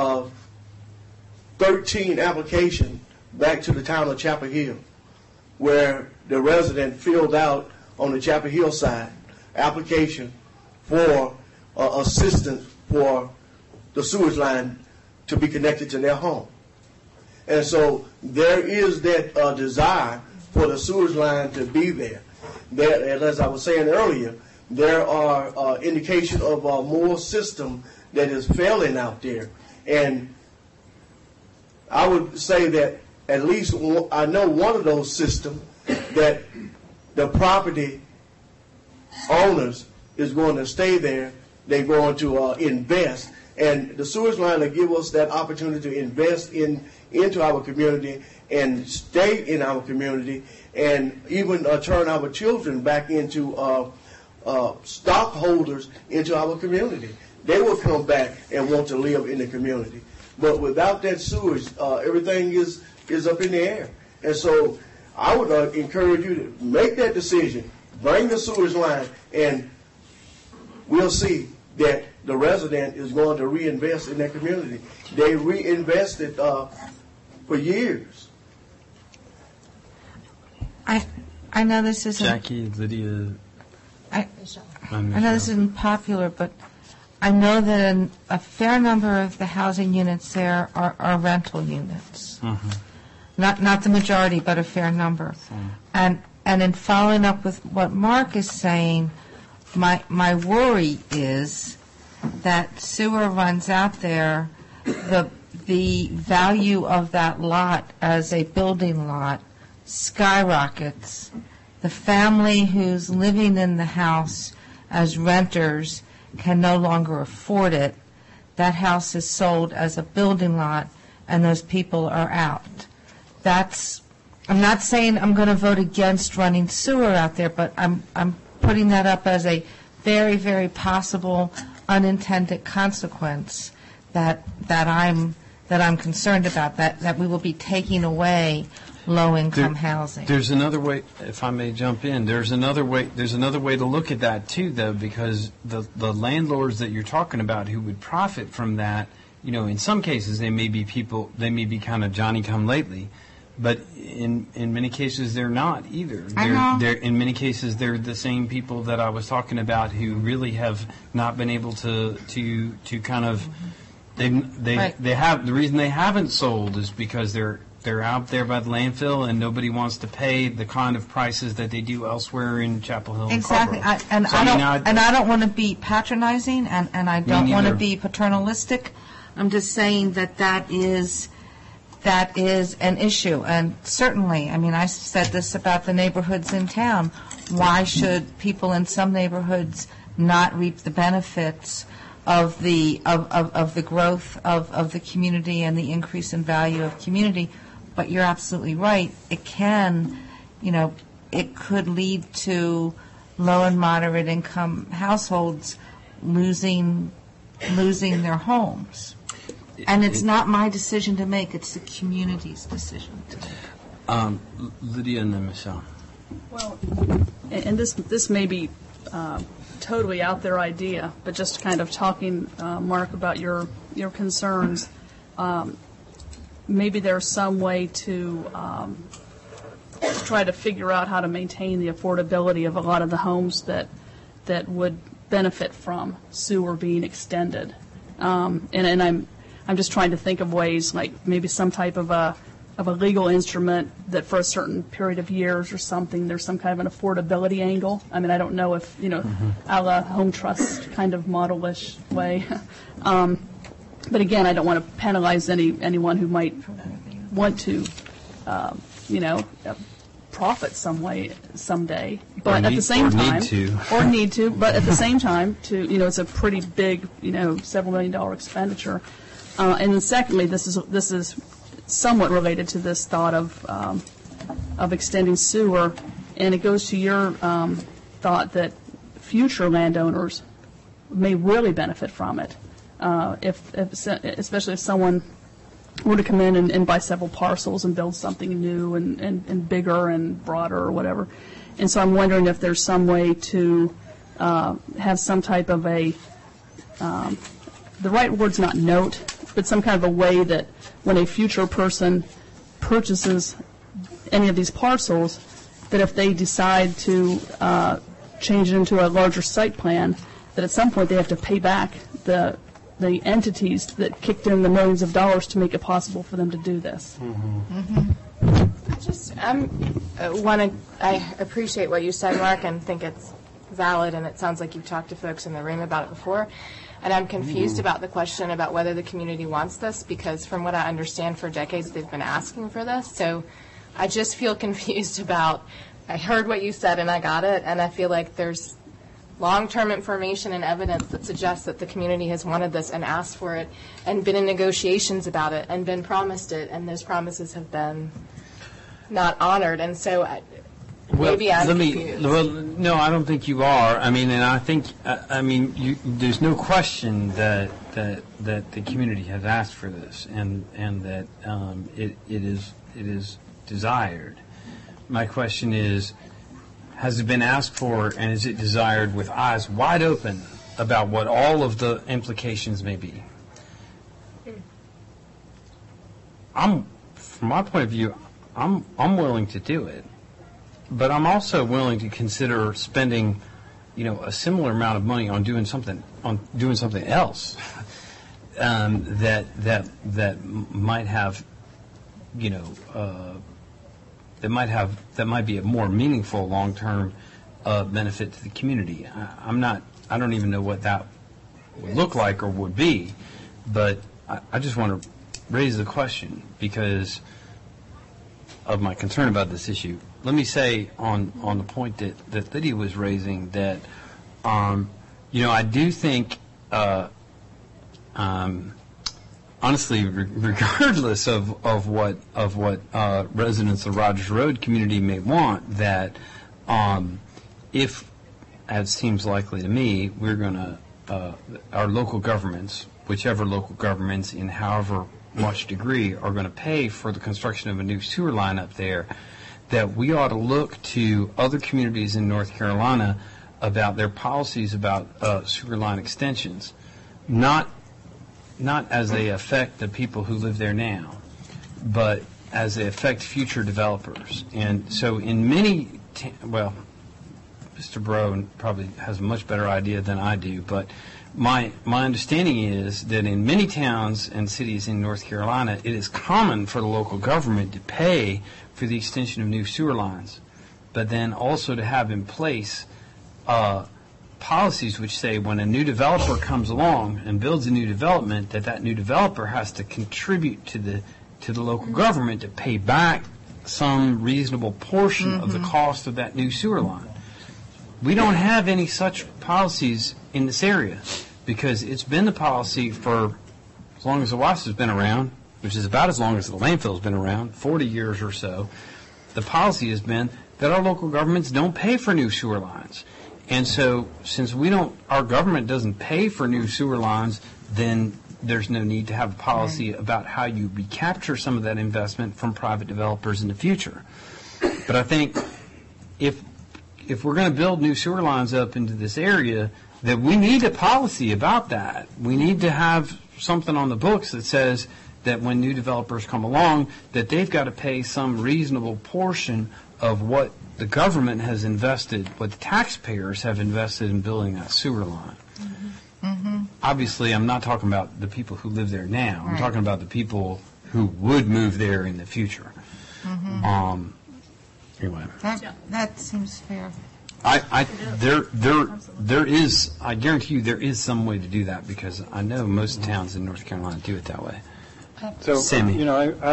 13 applications back to the town of Chapel Hill, where the resident filled out on the Chapel Hill side application for assistance for the sewage line to be connected to their home. And so there is that desire for the sewage line to be there. And as I was saying earlier, there are indication of more system that is failing out there. And I would say that at least I know one of those systems that the property owners is going to stay there. They're going to invest. And the sewage line will give us that opportunity to invest into our community and stay in our community, and even turn our children back into stockholders into our community. They will come back and want to live in the community. But without that sewage, everything is up in the air. And so I would encourage you to make that decision, bring the sewage line, and we'll see that the resident is going to reinvest in that community. They reinvested for years. I know this isn't. Jackie, Lydia. I know this isn't popular, but I know that a fair number of the housing units there are rental units. Mm-hmm. Not the majority, but a fair number. And in following up with what Mark is saying, my worry is that sewer runs out there, the value of that lot as a building lot skyrockets. The family who's living in the house as renters can no longer afford it. That house is sold as a building lot, and those people are out. I'm not saying I'm going to vote against running sewer out there, but I'm putting that up as a very, very possible unintended consequence that I'm concerned about, that we will be taking away low-income housing. There's another way, if I may jump in. There's another way to look at that too, though, because the landlords that you're talking about who would profit from that, in some cases they may be kind of Johnny-come-lately, but in many cases they're not either. In many cases they're the same people that I was talking about who really have not been able to kind of they have the reason they haven't sold is because they're out there by the landfill, and nobody wants to pay the kind of prices that they do elsewhere in Chapel Hill. Exactly, and I don't want to be patronizing, and I don't want to be paternalistic. I'm just saying that is an issue, and certainly, I said this about the neighborhoods in town. Why should people in some neighborhoods not reap the benefits of the growth of the community and the increase in value of community? But you're absolutely right. It can, it could lead to low and moderate income households losing their homes. And it's not my decision to make, it's the community's decision to make. Lydia and then Michelle. Well, and this may be totally out there idea, but just kind of talking, Mark, about your concerns. Maybe there's some way to try to figure out how to maintain the affordability of a lot of the homes that would benefit from sewer being extended. And I'm just trying to think of ways, like maybe some type of a legal instrument that for a certain period of years or something, there's some kind of an affordability angle. I don't know if, a la home trust kind of model-ish way. But again, I don't want to penalize anyone who might want to, profit some way someday. But at the same time, need to. But at the same time, it's a pretty big, several $1 million expenditure. And then secondly, this is somewhat related to this thought of extending sewer, and it goes to your thought that future landowners may really benefit from it. Especially if someone were to come in and buy several parcels and build something new and bigger and broader or whatever. And so I'm wondering if there's some way to have some type of the right word's not note, but some kind of a way that when a future person purchases any of these parcels, that if they decide to change it into a larger site plan, that at some point they have to pay back the entities that kicked in the millions of dollars to make it possible for them to do this. I appreciate what you said, Mark, and think it's valid, and it sounds like you've talked to folks in the room about it before. And I'm confused about the question about whether the community wants this, because from what I understand, for decades they've been asking for this. So I just feel confused about, I heard what you said and I got it, and I feel like there's long-term information and evidence that suggests that the community has wanted this and asked for it and been in negotiations about it and been promised it, and those promises have been not honored. And so maybe I'm confused. No, I don't think you are. And I think, there's no question that the community has asked for this and that it is desired. My question is, has it been asked for, and is it desired with eyes wide open about what all of the implications may be. From my point of view, I'm willing to do it, but I'm also willing to consider spending, a similar amount of money on doing something else that might have, that might be a more meaningful long-term benefit to the community. I don't even know what that would look like or would be, but I just want to raise the question because of my concern about this issue. Let me say on the point that Lydia was raising that, I do think, honestly, regardless of what residents of Rogers Road community may want, that if, as seems likely to me, we're going to, our local governments, whichever local governments in however much degree are going to pay for the construction of a new sewer line up there, that we ought to look to other communities in North Carolina about their policies about sewer line extensions, not as they affect the people who live there now, but as they affect future developers. And so in many, Mr. Breaux probably has a much better idea than I do, but my understanding is that in many towns and cities in North Carolina, it is common for the local government to pay for the extension of new sewer lines, but then also to have in place policies which say when a new developer comes along and builds a new development, that new developer has to contribute to the local government to pay back some reasonable portion of the cost of that new sewer line. We don't have any such policies in this area because it's been the policy for as long as the WASP has been around, which is about as long as the landfill has been around, 40 years or so. The policy has been that our local governments don't pay for new sewer lines. And so since our government doesn't pay for new sewer lines, then there's no need to have a policy about how you recapture some of that investment from private developers in the future. But I think if we're going to build new sewer lines up into this area, that we need a policy about that. We need to have something on the books that says that when new developers come along, that they've got to pay some reasonable portion of what the government has invested, what the taxpayers have invested in building that sewer line. Obviously, I'm not talking about the people who live there now. I'm talking about the people who would move there in the future. Anyway, that seems fair. There is, I guarantee you, there is some way to do that because I know most towns in North Carolina do it that way. So, Sammy.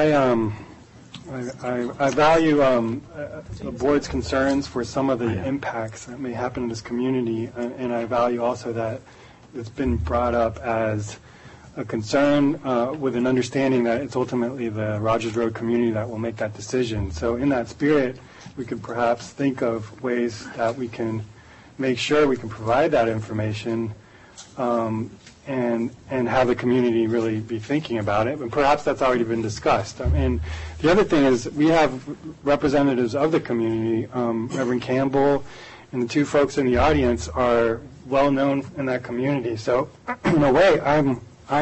I value the board's concerns for some of the impacts that may happen in this community, and I value also that it's been brought up as a concern with an understanding that it's ultimately the Rogers Road community that will make that decision. So in that spirit, we could perhaps think of ways that we can make sure we can provide that information and have the community really be thinking about it. And perhaps that's already been discussed. And the other thing is we have representatives of the community. Reverend Campbell and the two folks in the audience are well known in that community. So in a way, I'm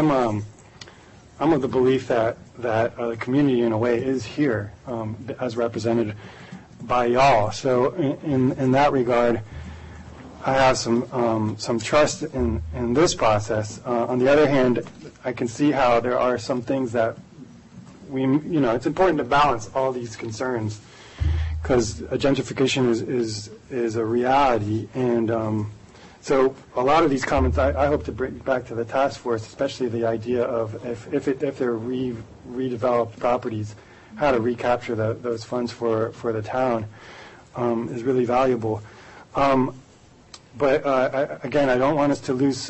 of the belief that the community in a way is here as represented by y'all. So in that regard, I have some trust in this process. On the other hand, I can see how there are some things that it's important to balance all these concerns because gentrification is a reality. And so a lot of these comments, I hope to bring back to the task force, especially the idea of if they're redeveloped properties, how to recapture those funds for the town is really valuable. But again, I don't want us to lose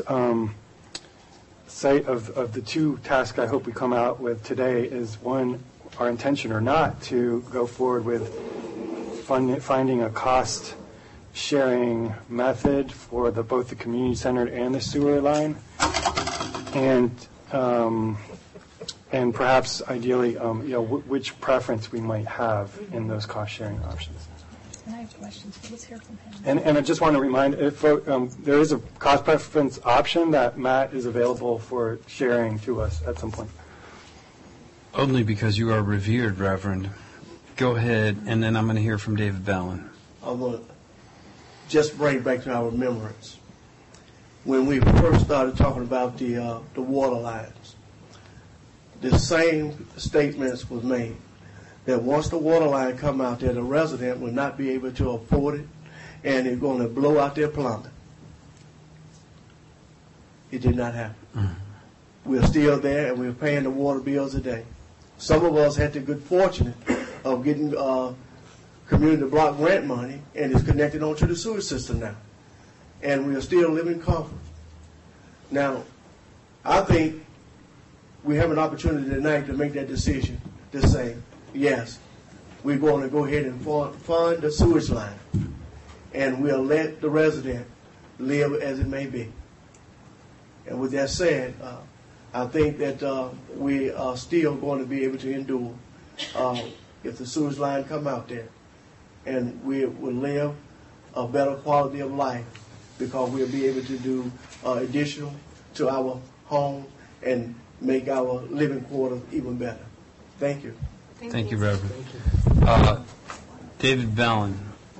sight of the two tasks I hope we come out with today is, one, our intention or not to go forward with finding a cost-sharing method for both the community center and the sewer line, and perhaps ideally, which preference we might have in those cost-sharing options. questions, but let's hear from him. And I just want to remind, if there is a cost preference option that Matt is available for sharing to us at some point. Only because you are revered, Reverend. Go ahead, and then I'm going to hear from David Ballin. I'm going to just bring back to our remembrance when we first started talking about the water lines. The same statements was made that once the water line come out there, the resident will not be able to afford it, and they're going to blow out their plumbing. It did not happen. Mm-hmm. We're still there, and we're paying the water bills today. Some of us had the good fortune of getting community block grant money, and it's connected onto the sewer system now. And we are still living comfort. Now, I think we have an opportunity tonight to make that decision to say, yes, we're going to go ahead and fund the sewage line, and we'll let the resident live as it may be. And with that said, I think that we are still going to be able to endure if the sewage line come out there, and we will live a better quality of life because we'll be able to do additional to our home and make our living quarters even better. Thank you. Thank you, Reverend. Thank you. David Ballin.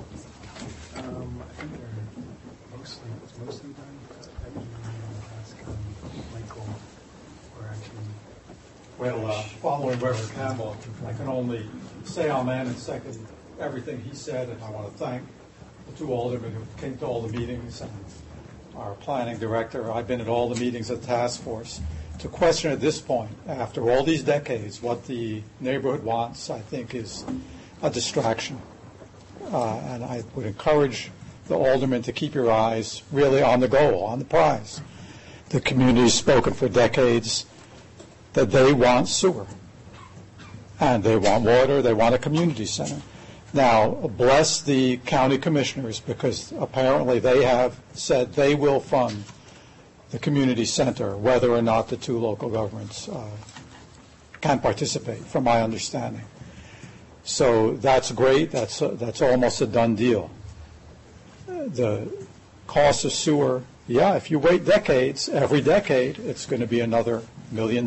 I think they're mostly done. I didn't ask Michael or actually. Well, following Reverend Campbell, I can only say amen and second everything he said, and I want to thank the two aldermen who came to all the meetings and our planning director. I've been at all the meetings of the task force. To question at this point, after all these decades, what the neighborhood wants, I think, is a distraction. And I would encourage the aldermen to keep your eyes really on the goal, on the prize. The community's spoken for decades that they want sewer, and they want water, they want a community center. Now, bless the county commissioners, because apparently they have said they will fund the community center, whether or not the two local governments can participate, from my understanding. So that's great. That's almost a done deal. The cost of sewer, if you wait decades, every decade, it's going to be another $1 million.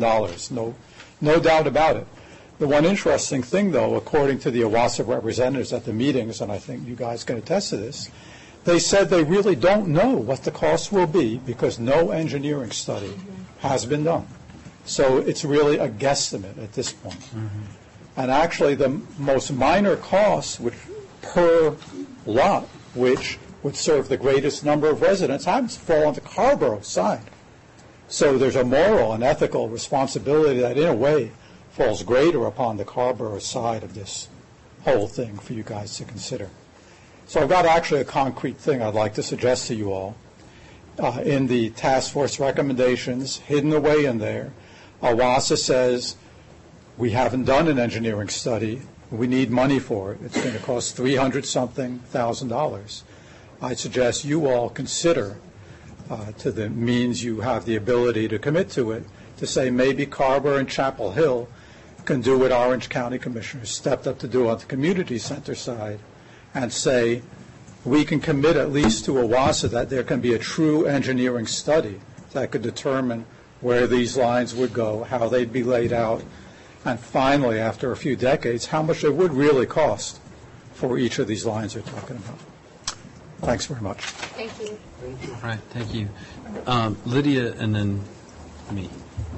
No doubt about it. The one interesting thing, though, according to the OWASA representatives at the meetings, and I think you guys can attest to this, they said they really don't know what the cost will be because no engineering study has been done. So it's really a guesstimate at this point. Mm-hmm. And actually the most minor costs which per lot, which would serve the greatest number of residents, happens to fall on the Carrboro side. So there's a moral and ethical responsibility that in a way falls greater upon the Carrboro side of this whole thing for you guys to consider. So I've got actually a concrete thing I'd like to suggest to you all. In the task force recommendations, hidden away in there, OWASA says we haven't done an engineering study. We need money for it. It's going to cost $300-something thousand. I suggest you all consider, to the means you have the ability to commit to it, to say maybe Carrboro and Chapel Hill can do what Orange County Commissioners stepped up to do on the community center side, and say we can commit at least to OWASA that there can be a true engineering study that could determine where these lines would go, how they'd be laid out, and finally, after a few decades, how much it would really cost for each of these lines we're talking about. Thanks very much. Thank you. All right, thank you. Lydia and then me.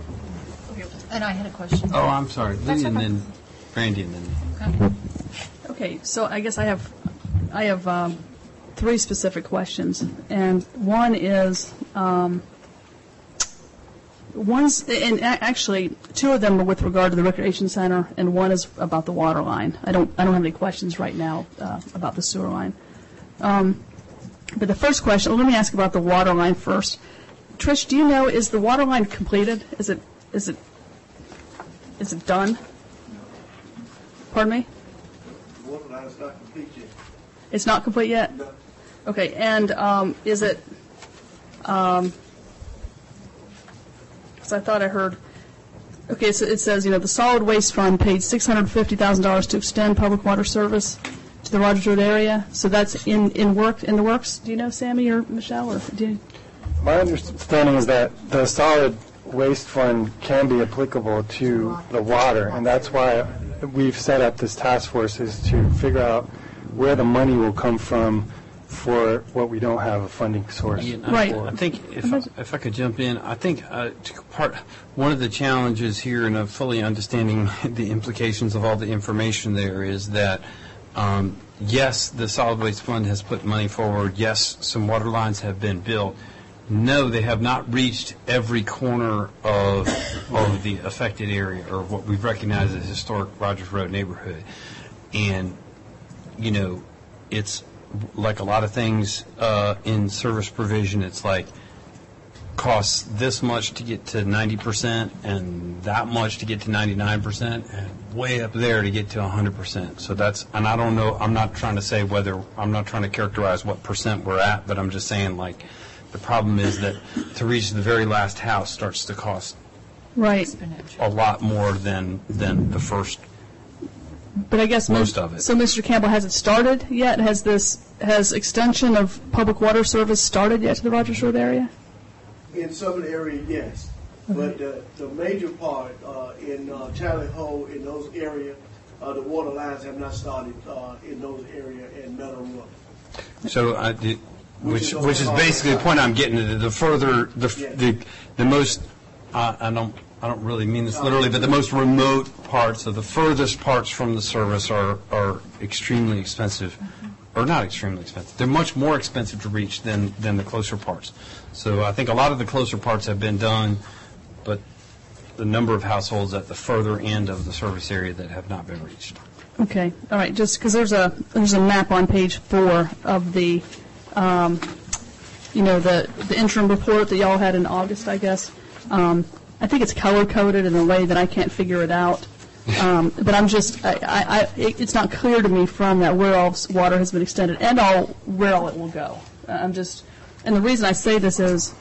And I had a question. Oh, I'm sorry. Lydia and then Brandy and then me. Okay. Okay, so I guess I have three specific questions, and one is actually two of them are with regard to the recreation center, and one is about the water line. I don't have any questions right now about the sewer line. But the first question, let me ask about the water line first. Trish, do you know, is the water line completed? Is it done? Pardon me? The water line is not complete yet. It's not complete yet? No. Okay, and is it, because I thought I heard, okay, so it says, the solid waste fund paid $650,000 to extend public water service to the Rogers Road area. So that's in the works. Do you know, Sammy or Michelle? Or do you? My understanding is that the solid waste fund can be applicable to the water, and that's why we've set up this task force, is to figure out where the money will come from for what we don't have a funding source Right. for. I think if I could jump in, I think one of the challenges here in fully understanding the implications of all the information there is that, yes, the Solid Waste Fund has put money forward. Yes, some water lines have been built. No, they have not reached every corner of the affected area, or what we've recognized as historic Rogers Road neighborhood. And, it's like a lot of things in service provision. It's like costs this much to get to 90% and that much to get to 99% and way up there to get to 100%. So that's, and I don't know, I'm not trying to say I'm not trying to characterize what percent we're at, but I'm just saying, like, the problem is that to reach the very last house starts to cost a lot more than the first. But I guess most of it. So, Mr. Campbell, has it started yet? Has extension of public water service started yet to the Rogers Road area? In some areas, yes. But the major part in Charlie Hole, in those areas, the water lines have not started in those areas in Meadow Road. So which is basically the point I'm getting to. The further, the most, I don't really mean this literally, but the most remote parts, of the furthest parts from the service are extremely expensive, or not extremely expensive. They're much more expensive to reach than the closer parts. So I think a lot of the closer parts have been done, but the number of households at the further end of the service area that have not been reached. Okay, all right. Just because there's a map on page 4 of the the interim report that y'all had in August, I guess. I think it's color-coded in a way that I can't figure it out. But I'm just, it's not clear to me from that where all water has been extended and where all it will go. And the reason I say this is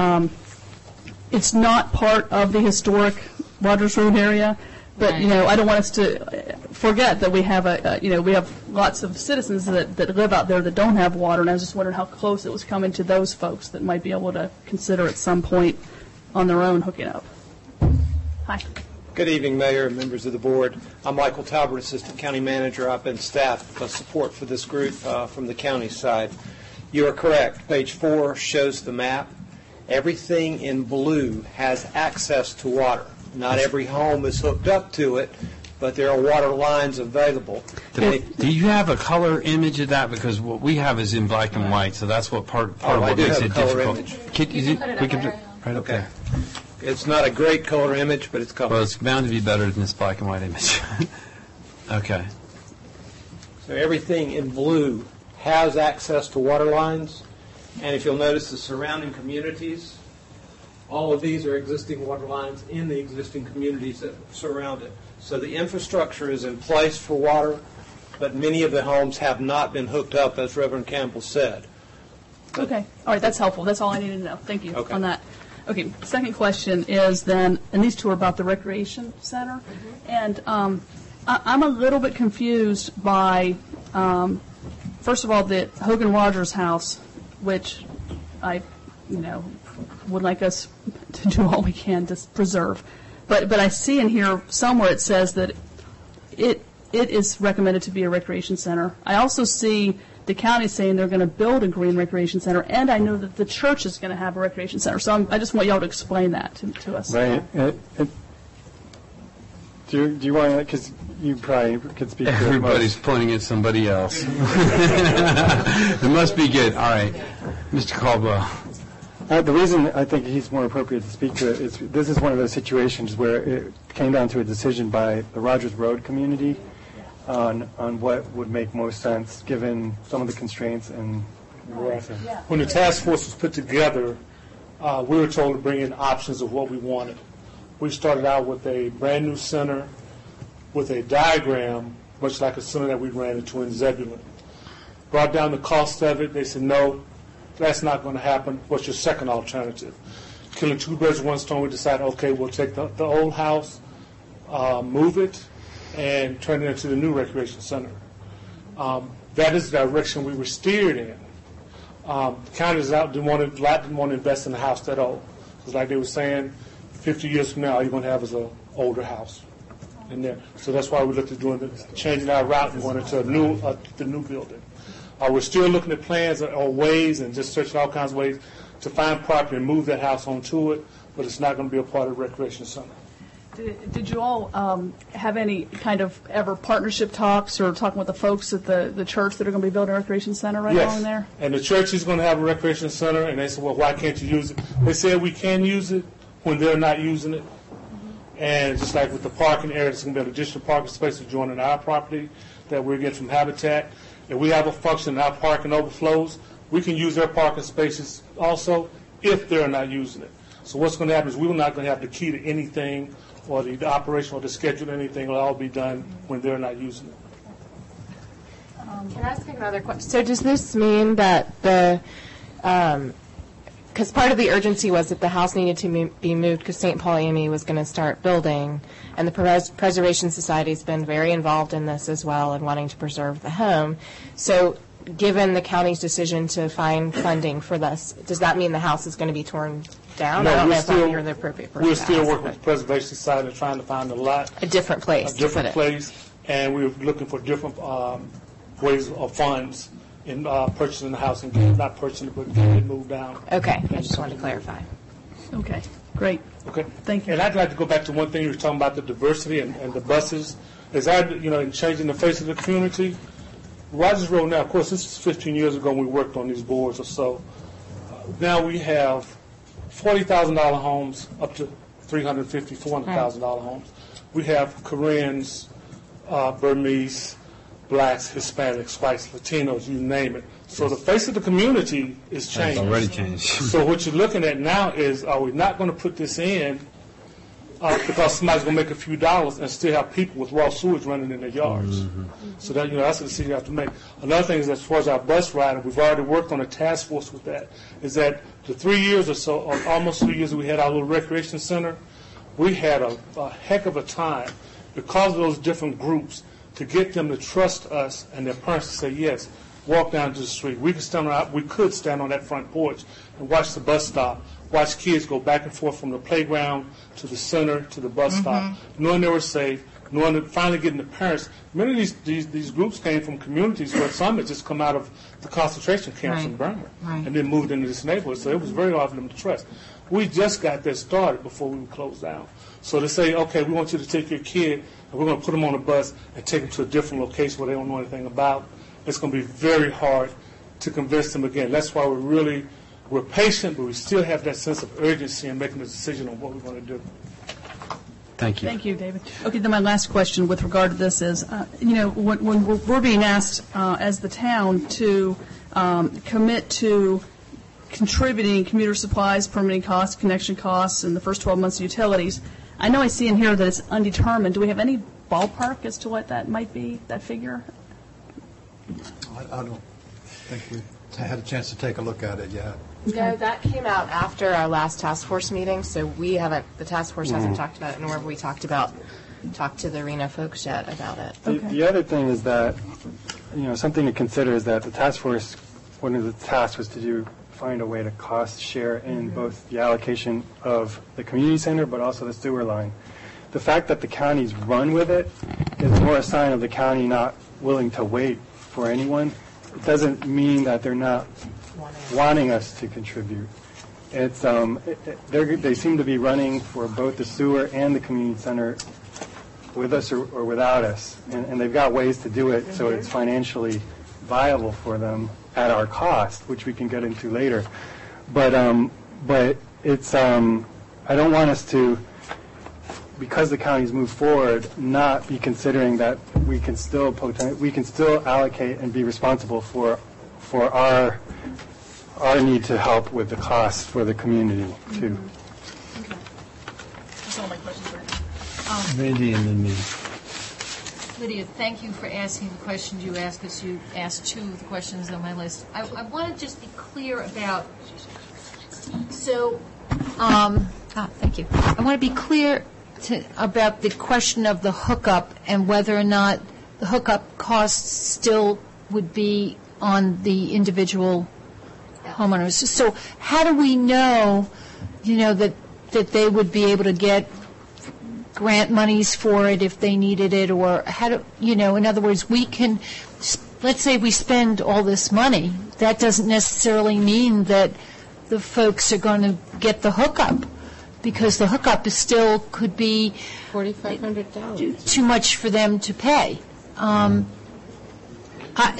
it's not part of the historic Rogers Road area, but, I don't want us to forget that we have we have lots of citizens that live out there that don't have water, and I was just wondering how close it was coming to those folks that might be able to consider at some point on their own hooking up. Hi. Good evening, Mayor and members of the board. I'm Michael Talbert, Assistant County Manager. I've been staff support for this group from the county side. You are correct. Page 4 shows the map. Everything in blue has access to water. Not every home is hooked up to it, but there are water lines available. Do you have a color image of that? Because what we have is in black and white, so that's what part of what makes it difficult. We can right up there. It's not a great color image, but it's color. Well, it's bound to be better than this black and white image. Okay. So everything in blue has access to water lines, and if you'll notice the surrounding communities, all of these are existing water lines in the existing communities that surround it. So the infrastructure is in place for water, but many of the homes have not been hooked up, as Reverend Campbell said. Okay. All right. That's helpful. That's all I needed to know. Thank you on that. Okay. Second question is then, and these two are about the recreation center, and I'm a little bit confused by, first of all, the Hogan Rogers house, which I, would like us to do all we can to preserve. But I see in here somewhere it says that it is recommended to be a recreation center. I also see the county saying they're going to build a green recreation center, and I know that the church is going to have a recreation center. So I just want y'all to explain that to us. Right. Do you want to, because you probably could speak to it. Everybody's pointing at somebody else. It must be good. All right. Mr. Caldwell. The reason I think he's more appropriate to speak to it is this is one of those situations where it came down to a decision by the Rogers Road community on what would make most sense given some of the constraints and. Right. When the task force was put together, we were told to bring in options of what we wanted. We started out with a brand new center with a diagram, much like a center that we ran into in Zebulon. Brought down the cost of it. They said, no, that's not going to happen. What's your second alternative? Killing two birds with one stone, we decided, okay, we'll take the old house, move it, and turn it into the new recreation center. That is the direction we were steered in. The county didn't want to invest in a house that old. It's like they were saying, 50 years from now, all you're going to have is an older house in there. So that's why we looked at changing our route and going into the new building. We're still looking at plans or ways and just searching all kinds of ways to find property and move that house onto it, but it's not going to be a part of the recreation center. Did you all have any kind of ever partnership talks or talking with the folks at the church that are going to be building a recreation center along there? And the church is going to have a recreation center, and they said, well, why can't you use it? They said we can use it when they're not using it. And just like with the parking area, there's going to be an additional parking space adjoining our property that we're getting from Habitat. If we have a function and our parking overflows, we can use their parking spaces also if they're not using it. So what's going to happen is we're not going to have the key to anything or the operation or the schedule, anything will all be done when they're not using it. Can I ask another question? So does this mean that because part of the urgency was that the house needed to be moved because St. Paul AME was going to start building, and the Preservation Society has been very involved in this as well and wanting to preserve the home. So given the county's decision to find funding for this, does that mean the house is going to be torn down? No, I don't know if you're the appropriate person. We're still working with the Preservation Society trying to find a different place. A different place, and we're looking for different ways of funds in purchasing the house and not purchasing it, but getting it moved down. Okay, I just wanted to clarify. Okay, great. Okay. Thank you. And I'd like to go back to one thing you were talking about, the diversity and the buses. As in changing the face of the community, Rogers Road now, of course, this is 15 years ago when we worked on these boards or so. Now we have $40,000 homes up to $350,000, $400,000 homes. We have Koreans, Burmese, blacks, Hispanics, whites, Latinos, you name it. So the face of the community is changing. It's already changed. So what you're looking at now is, are we not going to put this in because somebody's going to make a few dollars and still have people with raw sewage running in their yards? Mm-hmm. So that that's the decision you have to make. Another thing is, as far as our bus ride, we've already worked on a task force with that, is that the 3 years or so, or almost 3 years that we had our little recreation center, we had a heck of a time because of those different groups to get them to trust us and their parents to say, yes, walk down to the street. We could stand on that front porch and watch the bus stop, watch kids go back and forth from the playground to the center to the bus stop, knowing they were safe, knowing that finally getting the parents. Many of these groups came from communities where some had just come out of the concentration camps in Burma and then moved into this neighborhood, so it was very hard for them to trust. We just got that started before we were closed down. So to say, okay, we want you to take your kid and we're going to put them on a bus and take them to a different location where they don't know anything about, it's going to be very hard to convince them again. That's why we're patient, but we still have that sense of urgency in making a decision on what we're going to do. Thank you. Thank you, David. Okay, then my last question with regard to this is, when we're being asked as the town to commit to contributing commuter supplies, permitting costs, connection costs, and the first 12 months of utilities, I know I see in here that it's undetermined. Do we have any ballpark as to what that might be, that figure? I don't think we've had a chance to take a look at it yet. No, that came out after our last task force meeting, so the task force hasn't talked about it, nor have we talked to the RENA folks yet about it. The other thing is that, something to consider is that the task force, one of the tasks was to find a way to cost share in both the allocation of the community center, but also the sewer line. The fact that the counties run with it is more a sign of the county not willing to wait for anyone. It doesn't mean that they're not wanting us to contribute. It's they seem to be running for both the sewer and the community center with us or without us, and they've got ways to do it so it's financially viable for them at our cost, which we can get into later. But it's I don't want us to, because the counties move forward, not be considering that we can still allocate and be responsible for our need to help with the costs for the community too. Okay. That's all my questions right now. Randy and then me. Lydia, thank you for asking the questions you asked, because you asked two of the questions on my list. I want to just be clear about, thank you. I want to be clear about the question of the hookup and whether or not the hookup costs still would be on the individual homeowners. So how do we know, that they would be able to get grant monies for it if they needed it, or how do, in other words, let's say we spend all this money, that doesn't necessarily mean that the folks are going to get the hookup, because the hookup is still could be $4,500 too much for them to pay. And I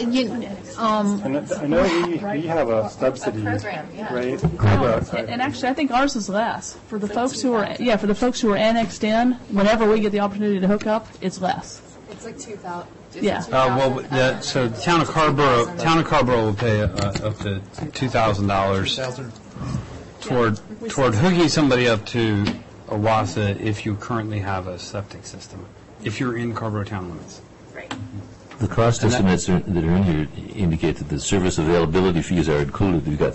know we have a subsidy, right? And actually, I think ours is less for the folks who are annexed in. Whenever we get the opportunity to hook up, it's less. It's like 2,000. Yeah. So the town of Carrboro will pay up to $2,000 toward hooking somebody up to OWASA if you currently have a septic system, if you're in Carrboro town limits. Right. The cost estimates that are in here indicate that the service availability fees are included. We've got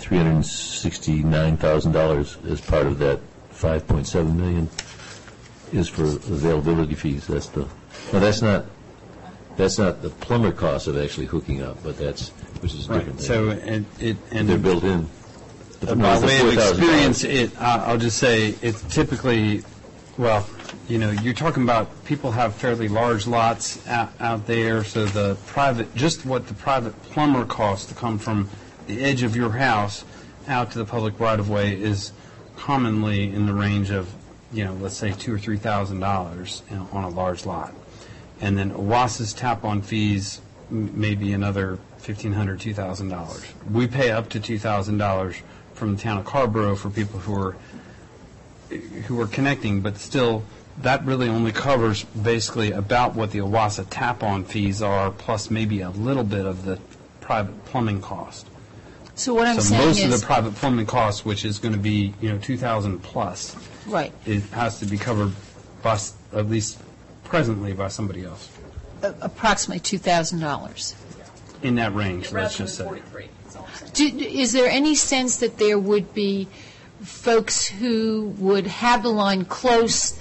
$369,000 as part of that $5.7 million is for availability fees. That's not the plumber cost of actually hooking up, but which is different. Right. So and they're built in. By way of experience, I'll just say it's typically, you're talking about people have fairly large lots out there, so what the private plumber costs to come from the edge of your house out to the public right-of-way is commonly in the range of, let's say $2,000 or $3,000 on a large lot. And then OWASA's tap-on fees may be another $1,500, $2,000. We pay up to $2,000 from the town of Carrboro for people who are connecting, but still, that really only covers basically about what the OWASA tap-on fees are, plus maybe a little bit of the private plumbing cost. So what I'm saying is, most of the private plumbing cost, which is going to be $2,000 plus, right? It has to be covered by, at least presently, by somebody else. Approximately $2,000. In that range, let's just say. Is there any sense that there would be folks who would have the line close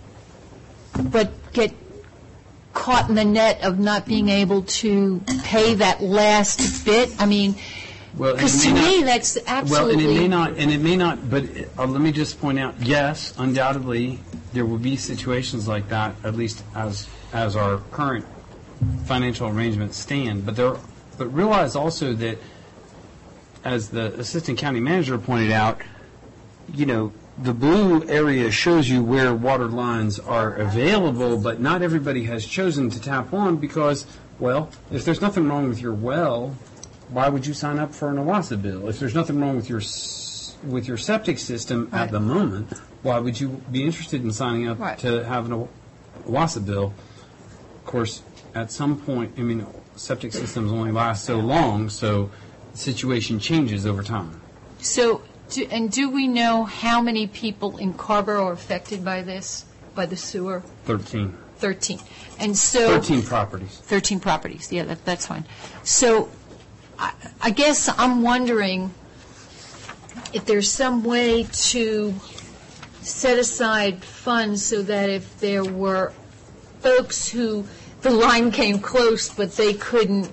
but get caught in the net of not being able to pay that last bit? I mean, because to me that's absolutely... Well, and it may not, but let me just point out, yes, undoubtedly, there will be situations like that, at least as our current financial arrangements stand. But realize also that, as the assistant county manager pointed out, the blue area shows you where water lines are available, but not everybody has chosen to tap on because, if there's nothing wrong with your well, why would you sign up for an OWASA bill? If there's nothing wrong with your septic system at the moment, why would you be interested in signing up to have an OWASA bill? Of course, at some point, septic systems only last so long, so the situation changes over time. So, do we know how many people in Carrboro are affected by this, by the sewer? 13. 13. And so... 13 properties. 13 properties, yeah, that's fine. So, I guess I'm wondering if there's some way to set aside funds so that if there were folks who the line came close but they couldn't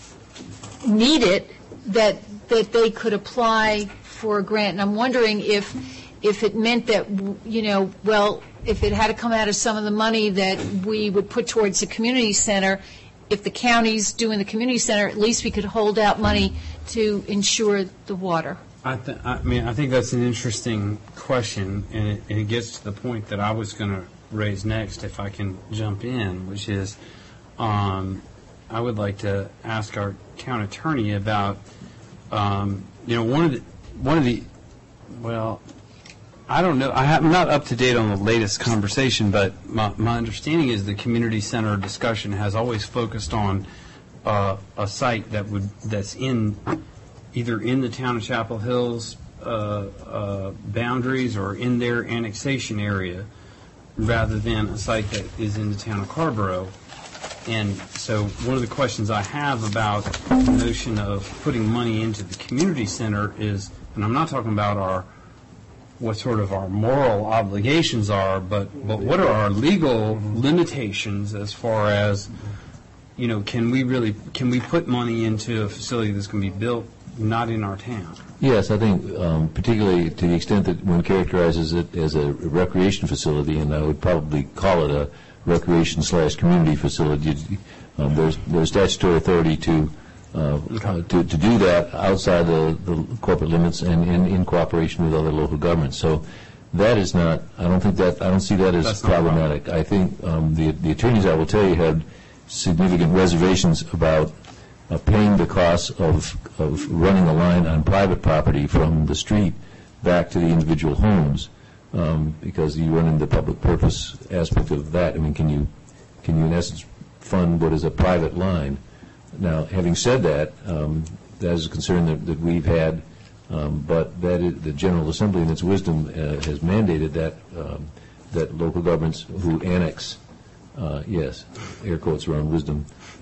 meet it, that they could apply for a grant. And I'm wondering if it meant that, if it had to come out of some of the money that we would put towards the community center, if the county's doing the community center, at least we could hold out money to ensure the water. I think that's an interesting question, and it gets to the point that I was going to raise next, if I can jump in, which is I would like to ask our town attorney about one of the I don't know. I'm not up to date on the latest conversation, but my understanding is the community center discussion has always focused on a site that's either in the town of Chapel Hill's boundaries or in their annexation area, rather than a site that is in the town of Carrboro. And so one of the questions I have about the notion of putting money into the community center is, and I'm not talking about what sort of our moral obligations are, but what are our legal limitations as far as can we put money into a facility that's going to be built not in our town? Yes, I think particularly to the extent that one characterizes it as a recreation facility, and I would probably call it a recreation/community facility. There's statutory authority to do that outside the corporate limits and in cooperation with other local governments. So that is not. I don't see that as problematic. I think the attorneys, I will tell you, had significant reservations about paying the cost of running a line on private property from the street back to the individual homes, because you run into the public purpose aspect of that. I mean, can you in essence fund what is a private line? Now, having said that, that is a concern that we've had, but the General Assembly, in its wisdom, has mandated that local governments who annex, yes, air quotes around wisdom,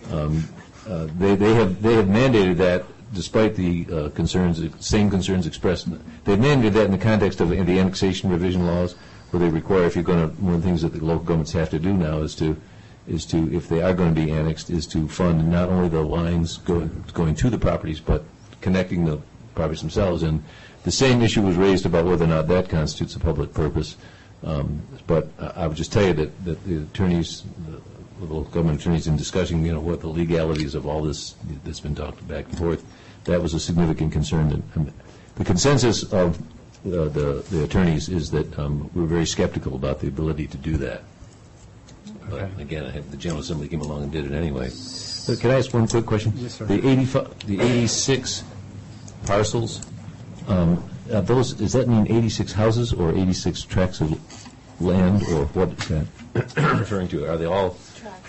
they have mandated that, despite the same concerns expressed. They've mandated that in the context of the annexation revision laws, where they require, one of the things that the local governments have to do now is to, if they are going to be annexed, is to fund not only the lines going to the properties, but connecting the properties themselves. And the same issue was raised about whether or not that constitutes a public purpose. But I would just tell you that the attorneys, the local government attorneys, in discussing, what the legalities of all this that's been talked back and forth, that was a significant concern. The consensus of the attorneys is that we're very skeptical about the ability to do that. But again, the General Assembly came along and did it anyway. But can I ask one quick question? Yes, sir. The 86 parcels, does that mean 86 houses or 86 tracts of land, or what is that referring to? Are they all?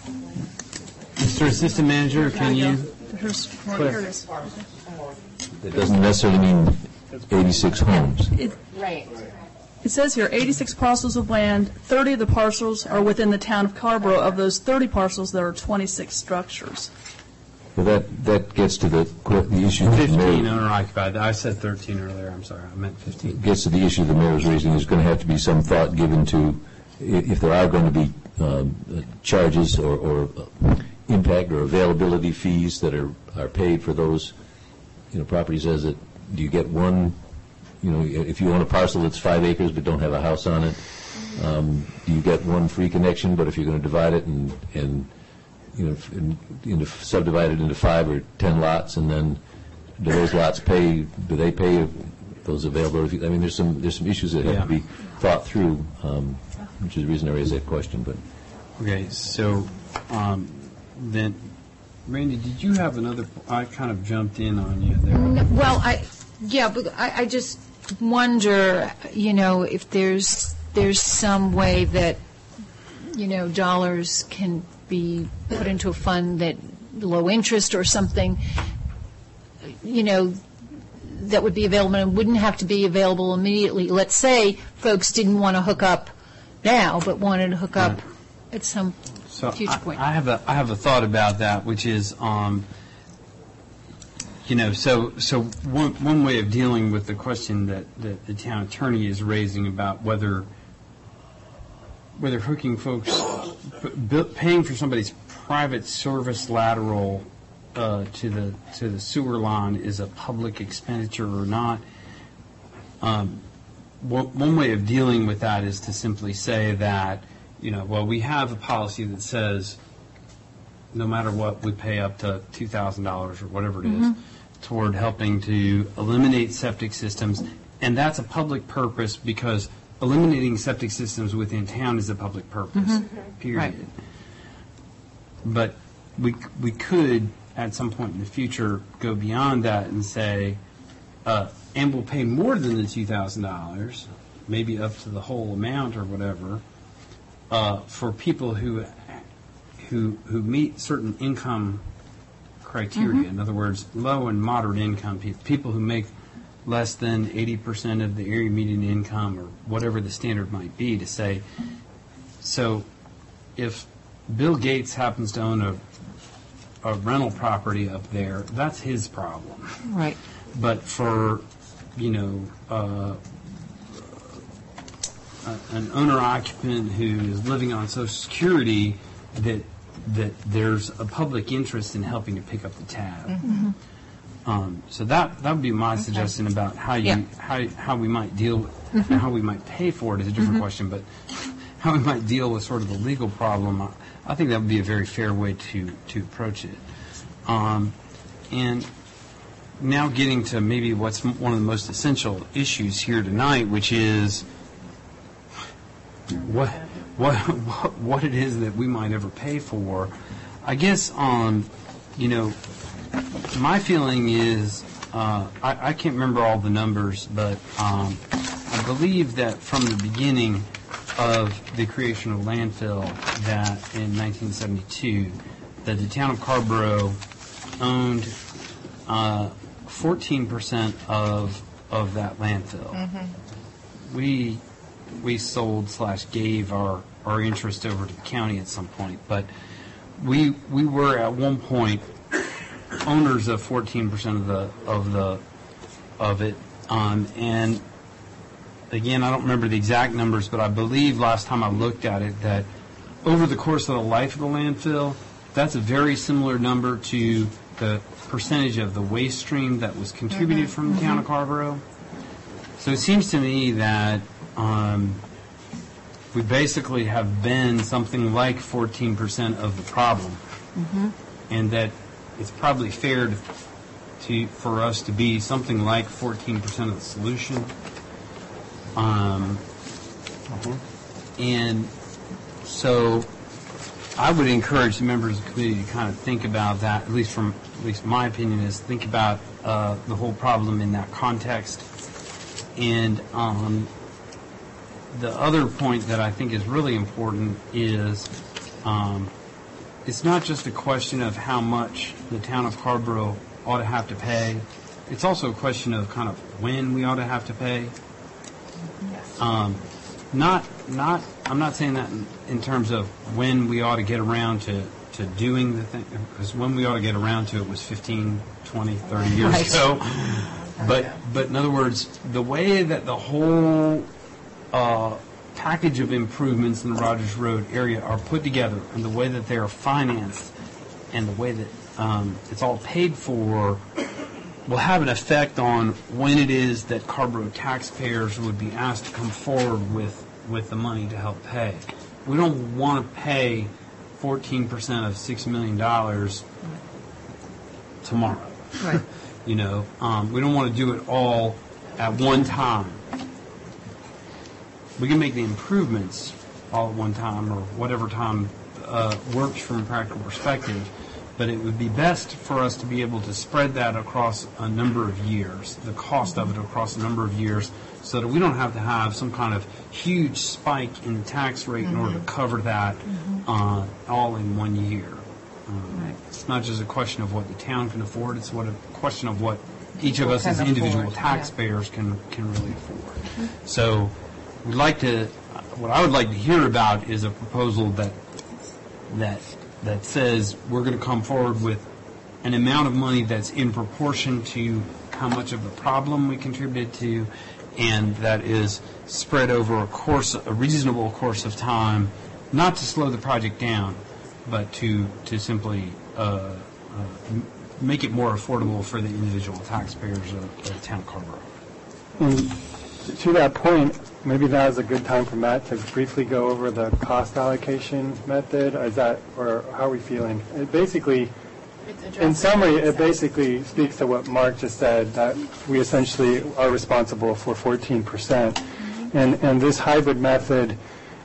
Mr. Assistant Manager, can you? Here it is. It doesn't necessarily mean 86 homes. Right. It says here, 86 parcels of land, 30 of the parcels are within the town of Carrboro. Of those 30 parcels, there are 26 structures. Well, that gets to the issue. 15 owner-occupied. I said 13 earlier. I'm sorry. I meant 15. It gets to the issue the mayor was raising. There's going to have to be some thought given to, if there are going to be charges or impact or availability fees that are paid for those, properties. Do you get one? If you own a parcel that's 5 acres but don't have a house on it, do you get one free connection? But if you're going to divide it and subdivide it into 5 or 10 lots, and then do those lots pay? Do they pay those availability? I mean, there's some issues that have to be thought through, which is the reason I raised that question. But okay, so then, Randy, did you have another? I kind of jumped in on you there. Well, but I just wonder, if there's some way that, dollars can be put into a fund that low interest or something, that would be available and wouldn't have to be available immediately. Let's say folks didn't want to hook up now, but wanted to hook up at some future point. I have a thought about that, which is, so one way of dealing with the question that the town attorney is raising about whether hooking folks, paying for somebody's private service lateral to the sewer line is a public expenditure or not. One way of dealing with that is to simply say that, we have a policy that says no matter what, we pay up to $2,000 or whatever it is toward helping to eliminate septic systems, and that's a public purpose because eliminating septic systems within town is a public purpose, period. Right. But we could, at some point in the future, go beyond that and say, and we'll pay more than the $2,000, maybe up to the whole amount or whatever, for people who meet certain income criteria. In other words, low and moderate income people who make less than 80% of the area median income or whatever the standard might be, to say, so if Bill Gates happens to own a rental property up there, that's his problem. Right. But for, an owner-occupant who is living on Social Security that that there's a public interest in helping to pick up the tab. So that would be my suggestion about how we might deal with, and how we might pay for it is a different question, but how we might deal with sort of the legal problem, I think that would be a very fair way to approach it. And now getting to maybe what's one of the most essential issues here tonight, which is what it is that we might ever pay for. I guess, my feeling is, I can't remember all the numbers, but I believe that from the beginning of the creation of landfill, that in 1972, that the town of Carrboro owned 14% of that landfill. We sold/gave our interest over to the county at some point, but we were at one point owners of 14% of it, and again, I don't remember the exact numbers, but I believe last time I looked at it that over the course of the life of the landfill, that's a very similar number to the percentage of the waste stream that was contributed from the town of Carrboro. So it seems to me that we basically have been something like 14% of the problem, and that it's probably fair for us to be something like 14% of the solution. And so I would encourage the members of the committee to kind of think about that, at least my opinion is think about the whole problem in that context. And the other point that I think is really important is it's not just a question of how much the town of Carrboro ought to have to pay. It's also a question of kind of when we ought to have to pay. I'm not saying that in terms of when we ought to get around to doing the thing, because when we ought to get around to it was 15, 20, 30 years ago. But in other words, the way that the whole package of improvements in the Rogers Road area are put together, and the way that they are financed, and the way that it's all paid for, will have an effect on when it is that Carrboro taxpayers would be asked to come forward with the money to help pay. We don't want to pay 14% of $6 million tomorrow. Right. We don't want to do it all at one time. We can make the improvements all at one time, or whatever time works from a practical perspective, but it would be best for us to be able to spread that across a number of years, the cost of it across a number of years, so that we don't have to have some kind of huge spike in the tax rate in order to cover that all in 1 year. It's not just a question of what the town can afford, it's a question of what each of us as individual taxpayers can really afford. So what I would like to hear about is a proposal that says we're going to come forward with an amount of money that's in proportion to how much of the problem we contributed to, and that is spread over a reasonable course of time, not to slow the project down, but to simply make it more affordable for the individual taxpayers of the town of Carrboro. To that point, maybe that is a good time for Matt to briefly go over the cost allocation method. Or how are we feeling? It basically, in summary, it basically speaks to what Mark just said, that we essentially are responsible for 14%. And this hybrid method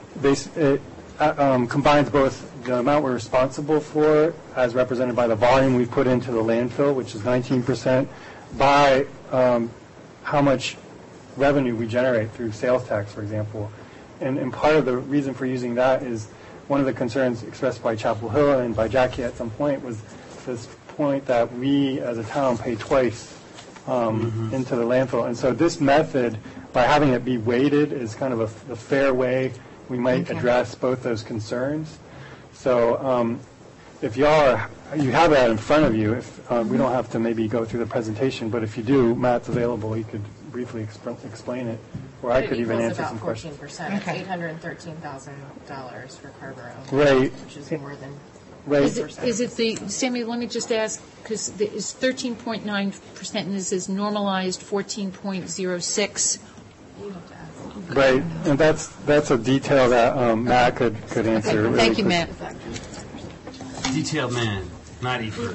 combines both the amount we're responsible for, as represented by the volume we put into the landfill, which is 19%, by how much revenue we generate through sales tax, for example. And part of the reason for using that is one of the concerns expressed by Chapel Hill and by Jackie at some point was this point that we as a town pay twice into the landfill. And so this method, by having it be weighted, is kind of a fair way we might address both those concerns. So if you have that in front of you, if we don't have to maybe go through the presentation, but if you do, Matt's available. He could briefly explain it, or I could even answer some questions. It's $813,000 for Carrboro. Right. Which is more than Right. Is it the, Sammy, let me just ask, because it's 13.9% and this is normalized 14.06. Right, and that's a detail that Matt could answer. really Thank you, quick. Matt. Detailed man, not Eford.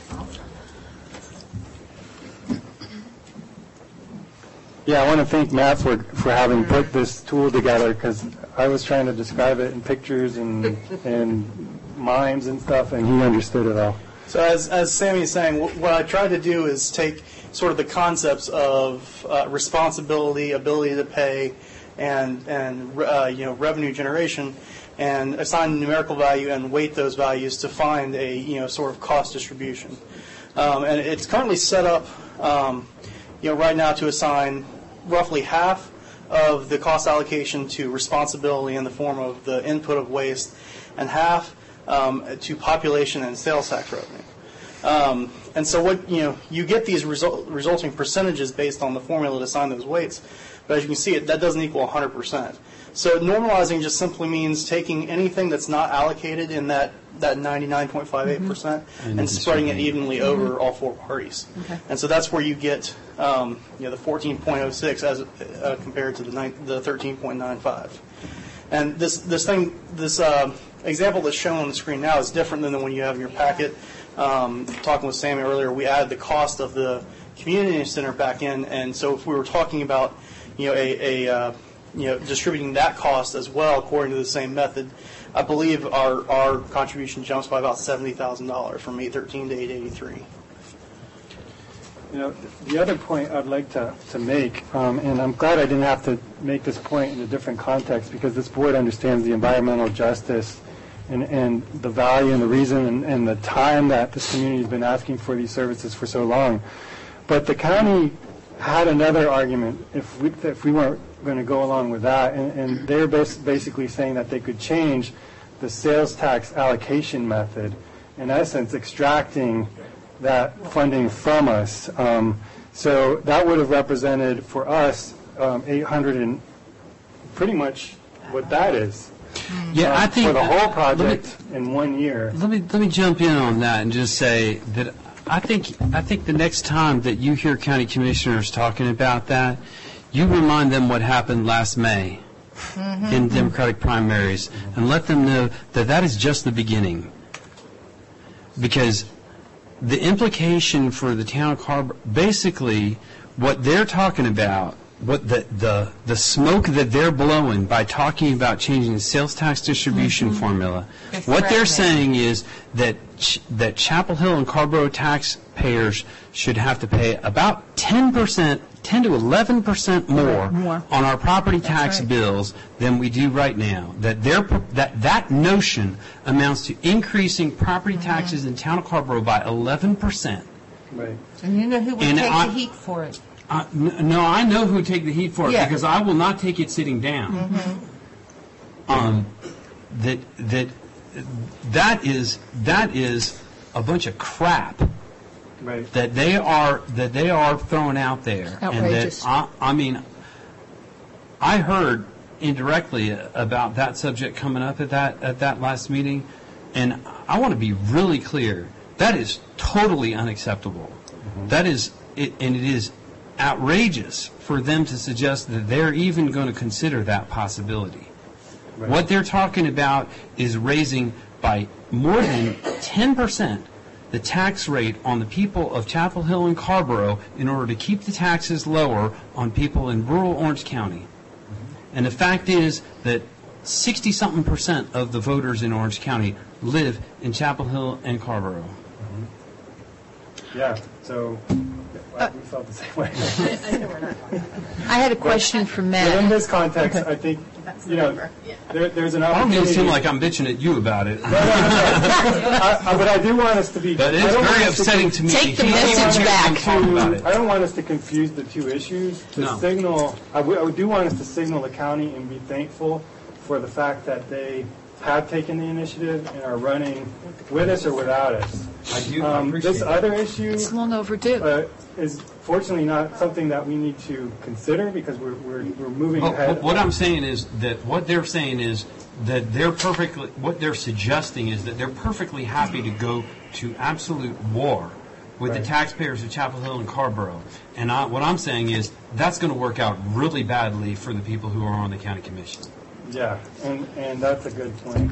Yeah, I want to thank Matt for having put this tool together, because I was trying to describe it in pictures and mimes and stuff, and he understood it all. So as Sammy is saying, what I tried to do is take sort of the concepts of responsibility, ability to pay, and revenue generation, and assign a numerical value and weight those values to find a sort of cost distribution. And it's currently set up right now to assign roughly half of the cost allocation to responsibility in the form of the input of waste, and half to population and sales tax revenue. And so what you get these resulting percentages based on the formula to assign those weights, but as you can see, that doesn't equal 100%. So normalizing just simply means taking anything that's not allocated in that 99.58% and spreading it evenly over all four parties. Okay. And so that's where you get the 14.06 as compared to the 13.95. And this example that's shown on the screen now is different than the one you have in your packet. Talking with Sammy earlier, we added the cost of the community center back in, and so if we were talking about distributing that cost as well according to the same method, I believe our contribution jumps by about $70,000 from 813 to 883. The other point I'd like to make, and I'm glad I didn't have to make this point in a different context, because this board understands the environmental justice and the value and the reason and the time that this community has been asking for these services for so long. But the county had another argument if we weren't going to go along with that, and they're basically saying that they could change the sales tax allocation method, in essence extracting that funding from us. So that would have represented for us 800 and pretty much what that is. Yeah, I think for the whole project in 1 year. Let me jump in on that and just say that I think the next time that you hear county commissioners talking about that, you remind them what happened last May in Democratic primaries, and let them know that that is just the beginning. Because the implication for the town of Carrboro, basically what they're talking about, what the smoke that they're blowing by talking about changing the sales tax distribution formula, what they're saying is that Chapel Hill and Carrboro taxpayers should have to pay about 10%, 10 to 11% more on our property tax bills than we do right now. That notion amounts to increasing property taxes in town of Carrboro by 11%. Right. And you know who would take the heat for it? No, I know who would take the heat for it, because I will not take it sitting down. That is a bunch of crap. Right. That they are throwing out there. Outrageous. And I heard indirectly about that subject coming up at that last meeting, and I want to be really clear. That is totally unacceptable. That is it, and it is outrageous for them to suggest that they're even going to consider that possibility. Right. What they're talking about is raising by more than 10% the tax rate on the people of Chapel Hill and Carrboro in order to keep the taxes lower on people in rural Orange County. And the fact is that 60-something% of the voters in Orange County live in Chapel Hill and Carrboro. Yeah, so we felt the same way. I had a question for Matt. But in this context, I think, there's an I don't opportunity. mean to seem like I'm bitching at you about it. But I do want us to be. That is very upsetting to me. Take the message back. I don't want us to confuse the two issues. I do want us to signal the county and be thankful for the fact that they have taken the initiative and are running with us or without us. I do appreciate this other issue. It's long overdue. is fortunately not something that we need to consider because we're moving ahead. What I'm saying is that what they're saying is that what they're suggesting is that they're perfectly happy to go to absolute war with the taxpayers of Chapel Hill and Carborough. And what I'm saying is that's going to work out really badly for the people who are on the county commission. Yeah, and that's a good point.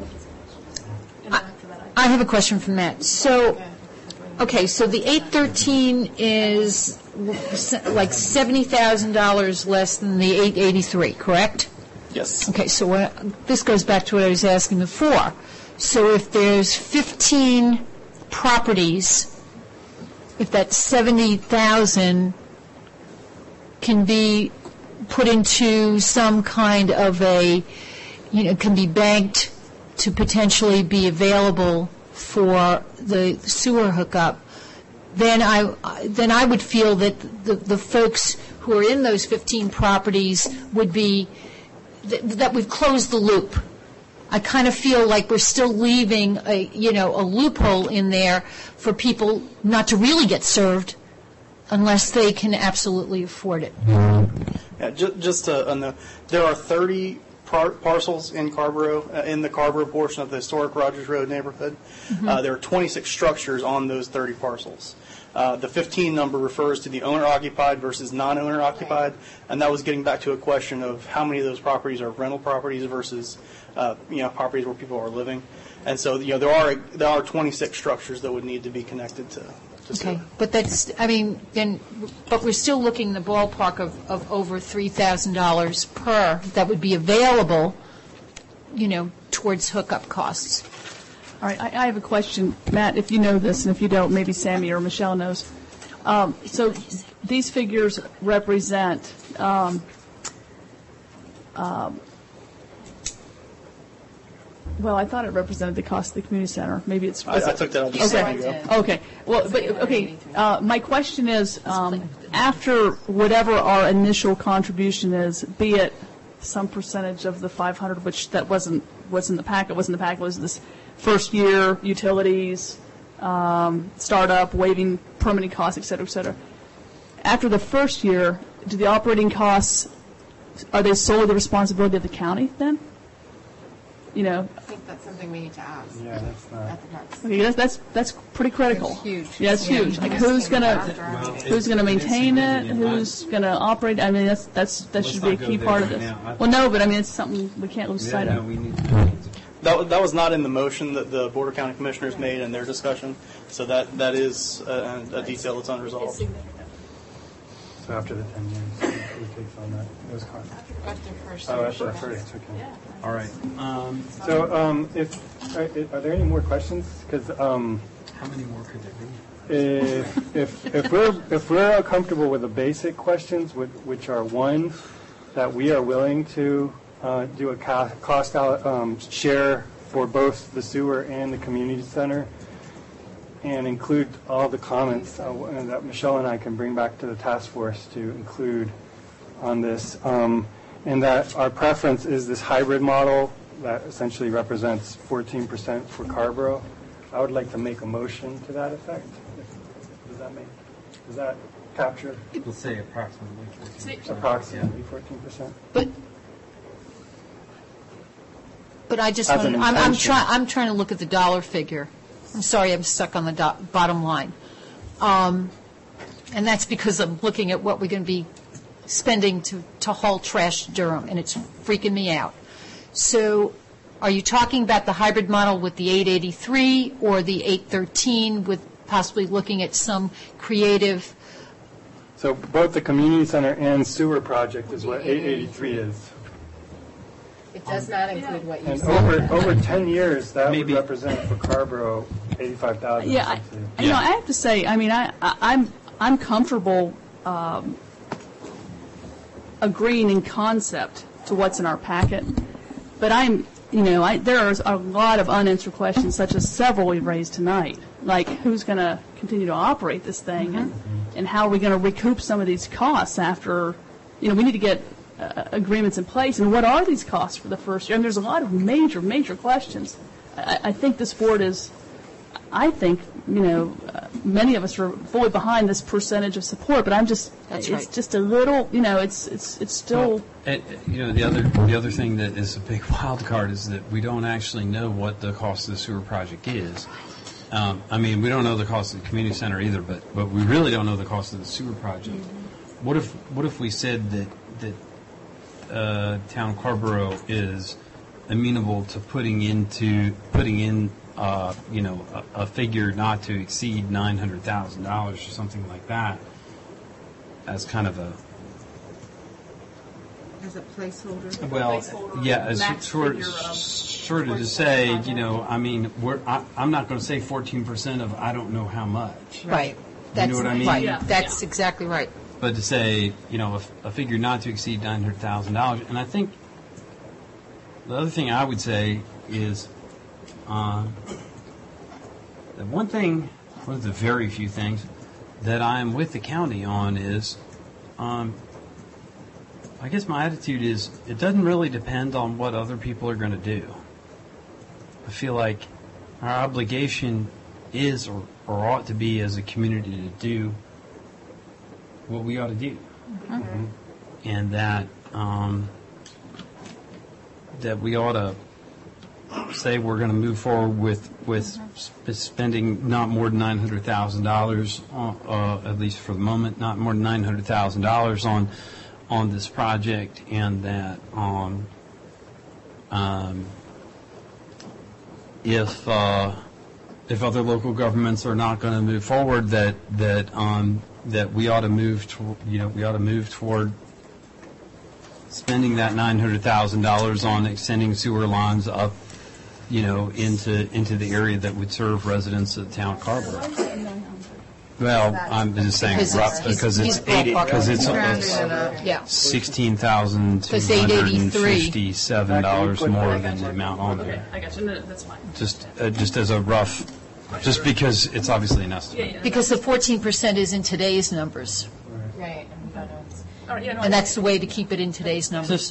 I have a question for Matt. So, okay, so the 813 is like $70,000 less than the 883, correct? Yes. Okay, so this goes back to what I was asking before. So if there's 15 properties, if that 70,000 can be put into some kind of can be banked to potentially be available for the sewer hookup, then I would feel that the folks who are in those 15 properties would be that we've closed the loop. I kind of feel like we're still leaving a loophole in there for people not to really get served unless they can absolutely afford it. Yeah, just to there are 30 parcels in Carborough, in the Carborough portion of the historic Rogers Road neighborhood. Mm-hmm. There are 26 structures on those 30 parcels. The 15 number refers to the owner-occupied versus non-owner-occupied, and that was getting back to a question of how many of those properties are rental properties versus properties where people are living. And so there are 26 structures that would need to be connected to Okay, but but we're still looking in the ballpark of over $3,000 per that would be available, towards hookup costs. All right, I have a question, Matt, if you know this, and if you don't, maybe Sammy or Michelle knows. So these figures represent well, I thought it represented the cost of the community center. Maybe it's. I took that out just a second ago. Okay. Well, but okay. My question is, after whatever our initial contribution is, be it some percentage of the 500, which that wasn't in the packet. Wasn't in the packet. Was this first year utilities, startup, waiving permitting costs, et cetera, et cetera. After the first year, do the operating costs are they solely the responsibility of the county then? I think that's something we need to ask. Yeah, that's not. Okay, that's pretty critical. It's huge. Yeah, it's huge. Like who's gonna maintain it? Who's gonna operate? I mean, that should be a key part of this. Well, no, but I mean, it's something we can't lose sight of. That was not in the motion that the Board of County Commissioners made in their discussion, so that is a detail that's unresolved. So after the 10 years, who takes on that? Those costs? After first. Oh, after the first. Okay. All right. So, are there any more questions? Because how many more could there be? If we're comfortable with the basic questions, which are one, that we are willing to do a cost share for both the sewer and the community center, and include all the comments that Michelle and I can bring back to the task force to include on this, and that our preference is this hybrid model that essentially represents 14% for Carborough. I would like to make a motion to that effect. Does that capture? Let's say approximately 14%. Approximately 14%. But I just As an want intention. I'm trying to look at the dollar figure. I'm sorry, I'm stuck on the bottom line. And that's because I'm looking at what we're going to be spending to haul trash to Durham, and it's freaking me out. So are you talking about the hybrid model with the 883 or the 813 with possibly looking at some creative? So both the community center and sewer project is what 883 is. It does not include what you And said. over 10 years, that would represent for Carborough 85,000. Yeah, I have to say, I mean, I'm comfortable agreeing in concept to what's in our packet, but there are a lot of unanswered questions, such as several we've raised tonight, like who's going to continue to operate this thing, and how are we going to recoup some of these costs after, we need to get agreements in place, and what are these costs for the first year? I mean, there's a lot of major questions. I think this board is, I think, many of us are fully behind this percentage of support, but it's just a little, it's still. The other thing that is a big wild card is that we don't actually know what the cost of the sewer project is. We don't know the cost of the community center either, but we really don't know the cost of the sewer project. What if we said that Town of Carrboro is amenable to putting in a figure not to exceed $900,000 or something like that as kind of a placeholder? Well, yeah, as sort of to say, I'm not going to say 14% of I don't know how much. Right. You know what I mean? Right. Yeah. That's exactly right. But to say, a figure not to exceed $900,000, and I think the other thing I would say is that one of the very few things that I'm with the county on is, I guess my attitude is it doesn't really depend on what other people are going to do. I feel like our obligation is or ought to be as a community to do what we ought to do. Mm-hmm. And that that we ought to say we're going to move forward with spending not more than $900,000, at least for the moment, not more than $900,000 on this project, and that if other local governments are not going to move forward, that we ought to move toward spending that $900,000 on extending sewer lines up, into the area that would serve residents of the town of Carrboro. Well, I'm just saying because it's $16,257 more than the amount on there. I got you. No, that's fine. Just as a rough, just because it's obviously an estimate. Because the 14% is in today's numbers. Right. And that's the way to keep it in today's numbers.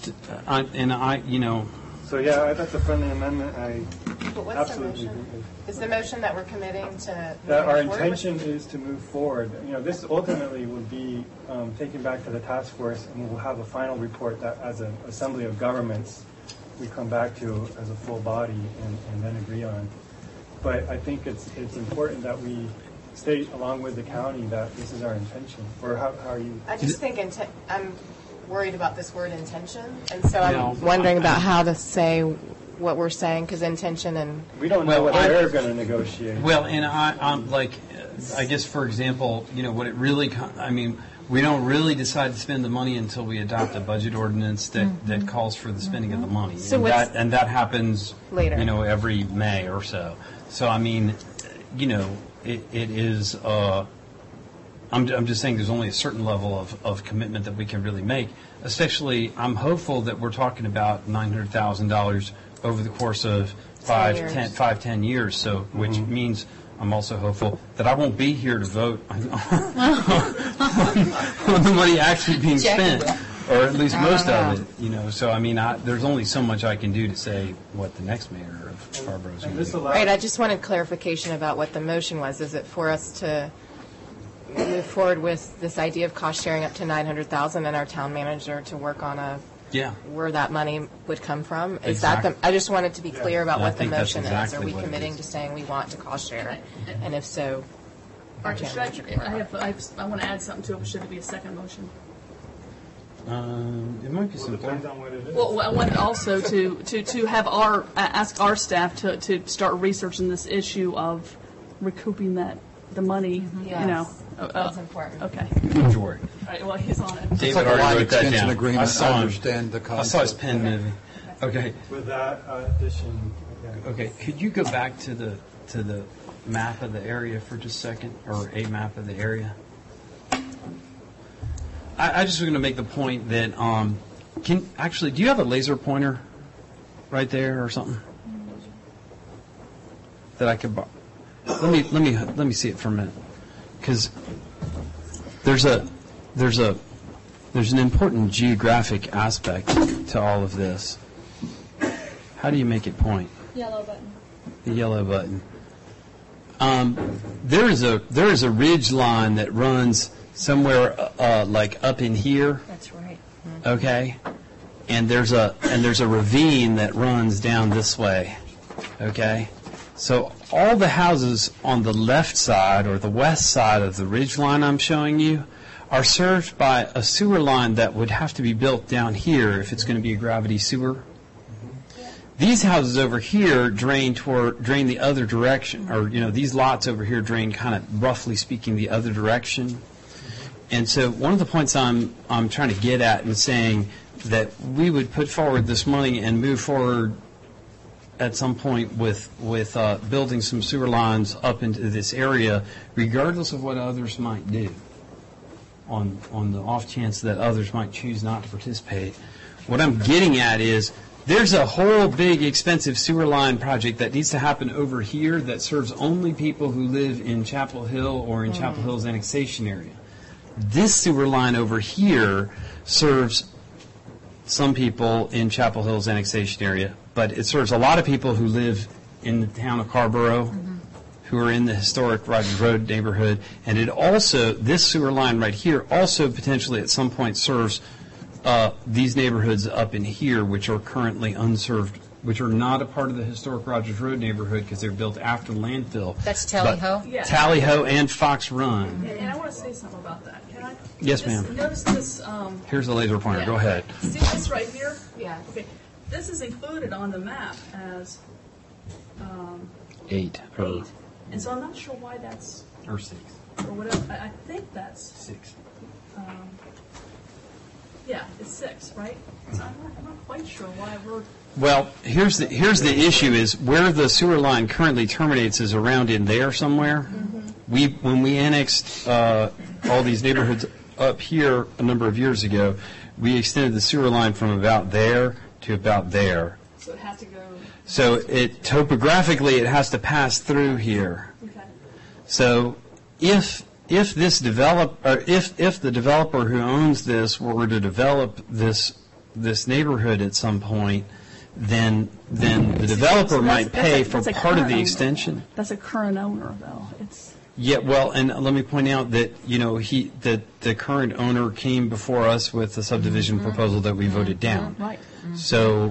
So yeah, that's a friendly amendment. But what's absolutely the motion? Is the motion that we're committing to? That our intention is to move forward. This ultimately would be taken back to the task force, and we'll have a final report that, as an assembly of governments, we come back to as a full body and then agree on. But I think it's important that we state along with the county that this is our intention. Or how are you? I just think I'm worried about this word intention, and so I'm wondering about how to say what we're saying, because intention and we don't know what they're going to negotiate. Well, and I guess for example, what it really, we don't really decide to spend the money until we adopt a budget ordinance that calls for the spending of the money, so and that happens later, every May or so. So it is. I'm just saying there's only a certain level of commitment that we can really make. Especially, I'm hopeful that we're talking about $900,000 over the course of 10 years. So, which means I'm also hopeful that I won't be here to vote on the money actually being spent, or at least most of it. So there's only so much I can do to say what the next mayor of Carrboro is going to do. Right. I just wanted clarification about what the motion was. Is it for us to move forward with this idea of cost sharing up to $900,000 and our town manager to work on where that money would come from? Is that I just wanted to be clear about what the motion is. Are we committing to saying we want to cost share? And if so, I want to add something to it, but should it be a second motion? It might be simple. Well, I wanted also to have ask our staff to start researching this issue of recouping the money. Yes. That's important. Okay. Don't worry. All right, well, he's on it. David already wrote that down. Agreement. I saw understand the concept. I saw his pen moving. Okay. With that addition. Okay. Could you go back to the map of the area for just a second, or a map of the area? I just was going to make the point that do you have a laser pointer right there or something that I could? Let me see it for a minute, because there's an important geographic aspect to all of this. How do you make it point? Yellow button. The yellow button. There is a ridge line that runs somewhere like up in here. That's right. Okay, and there's a ravine that runs down this way. Okay, so all the houses on the left side or the west side of the ridge line I'm showing you are served by a sewer line that would have to be built down here if it's going to be a gravity sewer. These houses over here drain the other direction, or these lots over here drain kind of roughly speaking the other direction. And so one of the points I'm trying to get at in saying that we would put forward this money and move forward at some point with building some sewer lines up into this area, regardless of what others might do, on the off chance that others might choose not to participate. What I'm getting at is there's a whole big expensive sewer line project that needs to happen over here that serves only people who live in Chapel Hill or in Chapel Hill's annexation area. This sewer line over here serves some people in Chapel Hill's annexation area, but it serves a lot of people who live in the town of Carrboro, who are in the historic Rogers Road neighborhood, and it also, this sewer line right here also potentially at some point serves these neighborhoods up in here, which are currently unserved, which are not a part of the historic Rogers Road neighborhood because they're built after the landfill. That's Tally Ho? Yeah. Tally Ho and Fox Run. And I want to say something about that. Can I? Yes, ma'am. Notice this. Here's the laser pointer. Yeah. Go ahead. See this right here? Yeah. Okay. This is included on the map as 8. and so I'm not sure why that's Or 6. or whatever. I think that's 6. Yeah, it's 6, right? So I'm not quite sure why we're. Well, here's the issue is where the sewer line currently terminates is around in there somewhere. When we annexed all these neighborhoods up here a number of years ago, we extended the sewer line from about there to about there. So it had to go. So topographically it has to pass through here. Okay. So if this if the developer who owns this were to develop this neighborhood at some point, then the developer might pay for part of the extension. That's a current owner, though. It's. Yeah, well, and let me point out that that the current owner came before us with a subdivision proposal that we voted down. Right. So,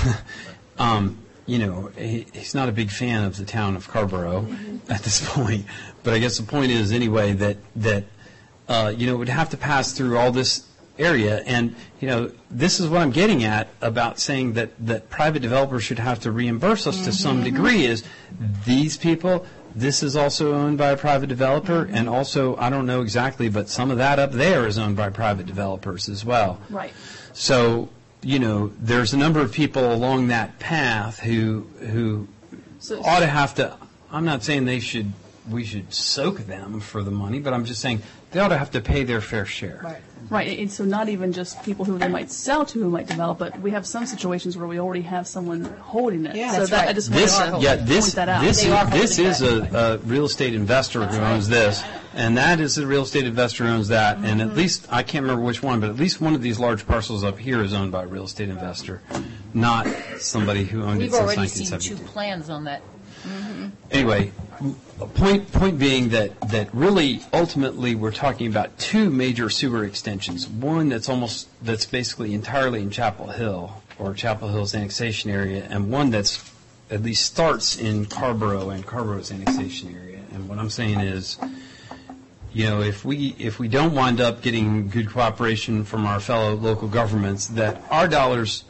he's not a big fan of the town of Carrboro at this point. But I guess the point is anyway that it would have to pass through all this area, and this is what I'm getting at about saying that private developers should have to reimburse us to some degree. Is these people? This is also owned by a private developer, and also I don't know exactly, but some of that up there is owned by private developers as well. Right. So there's a number of people along that path who ought to have to. I'm not saying we should soak them for the money, but I'm just saying they ought to have to pay their fair share. Right. Right. And so not even just people who they might sell to who might develop, but we have some situations where we already have someone holding it. Yeah, so that's that, right. I just want to point that out. This is a real estate investor who owns this, and that is a real estate investor who owns that, and at least, I can't remember which one, but at least one of these large parcels up here is owned by a real estate investor, not somebody who owned it We've since already seen 1972. 2 plans on that. Anyway, point being that really ultimately we're talking about 2 major sewer extensions. One that's basically entirely in Chapel Hill or Chapel Hill's annexation area, and one that's at least starts in Carrboro and Carrboro's annexation area. And what I'm saying is, if we don't wind up getting good cooperation from our fellow local governments, that our dollars.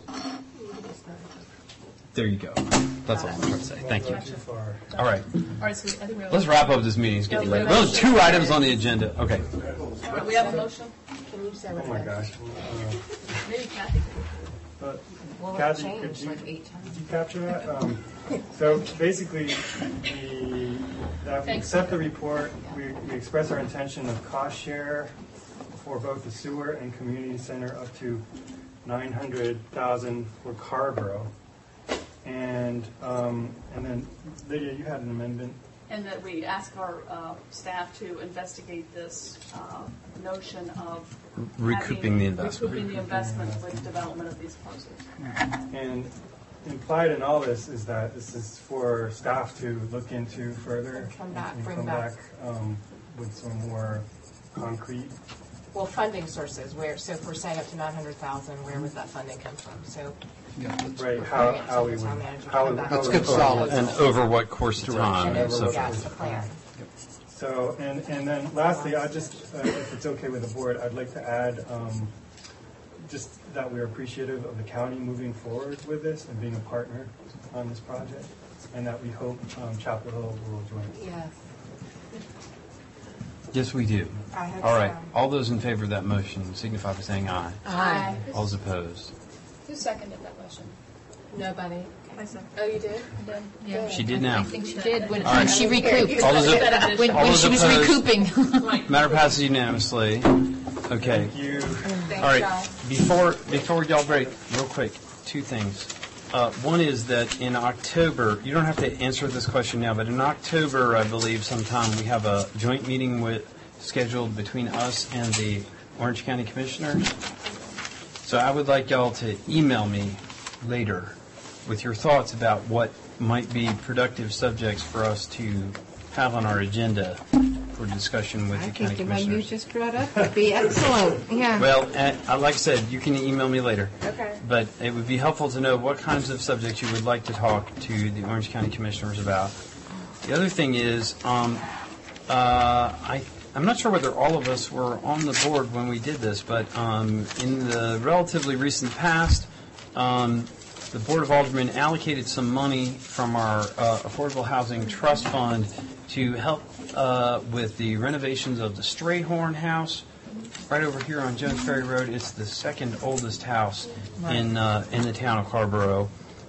There you go. That's all I'm trying to say. Thank you. All right. All right, so I think we have Let's wrap up this meeting. It's getting late. Well, 2 items on the agenda. Okay. All right, we have a motion. Can you say Oh my gosh. Maybe Kathy. Kathy, could you capture that? So basically, we accept the report. We express our intention of cost share for both the sewer and community center up to $900,000 for Carrboro. And then, Lydia, you had an amendment. And that we ask our staff to investigate this notion of recouping the investment. Recouping the investment with development of these parcels. And implied in all this is that this is for staff to look into further Come back, and bring come back. with some more concrete. Well, funding sources, so if we're saying up to 900,000, where would that funding come from? So Right, how we would, Let's get solid. And over what course of time? and so over, yes, forth. the plan. So, and then lastly, I just, if it's okay with the board, I'd like to add just that we're appreciative of the county moving forward with this and being a partner on this project, and that we hope Chapel Hill will join us. Yes. Yes, we do. I hope All right. so. All those in favor of that motion signify by saying aye. Aye. All those opposed? Who seconded that motion? Nobody. Oh, you did? Yeah. She did now. I think she did when All right. she recouped. All those When all those she was opposed? recouping. Matter passes unanimously. Okay. All right. Before y'all break, real quick, two things. One is that in October, you don't have to answer this question now, but in October, I believe sometime, we have a joint meeting scheduled between us and the Orange County Commissioners. So I would like y'all to email me later with your thoughts about what might be productive subjects for us to have on our agenda for discussion with the county I think the one you commissioners. just brought up would be excellent, yeah. Well, like I said, you can email me later. Okay. But it would be helpful to know what kinds of subjects you would like to talk to the Orange County Commissioners about. The other thing is, I'm not sure whether all of us were on the board when we did this, but in the relatively recent past, the Board of Aldermen allocated some money from our Affordable Housing Trust Fund to help with the renovations of the Strayhorn House right over here on Jones Ferry Road. It's the second oldest house in the town of Carrboro,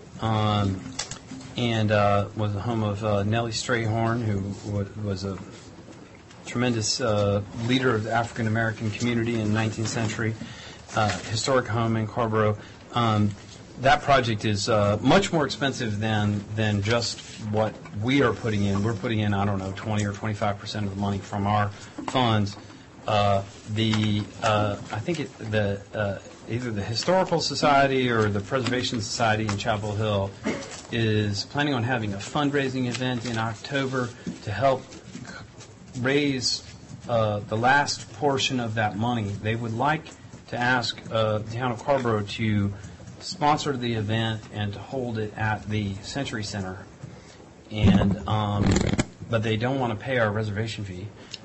and was the home of Nellie Strayhorn, who was a tremendous leader of the African American community in the 19th century. Historic home in Carrboro. That project is much more expensive than just what we are putting in. We're putting in, 20 or 25% of the money from our funds. I think either the Historical Society or the Preservation Society in Chapel Hill is planning on having a fundraising event in October to help raise the last portion of that money. They would like to ask the town of Carrboro to sponsor the event and to hold it at the Century Center, but they don't want to pay our reservation fee.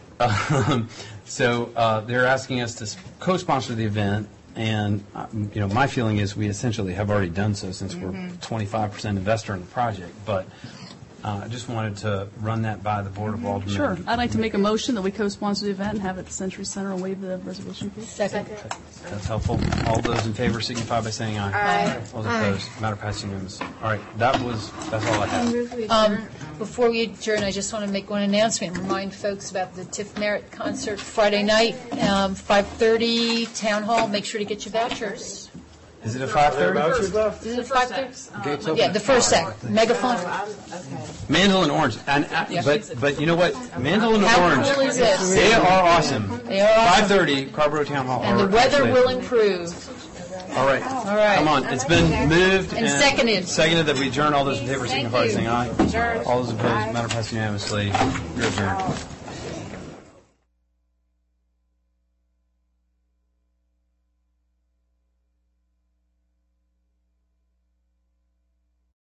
So they're asking us to co-sponsor the event, and my feeling is we essentially have already done so since we're 25% investor in the project. But I just wanted to run that by the Board of Aldermen. Sure. I'd like to make a motion that we co-sponsor the event and have it at the Century Center and waive the reservation fee. Second. That's helpful. All those in favor signify by saying aye. Aye. All those opposed, matter passes unanimously. All right, that's all I have. Before we adjourn, I just want to make one announcement and remind folks about the Tiff Merritt concert Friday night, 5:30, Town Hall. Make sure to get your vouchers. Is it at 5:30? Is it 5:30? Yeah, the first act, megaphone. Mandel and Orange, but you know what? Mandel and How Orange, cool is this? they are awesome. They are awesome. 5:30, Carrboro Town Hall. And the weather will improve. All right. All right. Come on. It's been moved And seconded. Seconded that we adjourn. All those in favor signify by saying aye. All those opposed, matter passes unanimously. You're adjourned.